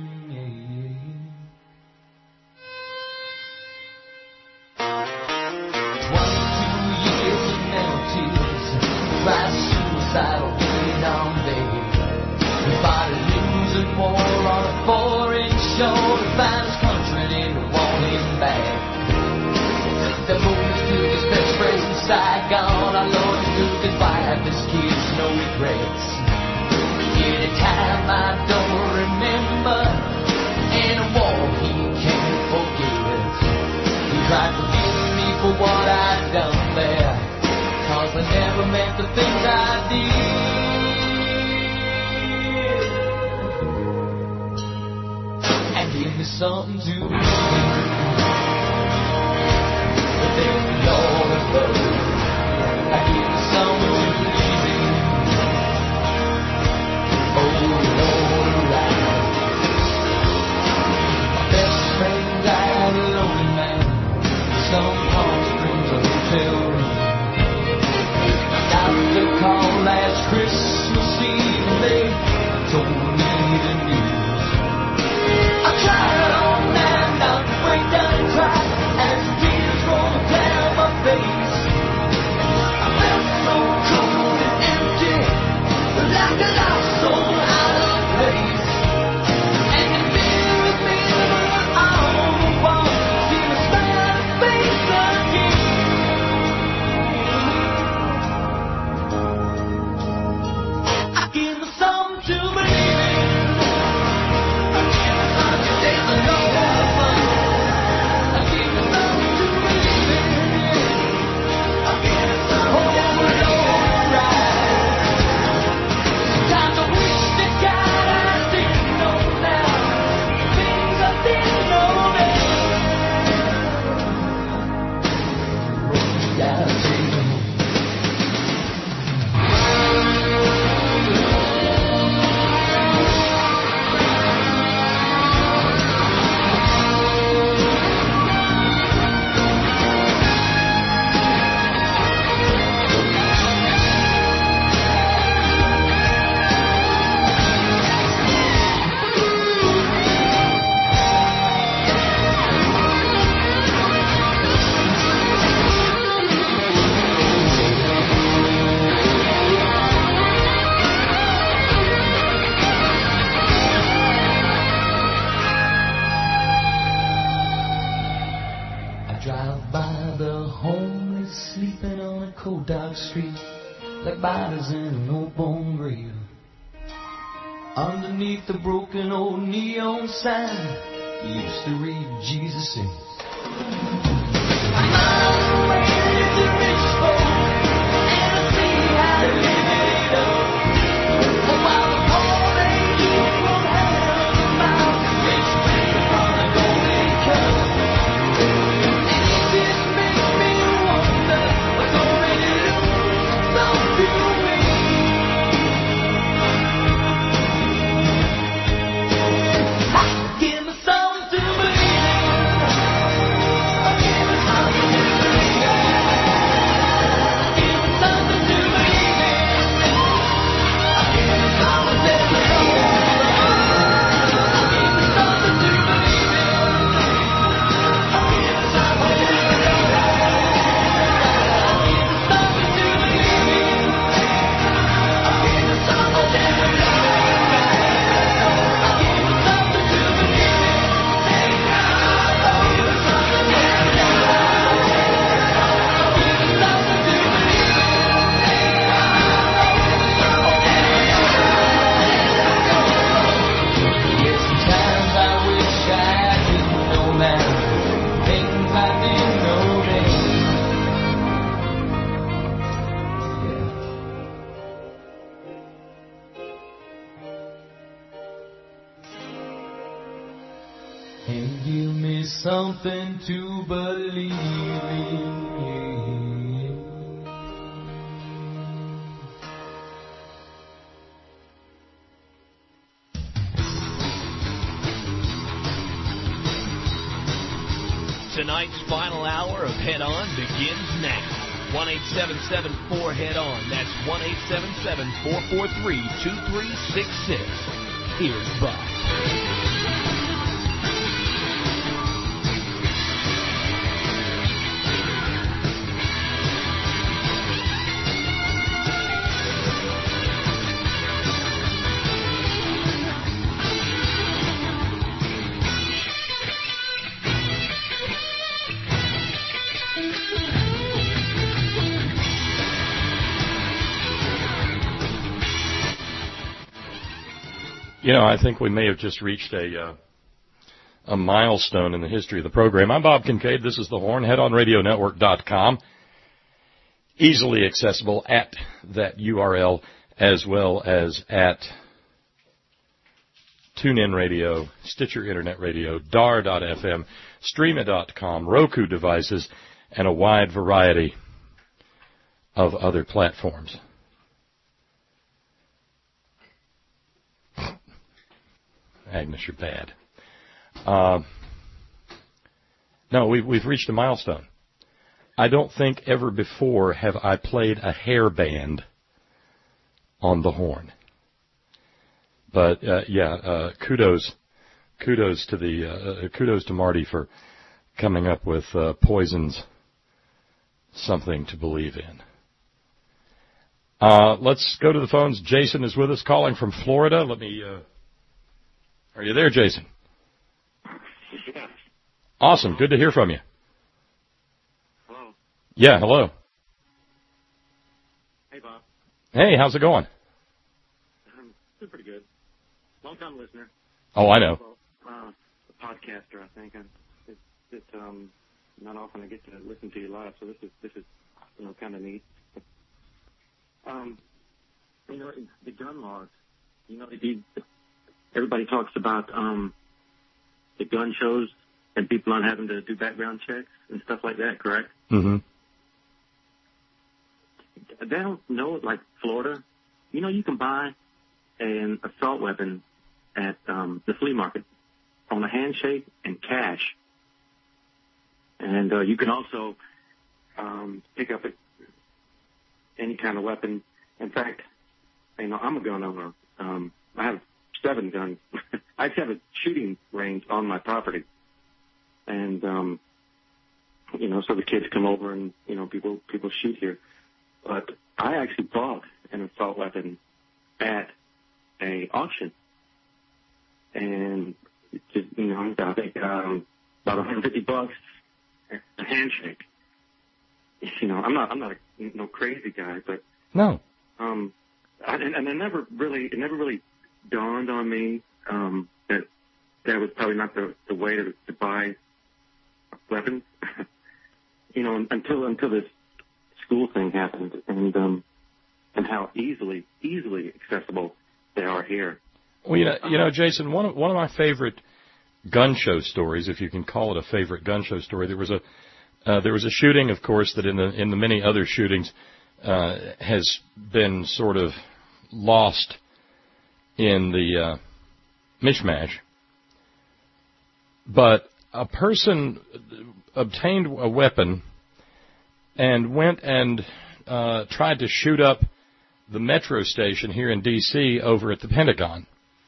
Twenty-two years of mental tears, by suicidal way down there. We fought a losing war on a foreign shore to find his country and to want him back. The moon took his best friend in Saigon. Our Lord took his wife, his kids, no regrets. Anytime I don't remember, in a war he can't forget. He tried to forgive me for what I'd done there, 'cause I never meant the things I did. And give me something to believe. But there's the Lord above. I give me something to believe in. Oh Lord, around. My best friend died a lonely man. Some Palm Springs hotel room. Doctor called last Christmas Eve and they told me the news. I tried all night not to break down and cry as the tears rolled down my face. I felt so cold and empty, like a lost soul out of place. And you been with me all the while, see my smiling face again. I give me something to believe in. There's a Lord above. I give me something to believe in. I give me something to believe in. Sometimes I wish to God I didn't know now, things I didn't know then. Yeah, I take them. I drive by the homeless sleeping on a cold dark street, like bodies in an old bone grave. Underneath the broken old neon sign, you used to read Jesus says. Miles away live the rich folk, and I see how they live it up. While the poor they eat from hand to mouth, rich drink from the golden cup. And it just makes me wonder what's already lost some to me. Give me something to believe in. Give me something to believe in. Give me something to believe in. Give me something to believe in. Give me something to believe in. Give me something to believe in. Give me something to believe in. Give me something to believe in. Yes, sometimes I wish I didn't know now, things I didn't know then. And give me something to believe in. Tonight's final hour of Head On begins now. one eight seven seven four head on. That's one eight seven seven four four three two three six six. Here's Bob. You know, I think we may have just reached a uh, a milestone in the history of the program. I'm Bob Kincaid. This is the Horn, head on radio network dot com. Easily accessible at that U R L, as well as at TuneIn Radio, Stitcher Internet Radio, D A R dot F M, Streama dot com, Roku devices, and a wide variety of other platforms. Agnes, you're bad. Uh, no, we've, we've reached a milestone. I don't think ever before have I played a hair band on the horn. But, uh, yeah, uh, kudos, kudos to the, uh, kudos to Marty for coming up with, uh, Poison's Something to Believe in. Uh, let's go to the phones. Jason is with us, calling from Florida. Let me, uh, Are you there, Jason? Yeah. Awesome. Good to hear from you. Hello. Yeah, hello. Hey, Bob. Hey, how's it going? I'm doing pretty good. Long-time listener. Oh, I know. Well, uh, a podcaster, I think. I'm, it's it's um, not often I get to listen to you live, so this is, this is you know, kind of neat. Um, you know, the gun laws, you know, the, everybody talks about um, the gun shows and people not having to do background checks and stuff like that, correct? Mm-hmm. They don't know, like Florida, you know, you can buy an assault weapon at um, the flea market on a handshake and cash. And uh, you can also um, pick up a, any kind of weapon. In fact, you know, I'm a gun owner. Um, I have seven guns. I actually have a shooting range on my property. And, um, you know, so the kids come over and, you know, people, people shoot here. But I actually bought an assault weapon at a auction. And, it just, you know, I think, um, about one hundred fifty bucks a handshake. You know, I'm not, I'm not a no crazy guy, but. No. Um, I, and, and I never really, it never really dawned on me um, that that was probably not the, the way to, to buy weapons. You know, until until this school thing happened, and um, and how easily easily accessible they are here. Well, you know, you know, Jason, one of one of my favorite gun show stories, if you can call it a favorite gun show story, there was a uh, there was a shooting, of course, that in the in the many other shootings uh, has been sort of lost in the uh, mishmash. But a person obtained a weapon and went and uh, tried to shoot up the metro station here in D C over at the Pentagon.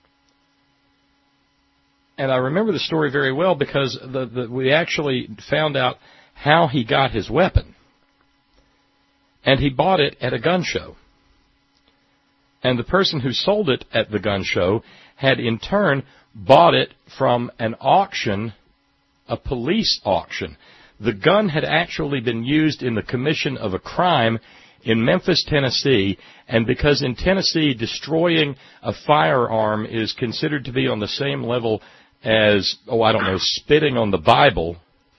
And I remember the story very well because the, the, we actually found out how he got his weapon. And he bought it at a gun show. And the person who sold it at the gun show had in turn bought it from an auction, a police auction. The gun had actually been used in the commission of a crime in Memphis, Tennessee, and because in Tennessee destroying a firearm is considered to be on the same level as, oh, I don't know, spitting on the Bible,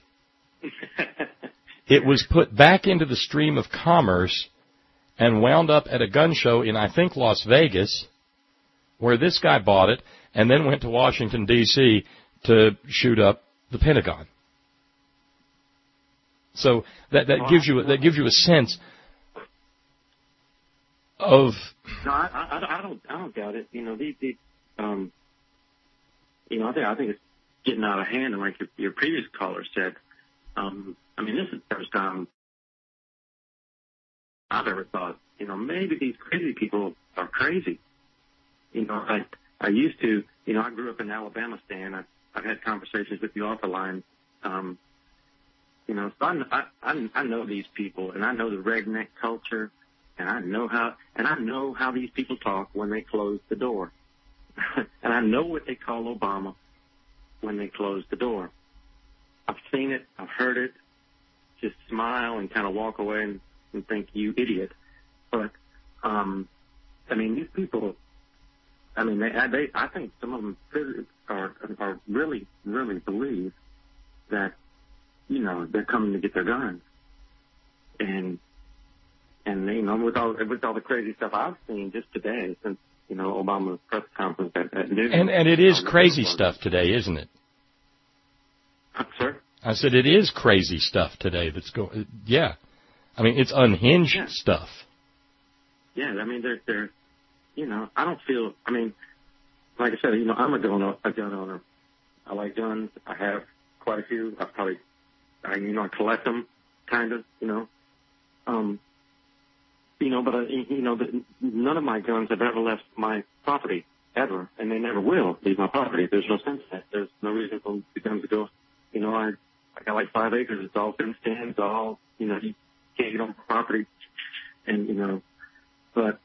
it was put back into the stream of commerce and wound up at a gun show in, I think, Las Vegas, where this guy bought it and then went to Washington, D C to shoot up the Pentagon. So that, that gives you that gives you a sense of. No, I, I, I don't I don't doubt it. You know, the, the um, you know, I think I think it's getting out of hand, and like your, your previous caller said, Um, I mean, this is the first time I've ever thought, you know, maybe these crazy people are crazy. You know, I I used to, you know, I grew up in Alabama, Stan. I, I've had conversations with you off the line. Um, you know, so I, I I know these people, and I know the redneck culture, and I know how and I know how these people talk when they close the door, and I know what they call Obama when they close the door. I've seen it, I've heard it. Just smile and kind of walk away and, and think, you idiot. But um, I mean, these people. I mean, they, they, I think some of them are, are really, really believe that, you know, they're coming to get their guns. And, and, you know, with all, with all the crazy stuff I've seen just today since, you know, Obama's press conference at, at noon. And, and it is crazy stuff today, isn't it? Sir? I said it is crazy stuff today that's going, yeah. I mean, it's unhinged yeah. stuff. Yeah, I mean, they're, they're, you know, I don't feel, I mean, like I said, you know, I'm a gun, a gun owner. I like guns. I have quite a few. I probably, I, you know, I collect them, kind of, you know. Um, you know, but, I, you know, the, none of my guns have ever left my property, ever, and they never will leave my property. There's no sense in it. There's no reason for the guns to go, you know, I, I got like five acres. It's all fenced in. It's all, you know, you can't get on property. And, you know, but...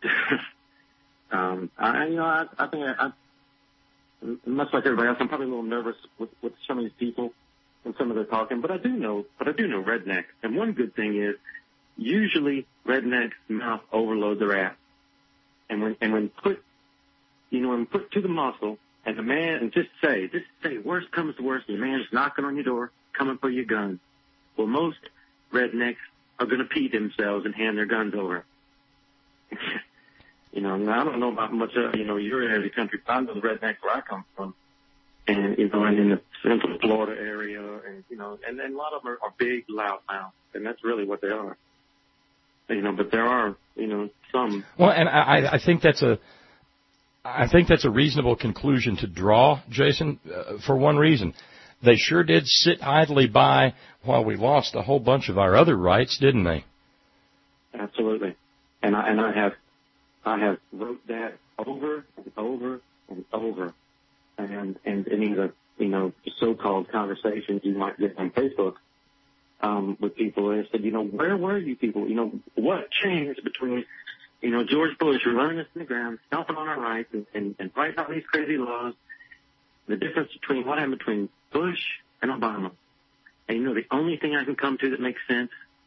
Um, I, you know, I, I think I, I, much like everybody else, I'm probably a little nervous with, with some of these people and some of their talking, but I do know, but I do know rednecks. And one good thing is, usually rednecks' mouth overload their ass. And when, and when put, you know, when put to the muscle, and the man, and just say, just say, worst comes to worst, and the man's knocking on your door, coming for your gun. Well, most rednecks are going to pee themselves and hand their guns over. You know, now I don't know about much, uh, you know, your area of the country, but I know the rednecks where I come from. And, you know, and in the central Florida area, and, you know, and, and a lot of them are, are big, loud mouths, and that's really what they are. You know, but there are, you know, some. Well, and I, I think that's a, I think that's a reasonable conclusion to draw, Jason, uh, for one reason. They sure did sit idly by while we lost a whole bunch of our other rights, didn't they? Absolutely. And I, and I have, I have wrote that over and over and over, and and any of the, you know, so-called conversations you might get on Facebook um, with people. And I said, you know, where were you people? You know, what changed between, you know, George Bush running us in the ground, stomping on our rights, and, and, and writing out these crazy laws? The difference between what happened between Bush and Obama. And you know, the only thing I can come to that makes sense,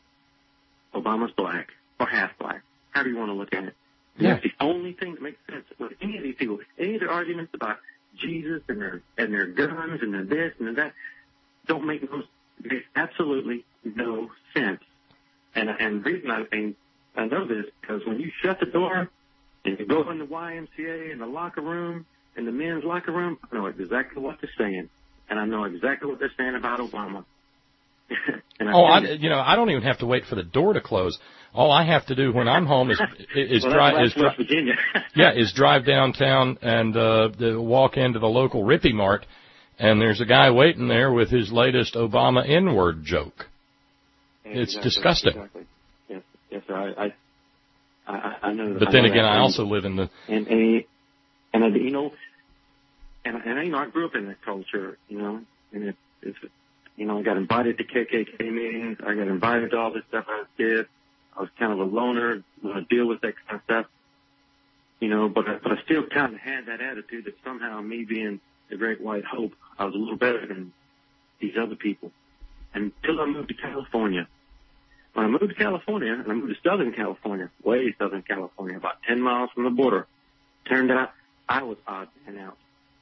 Obama's black or half black, however you want to look at it. Yeah. That's the only thing that makes sense with any of these people. Any of their arguments about Jesus and their and their guns and their this and their that don't make no makes absolutely no sense. And and the reason I and I know this because when you shut the door and you go in the Y M C A in the locker room in the men's locker room, I know exactly what they're saying, and I know exactly what they're saying about Obama. and I oh, I, you know, I don't even have to wait for the door to close. All I have to do when I'm home is is well, drive is dri- Virginia. yeah is drive downtown and uh, the, walk into the local Rippy Mart, and there's a guy waiting there with his latest Obama N-word joke. Exactly, it's disgusting. Exactly. Yes, yes, sir. I, I, I, I know. But I then know again, that. I also live in the and and, he, and I, you know, and and you know, I grew up in that culture, you know, and it, it's, you know, I got invited to K K K meetings. I got invited to all this stuff as a kid. I was kind of a loner, uh, deal with that kind of stuff, you know, but I, but I still kind of had that attitude that somehow me being the great white hope, I was a little better than these other people. Until I moved to California. When I moved to California, and I moved to Southern California, way Southern California, about ten miles from the border, turned out I was odd and out.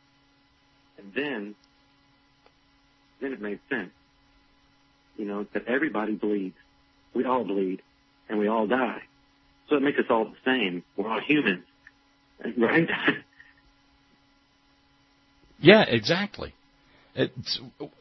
And then, then it made sense, you know, that everybody bleeds. We all bleed. And we all die. So it makes us all the same. We're all humans. Right? Yeah, exactly. It's,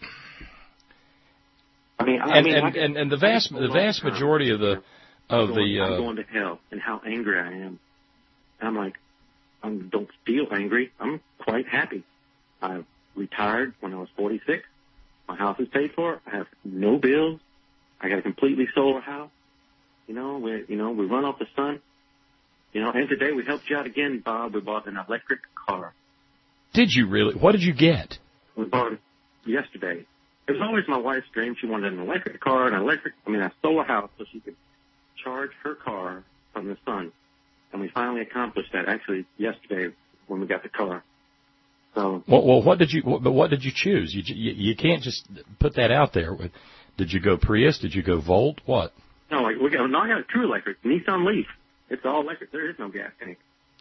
I mean, I and, mean, and, I, and, and the vast the vast majority of the of I'm going, the uh, I'm going to hell and how angry I am. And I'm like, I don't feel angry. I'm quite happy. I retired when I was forty-six. My house is paid for. I have no bills. I got a completely solar house. You know, we you know we run off the sun. You know, and today we helped you out again, Bob. We bought an electric car. Did you really? What did you get? We bought it yesterday. It was always my wife's dream. She wanted an electric car, an electric, I mean, a solar house, so she could charge her car from the sun. And we finally accomplished that actually yesterday when we got the car. So. Well, well what did you? But what did you choose? You, you you can't just put that out there. Did you go Prius? Did you go Volt? What? No, like, we got. No, I got a true electric Nissan Leaf. It's all electric. There is no gas tank.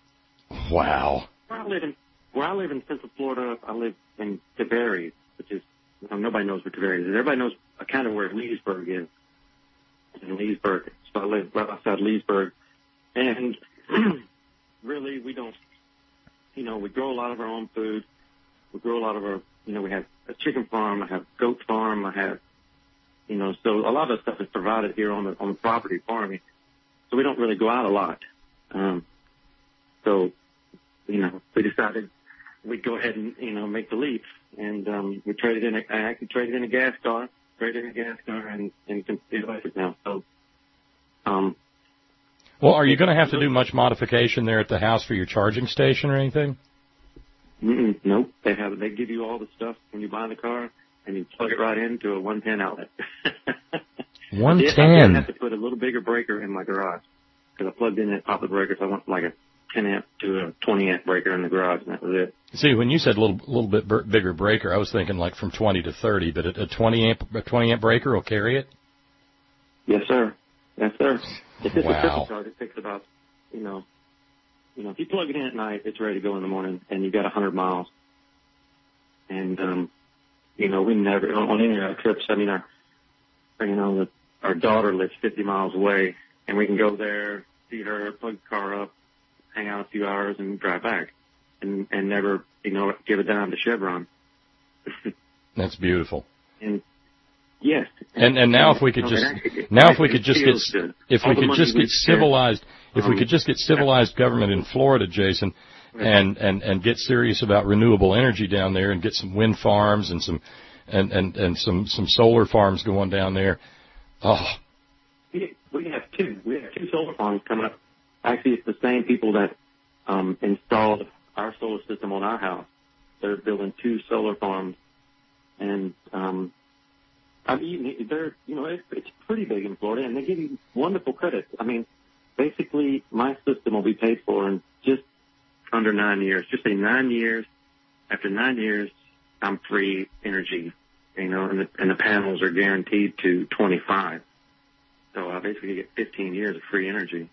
Wow. Where I live in, where I live in Central Florida, I live in Tavares, which is well, nobody knows where Tavares is. Everybody knows kind of where Leesburg is. In Leesburg, so I live right outside Leesburg, and really we don't. You know, we grow a lot of our own food. We grow a lot of our, you know, we have a chicken farm. I have a goat farm. I have, you know, so a lot of the stuff is provided here on the on the property farming. So we don't really go out a lot. Um, so, you know, we decided we'd go ahead and, you know, make the leap. And um, we traded in, a, I actually traded in a gas car, traded in a gas car, and, and can see electric now. So, um, well, are you going to have to do much modification there at the house for your charging station or anything? Mm-mm, nope. They have. They give you all the stuff when you buy the car, and you plug it right into a one ten outlet. one ten. I did have to put a little bigger breaker in my garage because I plugged in that pop the breaker, so I went from like a ten amp to a twenty amp breaker in the garage, and that was it. See, when you said a little little bit b- bigger breaker, I was thinking like from twenty to thirty, but a, a twenty amp a twenty amp breaker will carry it. Yes, sir. Yes, sir. If it's wow. a triple charge, it takes about, you know, you know, if you plug it in at night, it's ready to go in the morning, and you've got one hundred miles. And, um, you know, we never, on any of our trips, I mean, our, you know, the, our daughter lives fifty miles away, and we can go there, see her, plug the car up, hang out a few hours, and drive back, and, and never, you know, give a dime to Chevron. That's beautiful. And, yes. And and now if we could just now if we could just get if we could just get civilized if we could just get civilized government in Florida, Jason, and and and get serious about renewable energy down there and get some wind farms and some and and and some some solar farms going down there. Oh, we we have two we have two solar farms coming up. Actually, it's the same people that um, installed our solar system on our house. They're building two solar farms, and um, I mean, they're, you know, it's, it's pretty big in Florida, and they give you wonderful credit. I mean, basically, my system will be paid for in just under nine years. Just say nine years. After nine years, I'm free energy, you know, and the, and the panels are guaranteed to twenty-five. So I basically get fifteen years of free energy.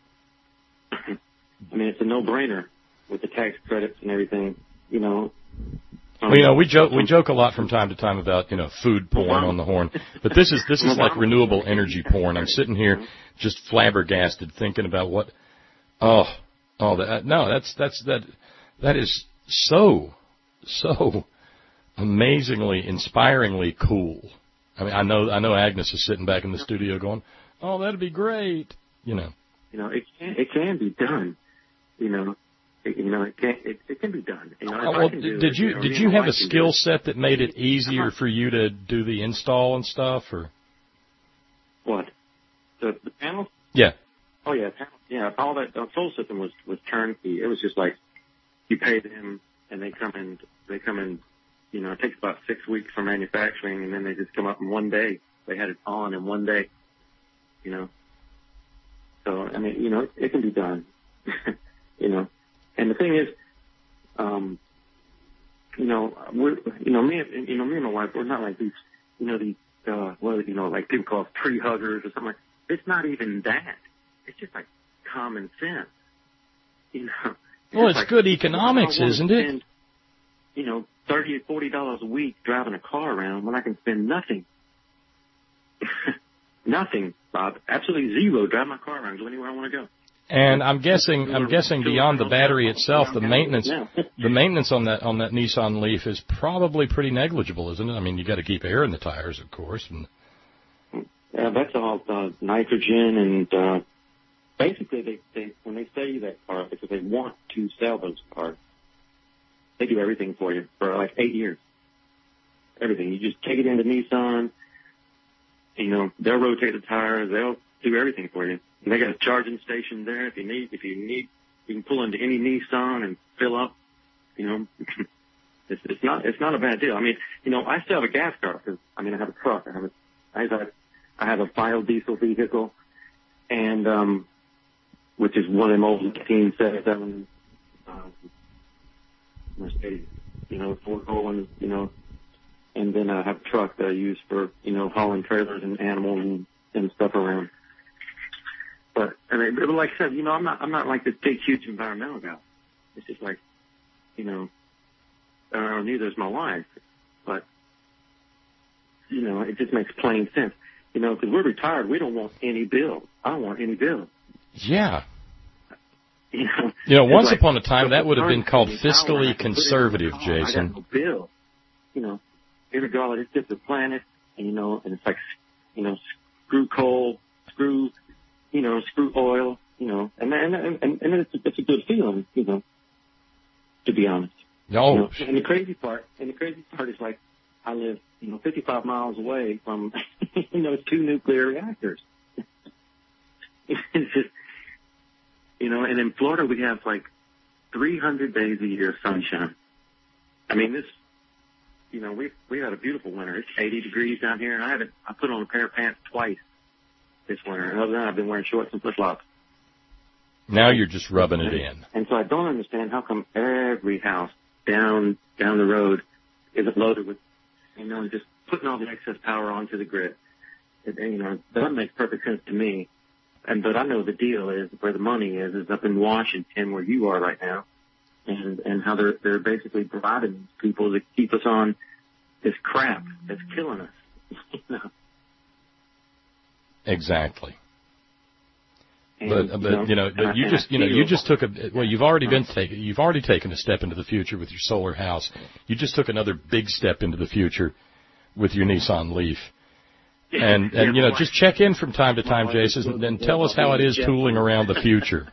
I mean, it's a no-brainer with the tax credits and everything, you know. Well, you know, we joke we joke a lot from time to time about, you know, food porn on the horn, but this is this is like renewable energy porn. I'm sitting here just flabbergasted thinking about what. Oh, oh, that no, that's that's that that is so so amazingly, inspiringly cool. I mean, I know I know Agnes is sitting back in the studio going, "Oh, that'd be great," you know. You know, it can it can be done, you know. You know, it can it, it can be done. You know, oh, well, did, did it, you, you know, did you have a skill set that made it easier for you to do the install and stuff, or what? The the panel? Yeah. Oh yeah, panel, yeah. All that the whole system was was turnkey. It was just like you pay them and they come in. They come in. You know, it takes about six weeks for manufacturing, and then they just come up in one day. They had it on in one day. You know. So I mean, you know, it, it can be done. You know. And the thing is, um, you know, we're, you know, me, and, you know, me and my wife, we're not like these, you know, these, uh, what, you know, like people call us tree huggers or something like that. It's not even that. It's just like common sense. You know. It's well, it's like, good economics, isn't it? Spend, you know, thirty or forty dollars a week driving a car around when I can spend nothing. Nothing, Bob. Absolutely zero. Drive my car around, go anywhere I want to go. And I'm guessing, I'm guessing beyond the battery itself, the maintenance, the maintenance on that on that Nissan Leaf is probably pretty negligible, isn't it? I mean, you got to keep air in the tires, of course. And yeah, that's all uh, nitrogen, and uh, basically, they, they when they sell you that car, because they want to sell those cars, they do everything for you for like eight years. everything. You just take it into Nissan. You know, they'll rotate the tires. They'll do everything for you. And they got a charging station there. If you need, if you need, you can pull into any Nissan and fill up. You know, it's, it's not, it's not a bad deal. I mean, you know, I still have a gas car because, I mean, I have a truck. I have a, I have a, I have a biodiesel vehicle, and um, which is one of them old nineteen seventy-seven um, Mercedes, you know, four going, you know. And then I have a truck that I use for, you know, hauling trailers and animals and, and stuff around. But, I mean, but like I said, you know, I'm not, I'm not like this big, huge environmental guy. It's just like, you know, uh, neither is my wife. But, you know, it just makes plain sense. You know, because we're retired, we don't want any bill. I don't want any bill. Yeah. You know, you know once like, upon a time, that would have been called fiscally conservative, Jason. I got no bill. You know. Irregardless, it's just a planet, and you know, and it's like, you know, screw coal, screw, you know, screw oil, you know, and and and, and it's, it's a good feeling, you know, to be honest. No. You know, and the crazy part, and the crazy part is like, I live, you know, fifty-five miles away from, you know, two nuclear reactors. It's just, you know, and in Florida we have like three hundred days a year of sunshine. I mean, this. You know, we've, we've had a beautiful winter. It's eighty degrees down here, and I haven't, I put on a pair of pants twice this winter. And other than that, I've been wearing shorts and flip-flops. Now you're just rubbing it and, in. And so I don't understand how come every house down, down the road isn't loaded with, you know, just putting all the excess power onto the grid. It, you know, that makes perfect sense to me. And, but I know the deal is, where the money is, is up in Washington, where you are right now. And, and how they're, they're basically providing people to keep us on this crap that's killing us. You know? Exactly. And, but, but, you know, you know but you just, you know, you just took a, well, you've already been taken, you've already taken a step into the future with your solar house. You just took another big step into the future with your Nissan Leaf. And, and, you know, just check in from time to time, Jason, and tell us how it is tooling around the future.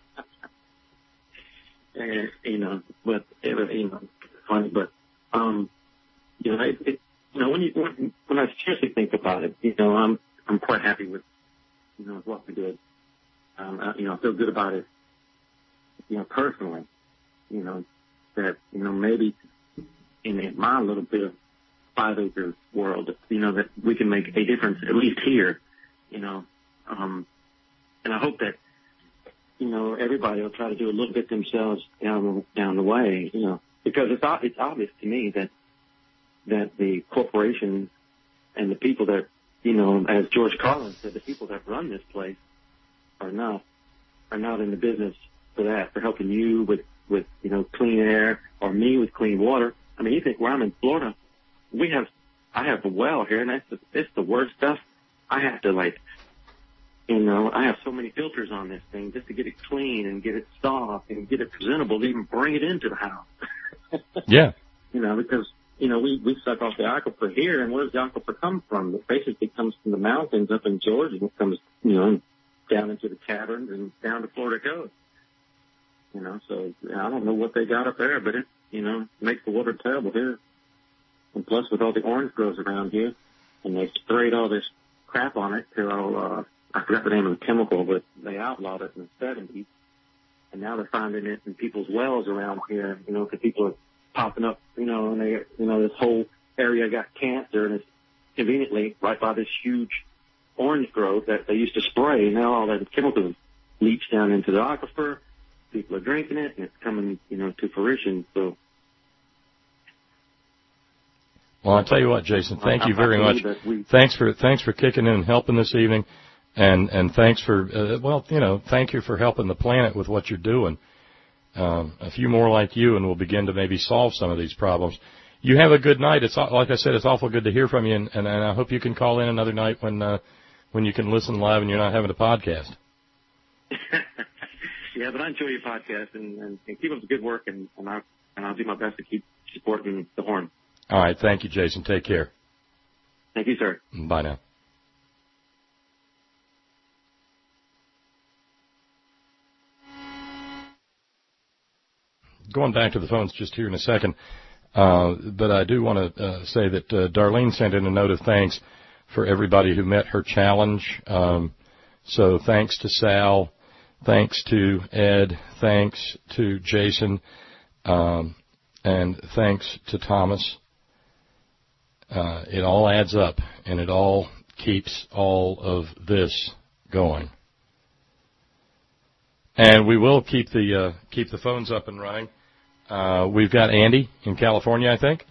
And, you know, but it was, you know, funny, but, um, you know, it, it, you know, when you, when, when I seriously think about it, you know, I'm, I'm quite happy with, you know, what we did. Um, I, you know, I feel good about it, you know, personally, you know, that, you know, maybe in, in my little bit of five acre world, you know, that we can make a difference, at least here, you know, um, and I hope that, you know, everybody will try to do a little bit themselves down down the way, you know, because it's it's obvious to me that that the corporations and the people that, you know, as George Carlin said, the people that run this place are not are not in the business for that, for helping you with with you know clean air, or me with clean water. I mean, you think where I'm in Florida, we have I have a well here, and that's the, it's the worst stuff. I have to like. You know, I have so many filters on this thing just to get it clean and get it soft and get it presentable to even bring it into the house. Yeah. You know, because, you know, we, we suck off the aquifer here, and where does the aquifer come from? It basically comes from the mountains up in Georgia, and it comes, you know, down into the caverns and down to Florida coast. You know, so I don't know what they got up there, but it, you know, makes the water terrible here. And plus with all the orange groves around here, and they sprayed all this crap on it till, uh, I forgot the name of the chemical, but they outlawed it in the seventies. And now they're finding it in people's wells around here, you know, because people are popping up, you know, and they, you know, this whole area got cancer, and it's conveniently right by this huge orange grove that they used to spray. Now all that chemical leaks down into the aquifer. People are drinking it, and it's coming, you know, to fruition. So. Well, I'll tell you what, Jason, thank you very much. Thanks for, thanks for kicking in and helping this evening. And, and thanks for, uh, well, you know, thank you for helping the planet with what you're doing. Um, a few more like you, and we'll begin to maybe solve some of these problems. You have a good night. It's, like I said, it's awful good to hear from you, and, and, and I hope you can call in another night when, uh, when you can listen live and you're not having a podcast. Yeah, but I enjoy your podcast, and, and, and keep up the good work, and, and, I, and I'll do my best to keep supporting the Horn. All right. Thank you, Jason. Take care. Thank you, sir. Bye now. Going back to the phones just here in a second. Uh, but I do want to uh, say that uh, Darlene sent in a note of thanks for everybody who met her challenge. Um, so thanks to Sal, thanks to Ed, thanks to Jason, um, and thanks to Thomas. Uh, it all adds up, and it all keeps all of this going. And we will keep the uh, keep the phones up and running. Uh, we've got Andy in California, I think.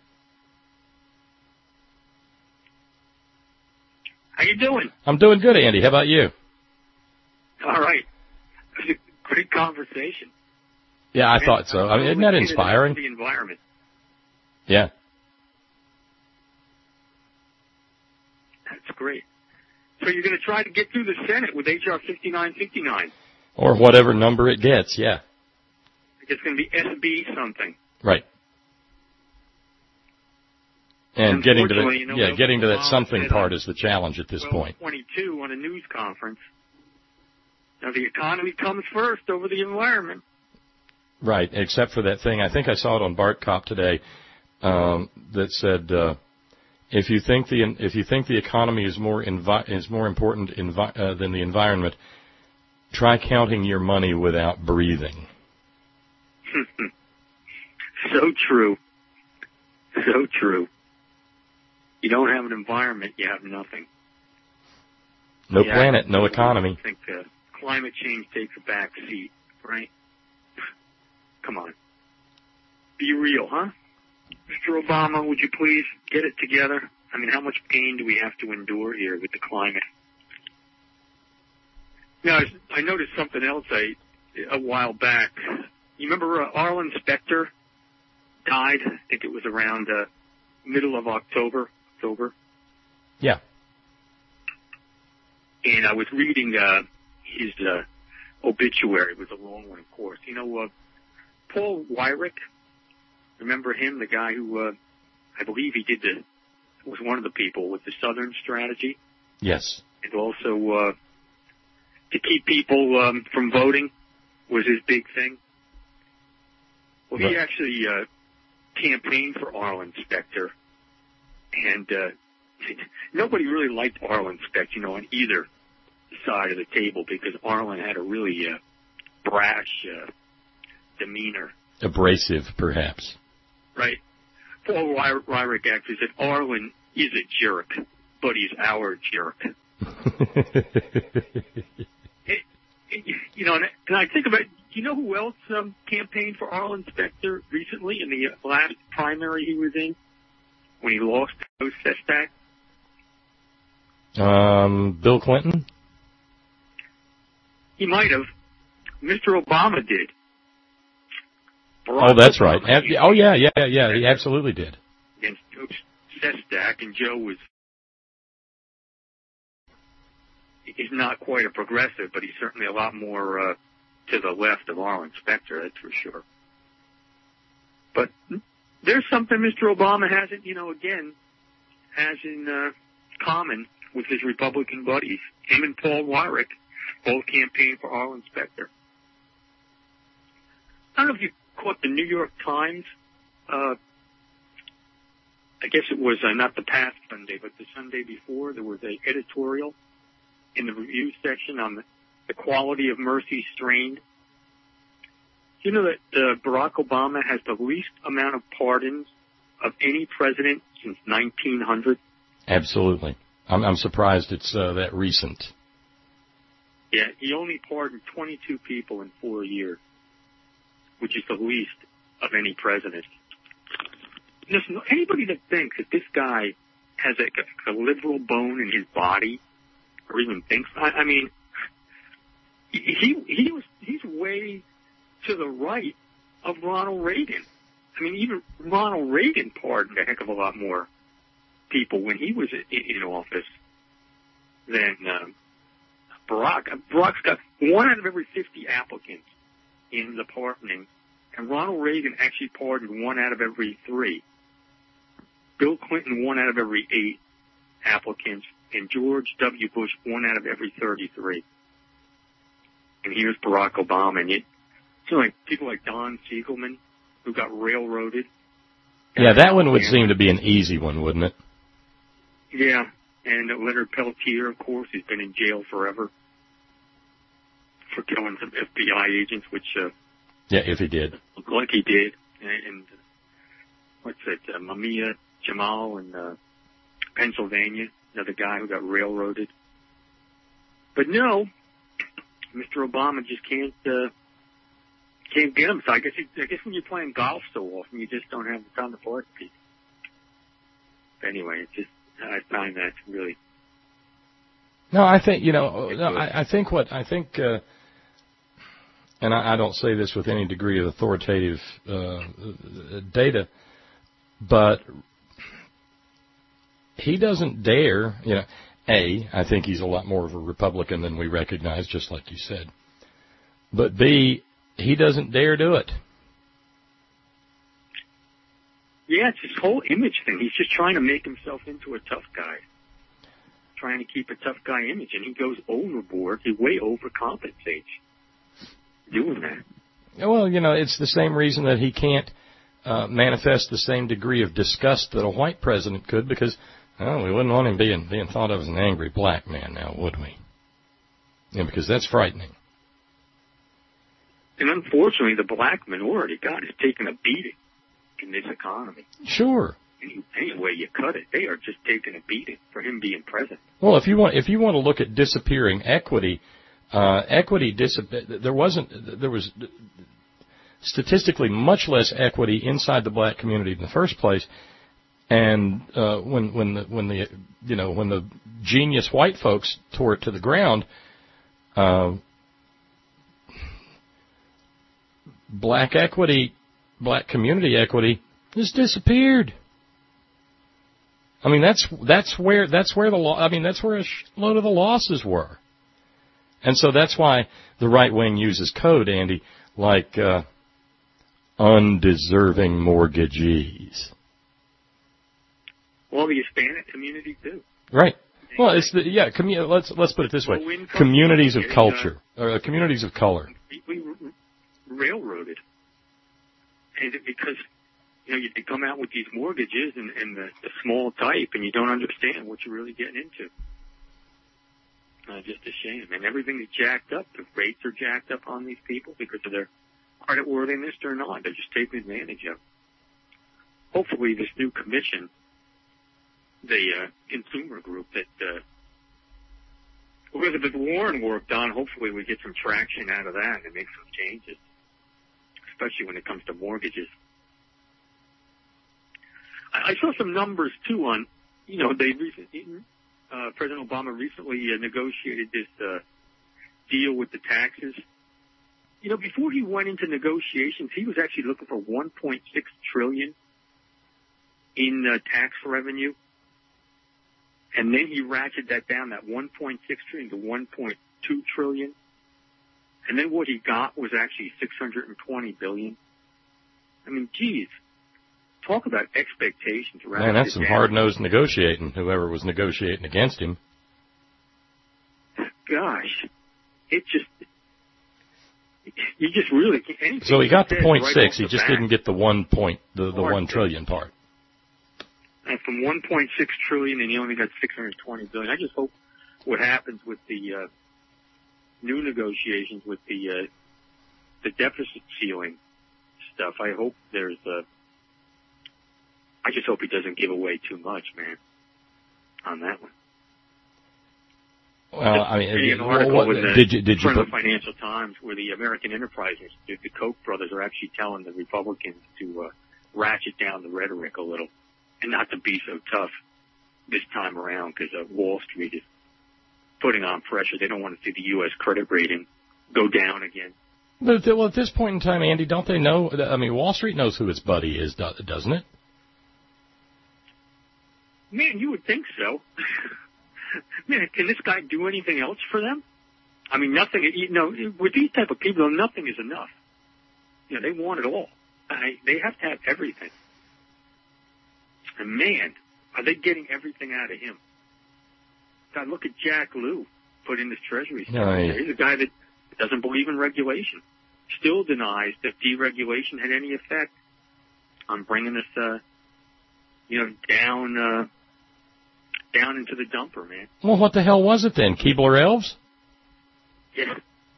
How you doing? I'm doing good, Andy. How about you? All right. Great conversation. Yeah, I Man, thought so. I mean, isn't that inspiring? The environment. Yeah. That's great. So you're going to try to get through the Senate with H R fifty-nine fifty-nine. Or whatever number it gets, yeah. It's going to be S B something. Right. And getting to the you know, yeah, getting to that Obama something said part on is the challenge at this point. twenty-two on a news conference. Now the economy comes first over the environment. Right, except for that thing. I think I saw it on Bart Cop today um, that said, uh, if you think the if you think the economy is more envi- is more important envi- uh, than the environment, try counting your money without breathing. So true. So true. You don't have an environment, you have nothing. No yeah, planet, no economy. I think uh, climate change takes a back seat, right? Come on. Be real, huh? Mister Obama, would you please get it together? I mean, how much pain do we have to endure here with the climate? Now, I noticed something else I, a while back. You remember uh, Arlen Specter died? I think it was around uh, middle of October. October. Yeah. And I was reading uh, his uh, obituary. It was a long one, of course. You know, uh, Paul Weyrich, remember him, the guy who, uh, I believe he did the, was one of the people with the Southern strategy? Yes. And also uh, to keep people um, from voting was his big thing. Well, he right. actually uh, campaigned for Arlen Specter. And uh, nobody really liked Arlen Specter, you know, on either side of the table because Arlen had a really uh, brash uh, demeanor. Abrasive, perhaps. Right. Paul Weyrich actually said, Arlen is a jerk, but he's our jerk. it, it, you know, and, and I think about, do you know who else um, campaigned for Arlen Specter recently in the last primary he was in when he lost to Sestak? Um, Bill Clinton? He might have. Mister Obama did. Barack oh, that's Obama right. Oh, yeah, yeah, yeah. He absolutely did. Against Joe Sestak, and Joe was, he's not quite a progressive, but he's certainly a lot more uh, to the left of Arlen Specter, that's for sure. But there's something Mister Obama hasn't, you know, again, has in uh, common with his Republican buddies. Him and Paul Weyrich both campaigned for Arlen Specter. I don't know if you caught the New York Times. Uh, I guess it was uh, not the past Sunday, but the Sunday before. There was an editorial in the review section on the, the quality of mercy strained. Do you know that uh, Barack Obama has the least amount of pardons of any president since nineteen hundred? Absolutely. I'm, I'm surprised it's uh, that recent. Yeah, he only pardoned twenty-two people in four years, which is the least of any president. Listen, anybody that thinks that this guy has a, a liberal bone in his body, or even thinks, I, I mean, he he was he's way to the right of Ronald Reagan. I mean, even Ronald Reagan pardoned a heck of a lot more people when he was in, in office than um, Barack. Barack's got one out of every fifty applicants in the pardoning, and Ronald Reagan actually pardoned one out of every three. Bill Clinton, one out of every eight applicants, and George W. Bush, one out of every thirty-three. And here's Barack Obama, and it, you know, like people like Don Siegelman, who got railroaded Yeah, that one would seem to be an easy one, wouldn't it? Yeah, and Leonard Peltier, of course, has been in jail forever for killing some F B I agents, which uh, yeah, if he did, looked like he did. And, and what's it, uh, Mamiya Jamal in uh, Pennsylvania, another guy who got railroaded. But no, Mister Obama just can't uh, can't get him. So I guess he, I guess when you're playing golf so often, you just don't have the time to flirt people. But anyway, it's just I find that really. No, I think you know. No, I, I think what I think, uh, and I, I don't say this with any degree of authoritative uh, data, but he doesn't dare. You know, A, I think he's a lot more of a Republican than we recognize, just like you said. But B, he doesn't dare do it. Yeah, it's his whole image thing. He's just trying to make himself into a tough guy. Trying to keep a tough guy image, and he goes overboard. He way overcompensates doing that. Well, you know, it's the same reason that he can't uh, manifest the same degree of disgust that a white president could, because well, we wouldn't want him being being thought of as an angry black man now, would we? Yeah, because that's frightening. And unfortunately, the black minority, God, is taking a beating in this economy. Sure. Any, any way you cut it, they are just taking a beating for him being president. Well, if you want, if you want to look at disappearing equity, uh, equity disap- there wasn't, there was statistically much less equity inside the black community in the first place. And uh, when when the when the you know when the genius white folks tore it to the ground, uh, black equity, black community equity just disappeared. I mean that's that's where that's where the lo- I mean that's where a load of the losses were, and so that's why the right wing uses code, Andy, like uh, undeserving mortgagees. Well, the Hispanic community too. Right. Well, it's the yeah. Commu- let's let's put it this way: communities of culture, or communities of color. We railroaded, and it, because you know you can come out with these mortgages and, and the, the small type, and you don't understand what you're really getting into. Uh, just a shame, and everything is jacked up. The rates are jacked up on these people because of their creditworthiness or not. They're just taking advantage of. Hopefully, this new commission. The uh, consumer group that uh, Elizabeth Warren worked on, hopefully we get some traction out of that and make some changes, especially when it comes to mortgages. I, I saw some numbers, too, on, you know, they recently, uh, President Obama recently uh, negotiated this uh, deal with the taxes. You know, before he went into negotiations, he was actually looking for one point six trillion dollars in uh, tax revenue. And then he ratcheted that down, that one point six trillion dollars to one point two trillion dollars. And then what he got was actually six hundred twenty billion dollars. I mean, geez, talk about expectations. Man, that's some hard-nosed negotiating, whoever was negotiating against him. Gosh, it just, you just really can't. So he got the point right six, he the just back. didn't get the one point, the, the one trillion part. And from one point six trillion dollars and he only got six hundred twenty billion dollars. I just hope what happens with the uh, new negotiations with the uh, the deficit ceiling stuff. I hope there's a. I just hope he doesn't give away too much, man, on that one. Well, I mean, an article what, with the, did you did you from put, the Financial Times where the American Enterprise Institute, the Koch brothers, are actually telling the Republicans to uh, ratchet down the rhetoric a little. And not to be so tough this time around because uh, Wall Street is putting on pressure. They don't want to see the U S credit rating go down again. But well, at this point in time, Andy, don't they know? I mean, Wall Street knows who its buddy is, doesn't it? Man, you would think so. Man, can this guy do anything else for them? I mean, nothing. You know, with these type of people, nothing is enough. You know, they want it all. I, they have to have everything. And man, are they getting everything out of him? God, look at Jack Lew put in this Treasury stuff. Oh, yeah. He's a guy that doesn't believe in regulation. Still denies that deregulation had any effect on bringing us uh, you know, down, uh, down into the dumper, man. Well, what the hell was it then? Keebler Elves? Yeah.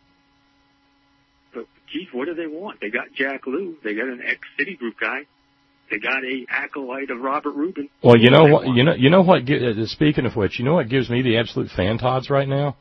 But, geez, what do they want? They got Jack Lew. They got an ex-Citigroup guy. They got a acolyte of Robert Rubin. Well, you know what? You know, you know what? gi- uh, Speaking of which, you know what gives me the absolute fantods right now?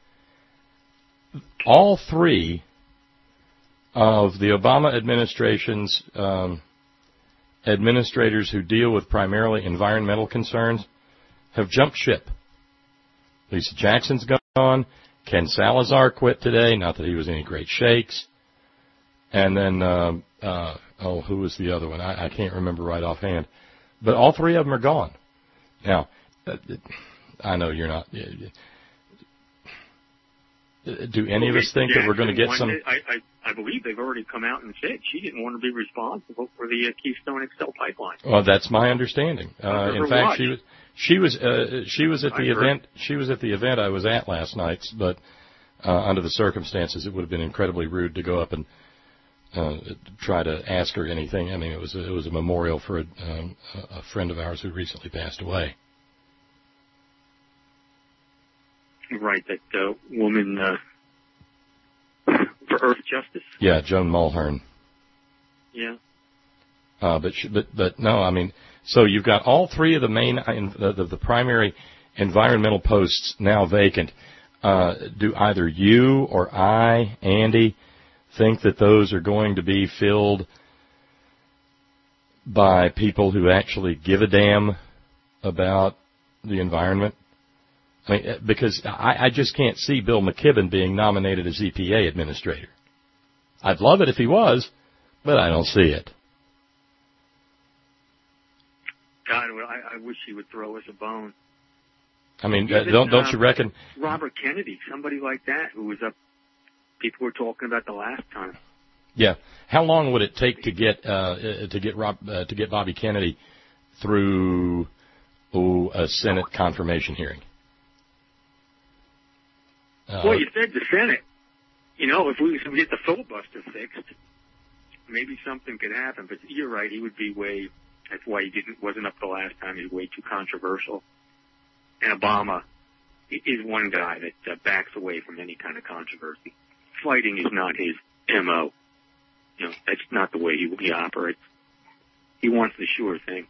All three of the Obama administration's um, administrators who deal with primarily environmental concerns have jumped ship. Lisa Jackson's gone. Ken Salazar quit today. Not that he was any great shakes. And then, uh, uh, oh, who was the other one? I, I can't remember right offhand. But all three of them are gone. Now, uh, I know you're not. Uh, do any of us think that we're going to get some? I, I, I believe they've already come out and said she didn't want to be responsible for the uh, Keystone X L pipeline. Well, that's my understanding. Uh, in fact, she was she was uh, she was at the event. She was at the event I was at last night. But uh, under the circumstances, it would have been incredibly rude to go up and uh, try to ask her anything. I mean, it was a, it was a memorial for a, um, a friend of ours who recently passed away. Right, that uh, woman uh, for Earth Justice. Yeah, Joan Mulhern. Yeah. Uh, but sh- but but no, I mean, so you've got all three of the main the, the, the primary environmental posts now vacant. Uh, do either you or I, Andy, think that those are going to be filled by people who actually give a damn about the environment? I mean, because I, I just can't see Bill McKibben being nominated as E P A administrator. I'd love it if he was, but I don't see it. God, well, I, I wish he would throw us a bone. I mean, Even, don't don't uh, you reckon? Robert Kennedy, somebody like that, who was up, people were talking about the last time. Yeah. How long would it take to get uh, to get Rob uh, to get Bobby Kennedy through ooh, a Senate confirmation hearing? Uh, well, you said the Senate. You know, if we could get the filibuster fixed, maybe something could happen. But you're right; he would be way. That's why he didn't wasn't up the last time. He's way too controversial. And Obama is one guy that uh, backs away from any kind of controversy. Fighting is not his M O. You know, that's not the way he, he operates. He wants the sure thing.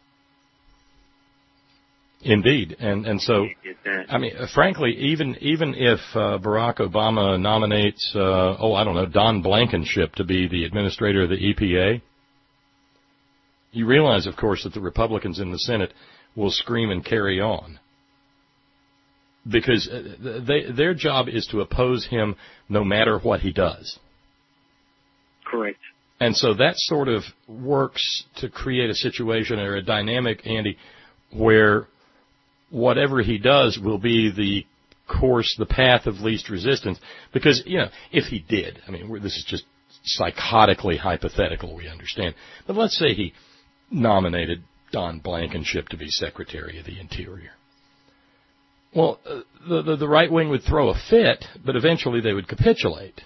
Indeed, and and so I mean, frankly, even even if uh, Barack Obama nominates, uh, oh, I don't know, Don Blankenship to be the administrator of the E P A, you realize, of course, that the Republicans in the Senate will scream and carry on because they, their job is to oppose him no matter what he does. Correct. And so that sort of works to create a situation or a dynamic, Andy, where whatever he does will be the course, the path of least resistance. Because, you know, if he did, I mean, we're, this is just psychotically hypothetical, we understand. But let's say he nominated Don Blankenship to be Secretary of the Interior. Well, uh, the, the, the right wing would throw a fit, but eventually they would capitulate.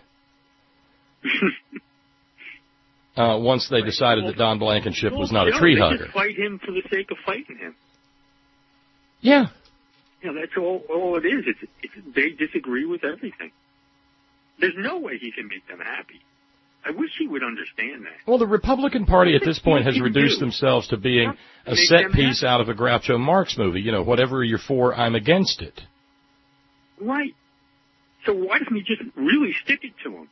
uh, once they decided that Don Blankenship was not a tree they hugger. Just fight him for the sake of fighting him. Yeah. You know, that's all, all it is. It's, it's, they disagree with everything. There's no way he can make them happy. I wish he would understand that. Well, the Republican Party at this point has reduced themselves to being a set piece out of a Groucho Marx movie. You know, whatever you're for, I'm against it. Right. So why doesn't he just really stick it to him?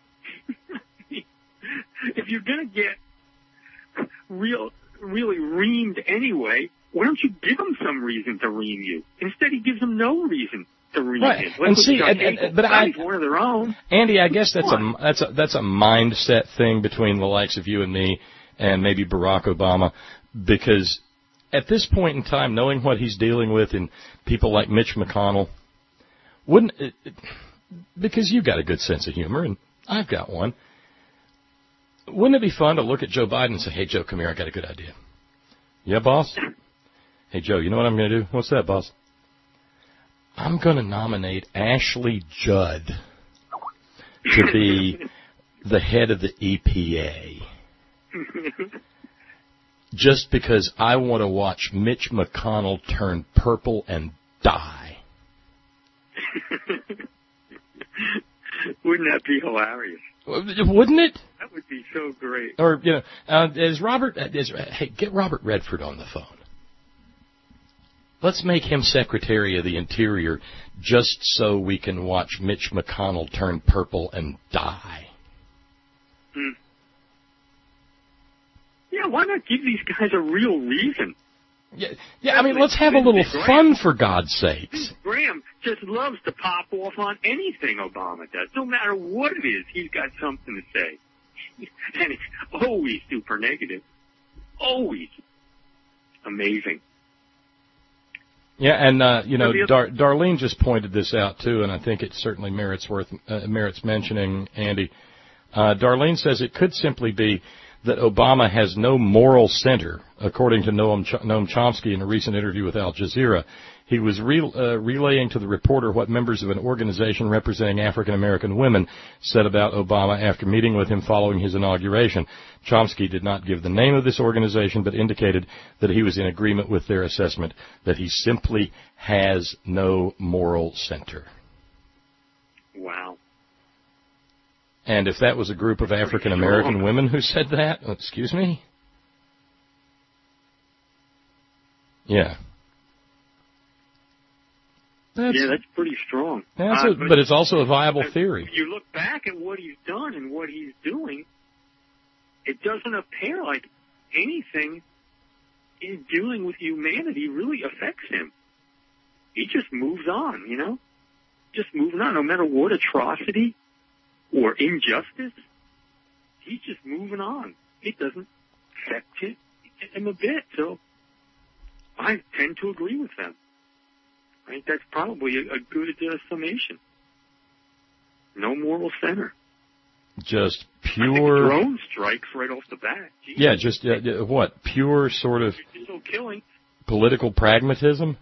If you're going to get real, really reamed anyway, why don't you give him some reason to ream you? Instead, he gives them no reason to ream right. him. And see, and, and, but I, one of their own. Andy, I guess that's a that's a that's a mindset thing between the likes of you and me, and maybe Barack Obama, because at this point in time, knowing what he's dealing with in people like Mitch McConnell, wouldn't it, it, because you've got a good sense of humor and I've got one. Wouldn't it be fun to look at Joe Biden and say, "Hey, Joe, come here. I got a good idea." Yeah, boss. Hey, Joe, you know what I'm going to do? What's that, boss? I'm going to nominate Ashley Judd to be the head of the E P A. just because I want to watch Mitch McConnell turn purple and die. Wouldn't that be hilarious? Wouldn't it? That would be so great. Or, you know, uh, is Robert, is, hey, get Robert Redford on the phone. Let's make him Secretary of the Interior just so we can watch Mitch McConnell turn purple and die. Hmm. Yeah, why not give these guys a real reason? Yeah, yeah. I mean, let's have a little fun, for God's sakes. Graham just loves to pop off on anything Obama does. No matter what it is, he's got something to say. And it's always super negative. Always. Amazing. Yeah, and, uh, you know, Dar- Darlene just pointed this out, too, and I think it certainly merits worth uh, merits mentioning, Andy. Uh, Darlene says it could simply be that Obama has no moral center, according to Noam, Ch- Noam Chomsky in a recent interview with Al Jazeera. He was re- uh, relaying to the reporter what members of an organization representing African-American women said about Obama after meeting with him following his inauguration. Chomsky did not give the name of this organization, but indicated that he was in agreement with their assessment that he simply has no moral center. Wow. And if that was a group of African-American women who said that, oh, excuse me? Yeah. That's, yeah, that's pretty strong. That's uh, a, but, but it's also a viable theory. If you look back at what he's done and what he's doing, it doesn't appear like anything in dealing with humanity really affects him. He just moves on, you know? Just moving on, no matter what atrocity or injustice, he's just moving on. It doesn't affect him a bit, so I tend to agree with them. I think that's probably a, a good uh, summation. No moral center. Just pure... I think drone strikes right off the bat. Jeez. Yeah, just, uh, what, pure sort of Digital killing. Political pragmatism?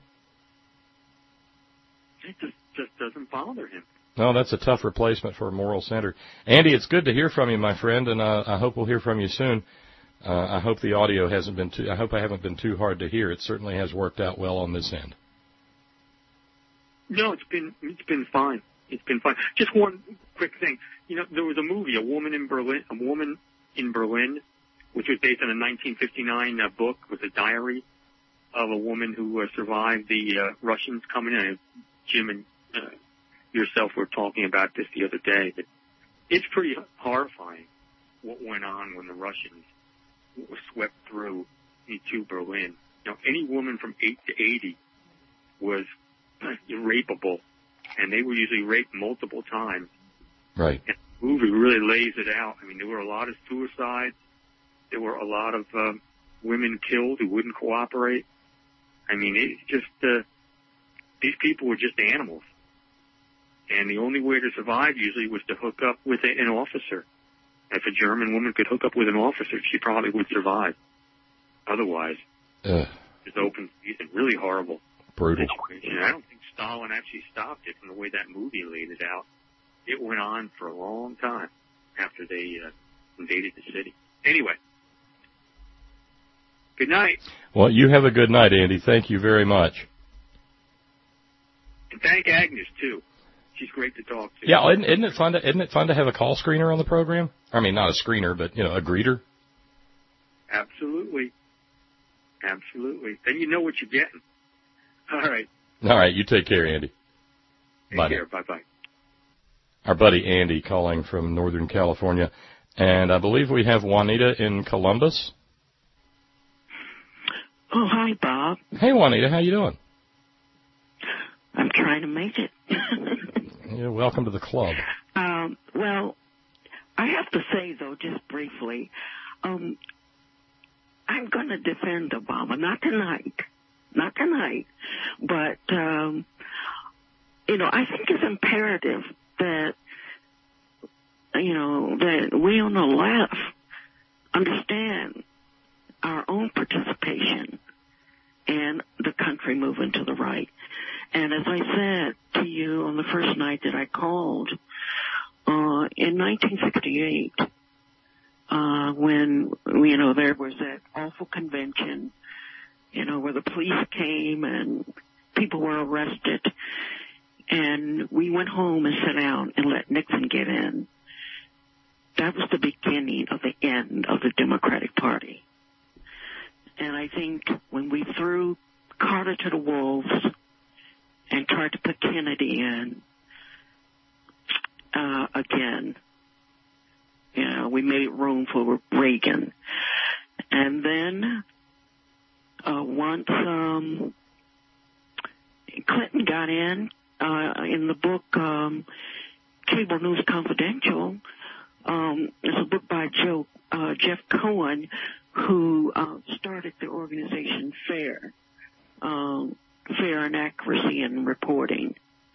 It just, just doesn't bother him. No, that's a tough replacement for a moral center. Andy, it's good to hear from you, my friend, and uh, I hope we'll hear from you soon. Uh, I hope the audio hasn't been too, I hope I haven't been too hard to hear. It certainly has worked out well on this end. No, it's been it's been fine. It's been fine. Just one quick thing. You know, there was a movie, A Woman in Berlin, A Woman in Berlin, which was based on a nineteen fifty-nine uh, book, was a diary of a woman who uh, survived the uh, Russians coming in. Jim and uh, yourself were talking about this the other day. But it's pretty horrifying what went on when the Russians were swept through into Berlin. You know, any woman from eight to eighty was rapeable, and they were usually raped multiple times. Right. And the movie really lays it out. I mean, there were a lot of suicides. There were a lot of um, women killed who wouldn't cooperate. I mean, it's just, uh, these people were just animals. And the only way to survive usually was to hook up with a, an officer. If a German woman could hook up with an officer, she probably would survive. Otherwise, Ugh. it's open season. Really horrible. Brutal. Situation. I don't think Stalin actually stopped it from the way that movie laid it out. It went on for a long time after they uh, invaded the city. Anyway, good night. Well, you have a good night, Andy. Thank you very much. And thank Agnes, too. She's great to talk to. Yeah, isn't, isn't it fun to isn't it fun to have a call screener on the program? I mean, not a screener, but you know, a greeter. Absolutely, absolutely. Then you know what you're getting. All right. All right, you take care, Andy. Take Bye. care. Bye bye. Our buddy Andy calling from Northern California, and I believe we have Juanita in Columbus. Oh, hi, Bob. Hey, Juanita, how you doing? I'm trying to make it. Yeah, welcome to the club. Um, well, I have to say, though, just briefly, um, I'm going to defend Obama. Not tonight. Not tonight. But, um, you know, I think it's imperative that, you know, that we on the left understand our own participation and the country moving to the right. And as I said to you on the first night that I called, uh, in nineteen sixty-eight, uh, when, you know, there was that awful convention, you know, where the police came and people were arrested. And we went home and sat down and let Nixon get in. That was the beginning of the end of the Democratic Party. And I think when we threw Carter to the wolves and tried to put Kennedy in, uh, again, you know, we made room for Reagan. And then, uh, once, um, Clinton got in, uh, in the book, um, Cable News Confidential, um, it's a book by Joe, uh, Jeff Cohen, who, uh, started the organization FAIR, um, Fair and Accuracy in Reporting.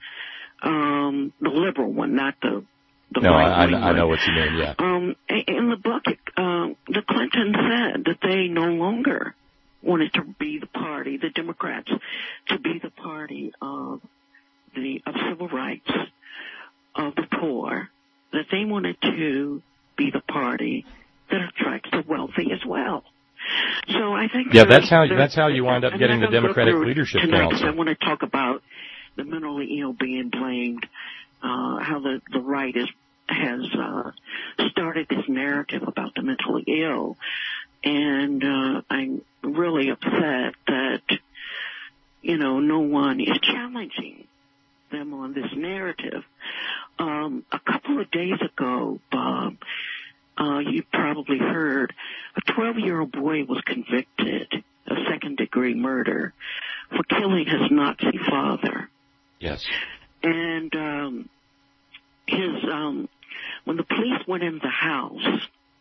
Um, the liberal one, not the, the no, right I, I, I know what you mean, yeah. Um, in the book, uh, the Clintons said that they no longer wanted to be the party, the Democrats, to be the party of the, of civil rights, of the poor, that they wanted to be the party that attracts the wealthy as well. So I think yeah, that's how that's how you wind up getting the Democratic Leadership Council. I want to talk about the mentally ill being blamed, uh, how the the right is has uh, started this narrative about the mentally ill, and uh, I'm really upset that you know no one is challenging them on this narrative. Um, a couple of days ago, Bob, uh, you probably heard a twelve-year-old boy was convicted of second-degree murder for killing his Nazi father. Yes. And um, his um, when the police went in the house,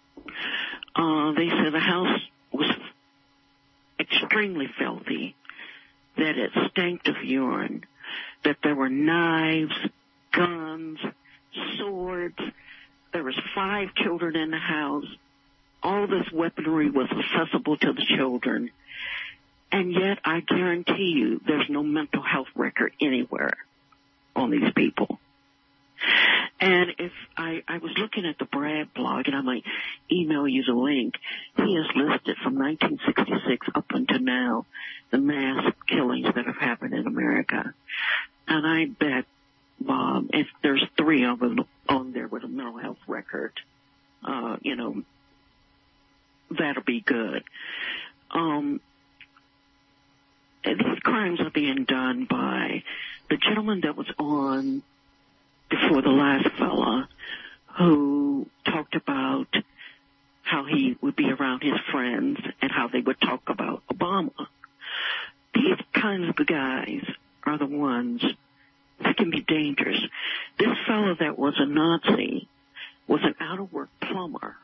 uh, they said the house was extremely filthy, that it stank of urine, that there were knives, guns, swords. There was five children in the house. All this weaponry was accessible to the children. And yet, I guarantee you, there's no mental health record anywhere on these people. And if I, I was looking at the Brad blog, and I might email you the link, he has listed from nineteen sixty-six up until now the mass killings that have happened in America. And I bet, Bob, if there's three of them on there with a mental health record, uh, you know, that'll be good. Um, these crimes are being done by the gentleman that was on before the last fella, who talked about how he would be around his friends and how they would talk about Obama. These kinds of guys are the ones that can be dangerous. This fellow that was a Nazi was an out-of-work plumber.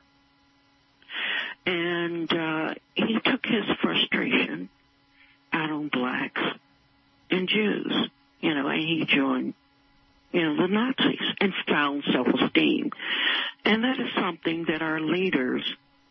And uh, he took his frustration out on blacks and Jews, you know, and he joined, you know, the Nazis and found self-esteem. And that is something that our leaders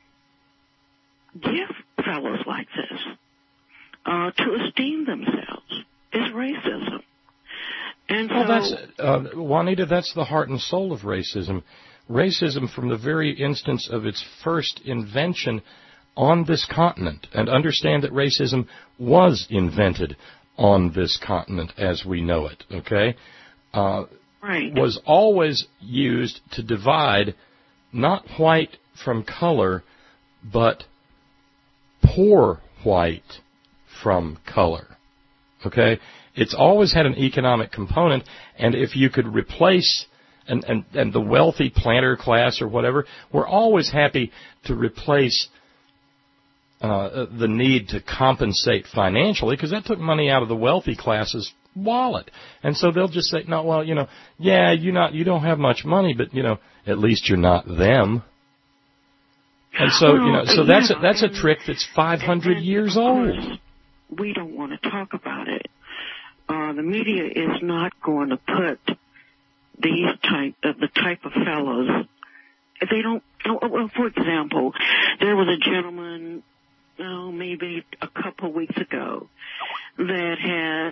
give fellows like this, uh, to esteem themselves, is racism. And well, so, that's, uh, Juanita, that's the heart and soul of racism. Racism from the very instance of its first invention on this continent. And understand that racism was invented on this continent as we know it, okay? Uh, right. Was always used to divide not white from color, but poor white from color, okay? It's always had an economic component, and if you could replace, and, and, and the wealthy planter class or whatever, we're always happy to replace uh, the need to compensate financially, because that took money out of the wealthy class's wallet. And so they'll just say, no, well, you know, yeah, you not, you don't have much money, but, you know, at least you're not them. And so, well, you know, so yeah, that's a, that's a trick that's five hundred years old. We don't want to talk about it. Uh, the media is not going to put these type of the type of fellows. They don't. Well, for example, there was a gentleman, oh, maybe a couple of weeks ago, that had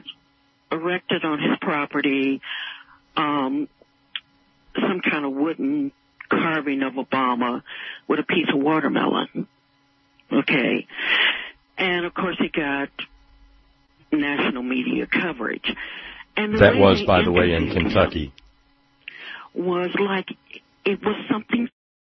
erected on his property um, some kind of wooden carving of Obama with a piece of watermelon. Okay. And of course he got national media coverage. And the That way was, they by the way, in interviewed him Kentucky. Was like, it was something,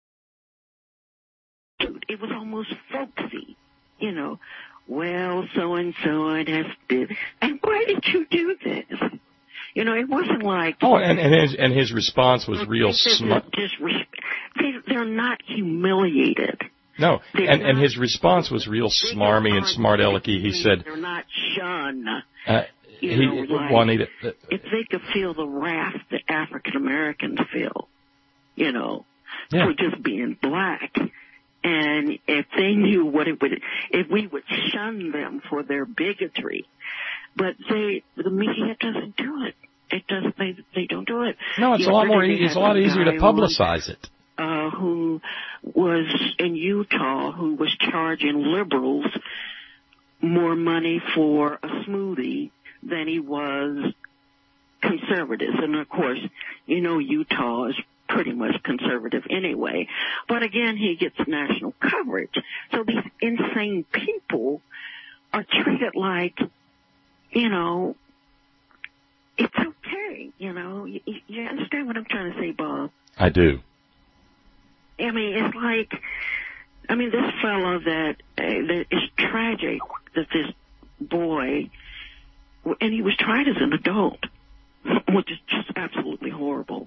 it was almost folksy, you know. Well, so-and-so, and has did, and why did you do this? You know, it wasn't like... Oh, and, and his and his response was real smart. They, they're not humiliated. No, They're and, and not- his response was real smarmy and smart alecky. He said, They're not shunned. uh, You he, know, like, Juanita, uh, if they could feel the wrath that African Americans feel, you know, Yeah. for just being black, and if they knew what it would, if we would shun them for their bigotry, but they, the media doesn't do it. It doesn't. They they don't do it. no, it's a lot more. e- It's a lot easier to publicize it. Uh, who was in Utah, who was charging liberals more money for a smoothie than he was conservatives. And of course, you know, Utah is pretty much conservative anyway. But again, he gets national coverage. So these insane people are treated like, you know, it's okay, you know. You, you understand what I'm trying to say, Bob? I do. I mean, it's like, I mean, this fellow that, uh, that is tragic that this boy, and he was tried as an adult, which is just absolutely horrible,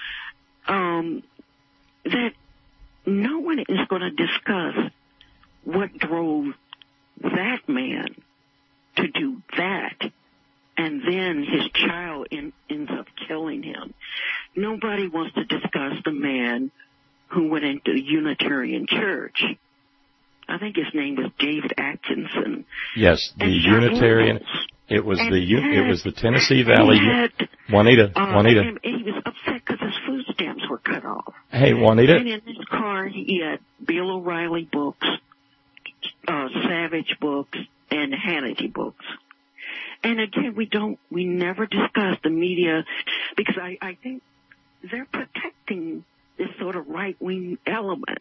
um, that no one is going to discuss what drove that man to do that, and then his child in, ends up killing him. Nobody wants to discuss the man who went into the Unitarian Church. I think his name was David Atkinson. Yes, the And Unitarian. liberals. It was And the he U- had- it was the Tennessee Valley. he had, Juanita, uh, Juanita. And he was upset because his food stamps were cut off. Hey, Juanita. And in his car, he had Bill O'Reilly books, uh, Savage books, and Hannity books. And again, we don't, we never discuss the media because I, I think they're protecting this sort of right-wing element.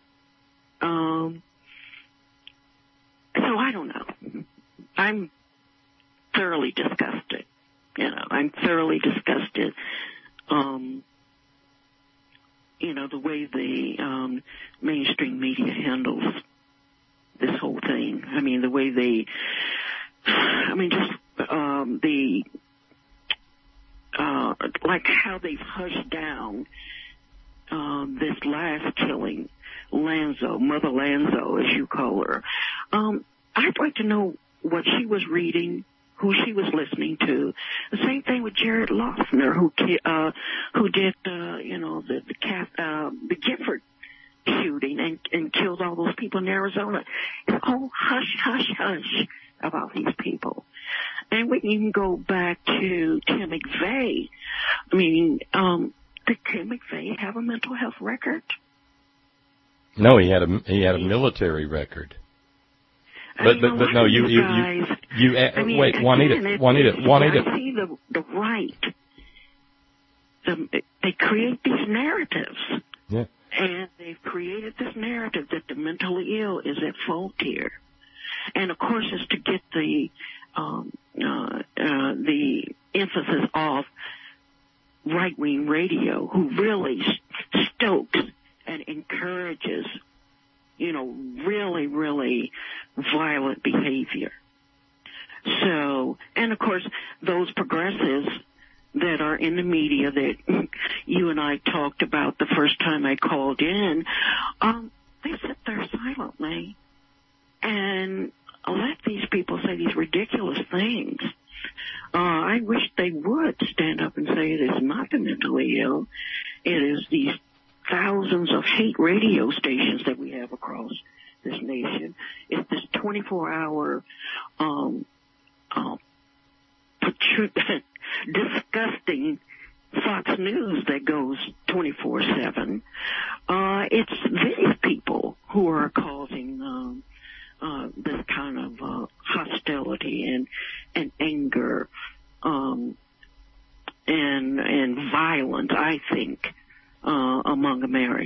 Um, so I don't know. I'm thoroughly disgusted. You know, I'm thoroughly disgusted. Um, you know, the way the um, mainstream media handles this whole thing. I mean, the way they, I mean, just um, the, uh, like how they've hushed down um, this last killing, Lanzo, Mother Lanzo, as you call her. Um, I'd like to know what she was reading, who she was listening to. The same thing with Jared Loughner, who uh, who did uh, you know the the, Cath, uh, the Gifford shooting and, and killed all those people in Arizona. It's all hush, hush, hush about these people. And we can go back to Tim McVeigh. I mean, um, did Tim McVeigh have a mental health record? No, he had a he had a military record. I But mean, but a but lot no, of you these you guys- you, you uh, I mean, wait, again, Juanita, it- Juanita, it's- Juanita. I see the the right. The, they create these narratives. Yeah. And they've created this narrative that the mentally ill is at fault here. And of course it's to get the, um, uh, uh, the emphasis off right-wing radio, who really stokes and encourages, you know, really, really violent behavior. So, and of course those progressives that are in the media that you and I talked about the first time I called in, um, they sit there silently and let these people say these ridiculous things. Uh, I wish they would stand up and say it is not the mentally ill. It is these thousands of hate radio stations that we have across this nation. It's this twenty-four hour, um, uh, disgusting Fox News that goes twenty-four seven. Uh, it's these people who are causing um, uh, this kind of uh, hostility and and anger um, and and violence, I think, uh, among Americans.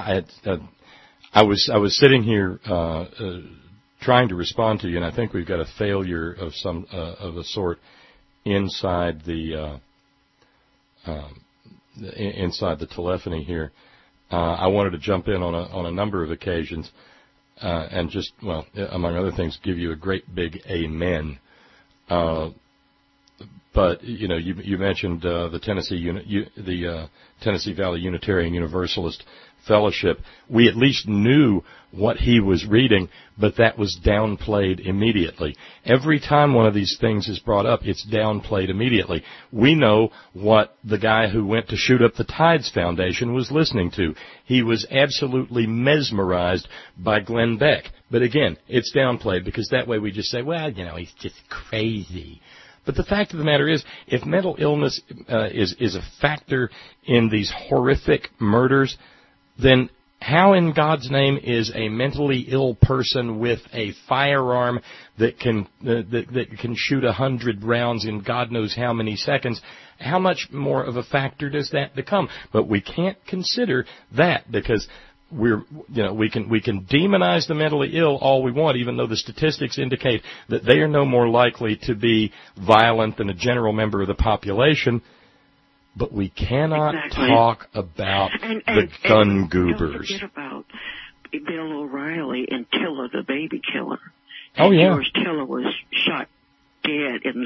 I, uh, I was I was sitting here uh, uh, trying to respond to you, and I think we've got a failure of some uh, of a sort inside the uh, um, inside the telephony here. Uh, I wanted to jump in on a on a number of occasions uh, and just, well, among other things, give you a great big amen. Uh, But you know, you, you mentioned uh, the Tennessee Uni- U- the uh, Tennessee Valley Unitarian Universalist Fellowship. We at least knew what he was reading, but that was downplayed immediately. Every time one of these things is brought up, it's downplayed immediately. We know what the guy who went to shoot up the Tides Foundation was listening to. He was absolutely mesmerized by Glenn Beck. But again, it's downplayed because that way we just say, well, you know, he's just crazy. But the fact of the matter is, if mental illness uh, is is a factor in these horrific murders, then how in God's name is a mentally ill person with a firearm that can uh, that, that can shoot a hundred rounds in God knows how many seconds? How much more of a factor does that become? But we can't consider that because we're, you know, we can, we can demonize the mentally ill all we want, even though the statistics indicate that they are no more likely to be violent than a general member of the population. But we cannot Exactly. talk about and, the and, gun and goobers. Don't forget about Bill O'Reilly and Tiller, the baby killer. Oh, and yeah. George Tiller was shot dead in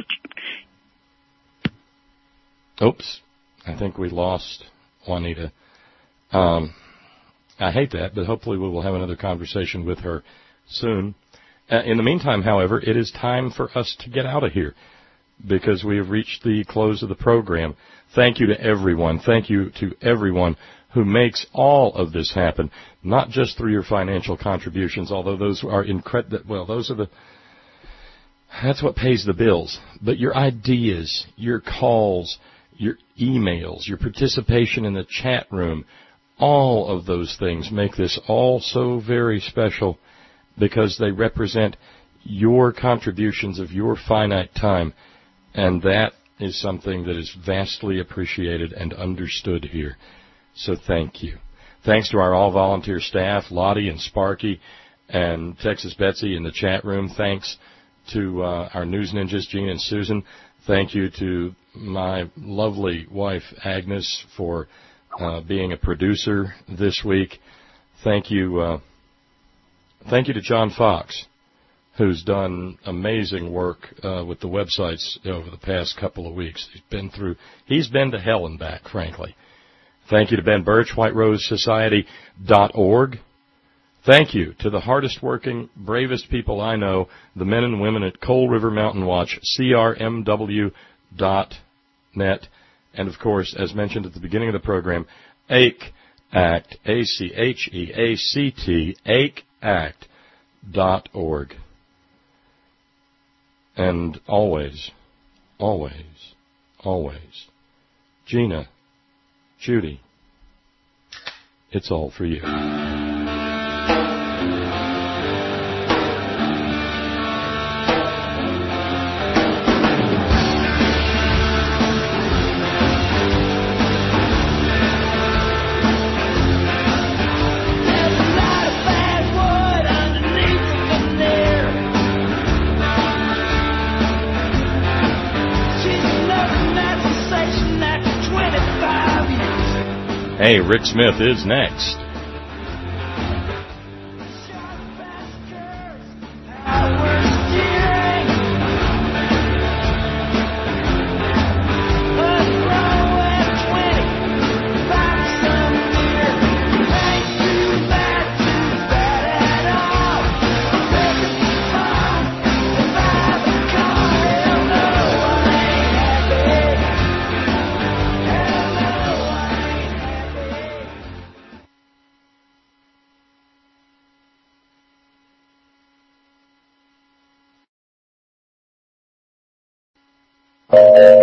the... Oops. I think we lost Juanita. Um, I hate that, but hopefully we will have another conversation with her soon. Uh, in the meantime, however, it is time for us to get out of here because we have reached the close of the program. Thank you to everyone. Thank you to everyone who makes all of this happen, not just through your financial contributions, although those are incredible. Well, those are the, that's what pays the bills. But your ideas, your calls, your emails, your participation in the chat room, all of those things make this all so very special because they represent your contributions of your finite time, and that is something that is vastly appreciated and understood here. So thank you. Thanks to our all-volunteer staff, Lottie and Sparky and Texas Betsy in the chat room. Thanks to uh, our news ninjas, Gene and Susan. Thank you to my lovely wife, Agnes, for uh, being a producer this week. Thank you, uh, thank you to John Fox, who's done amazing work uh, with the websites over the past couple of weeks. He's been through, he's been to hell and back, frankly. Thank you to Ben Birch, White Rose Society dot org. Thank you to the hardest working, bravest people I know, the men and women at Coal River Mountain Watch, C R M W dot net. And, of course, as mentioned at the beginning of the program, A C Act, A C H E A C T, A C Act dot org. And always, always, always, Gina, Judy, it's all for you. Hey, Rick Smith is next. Thank you.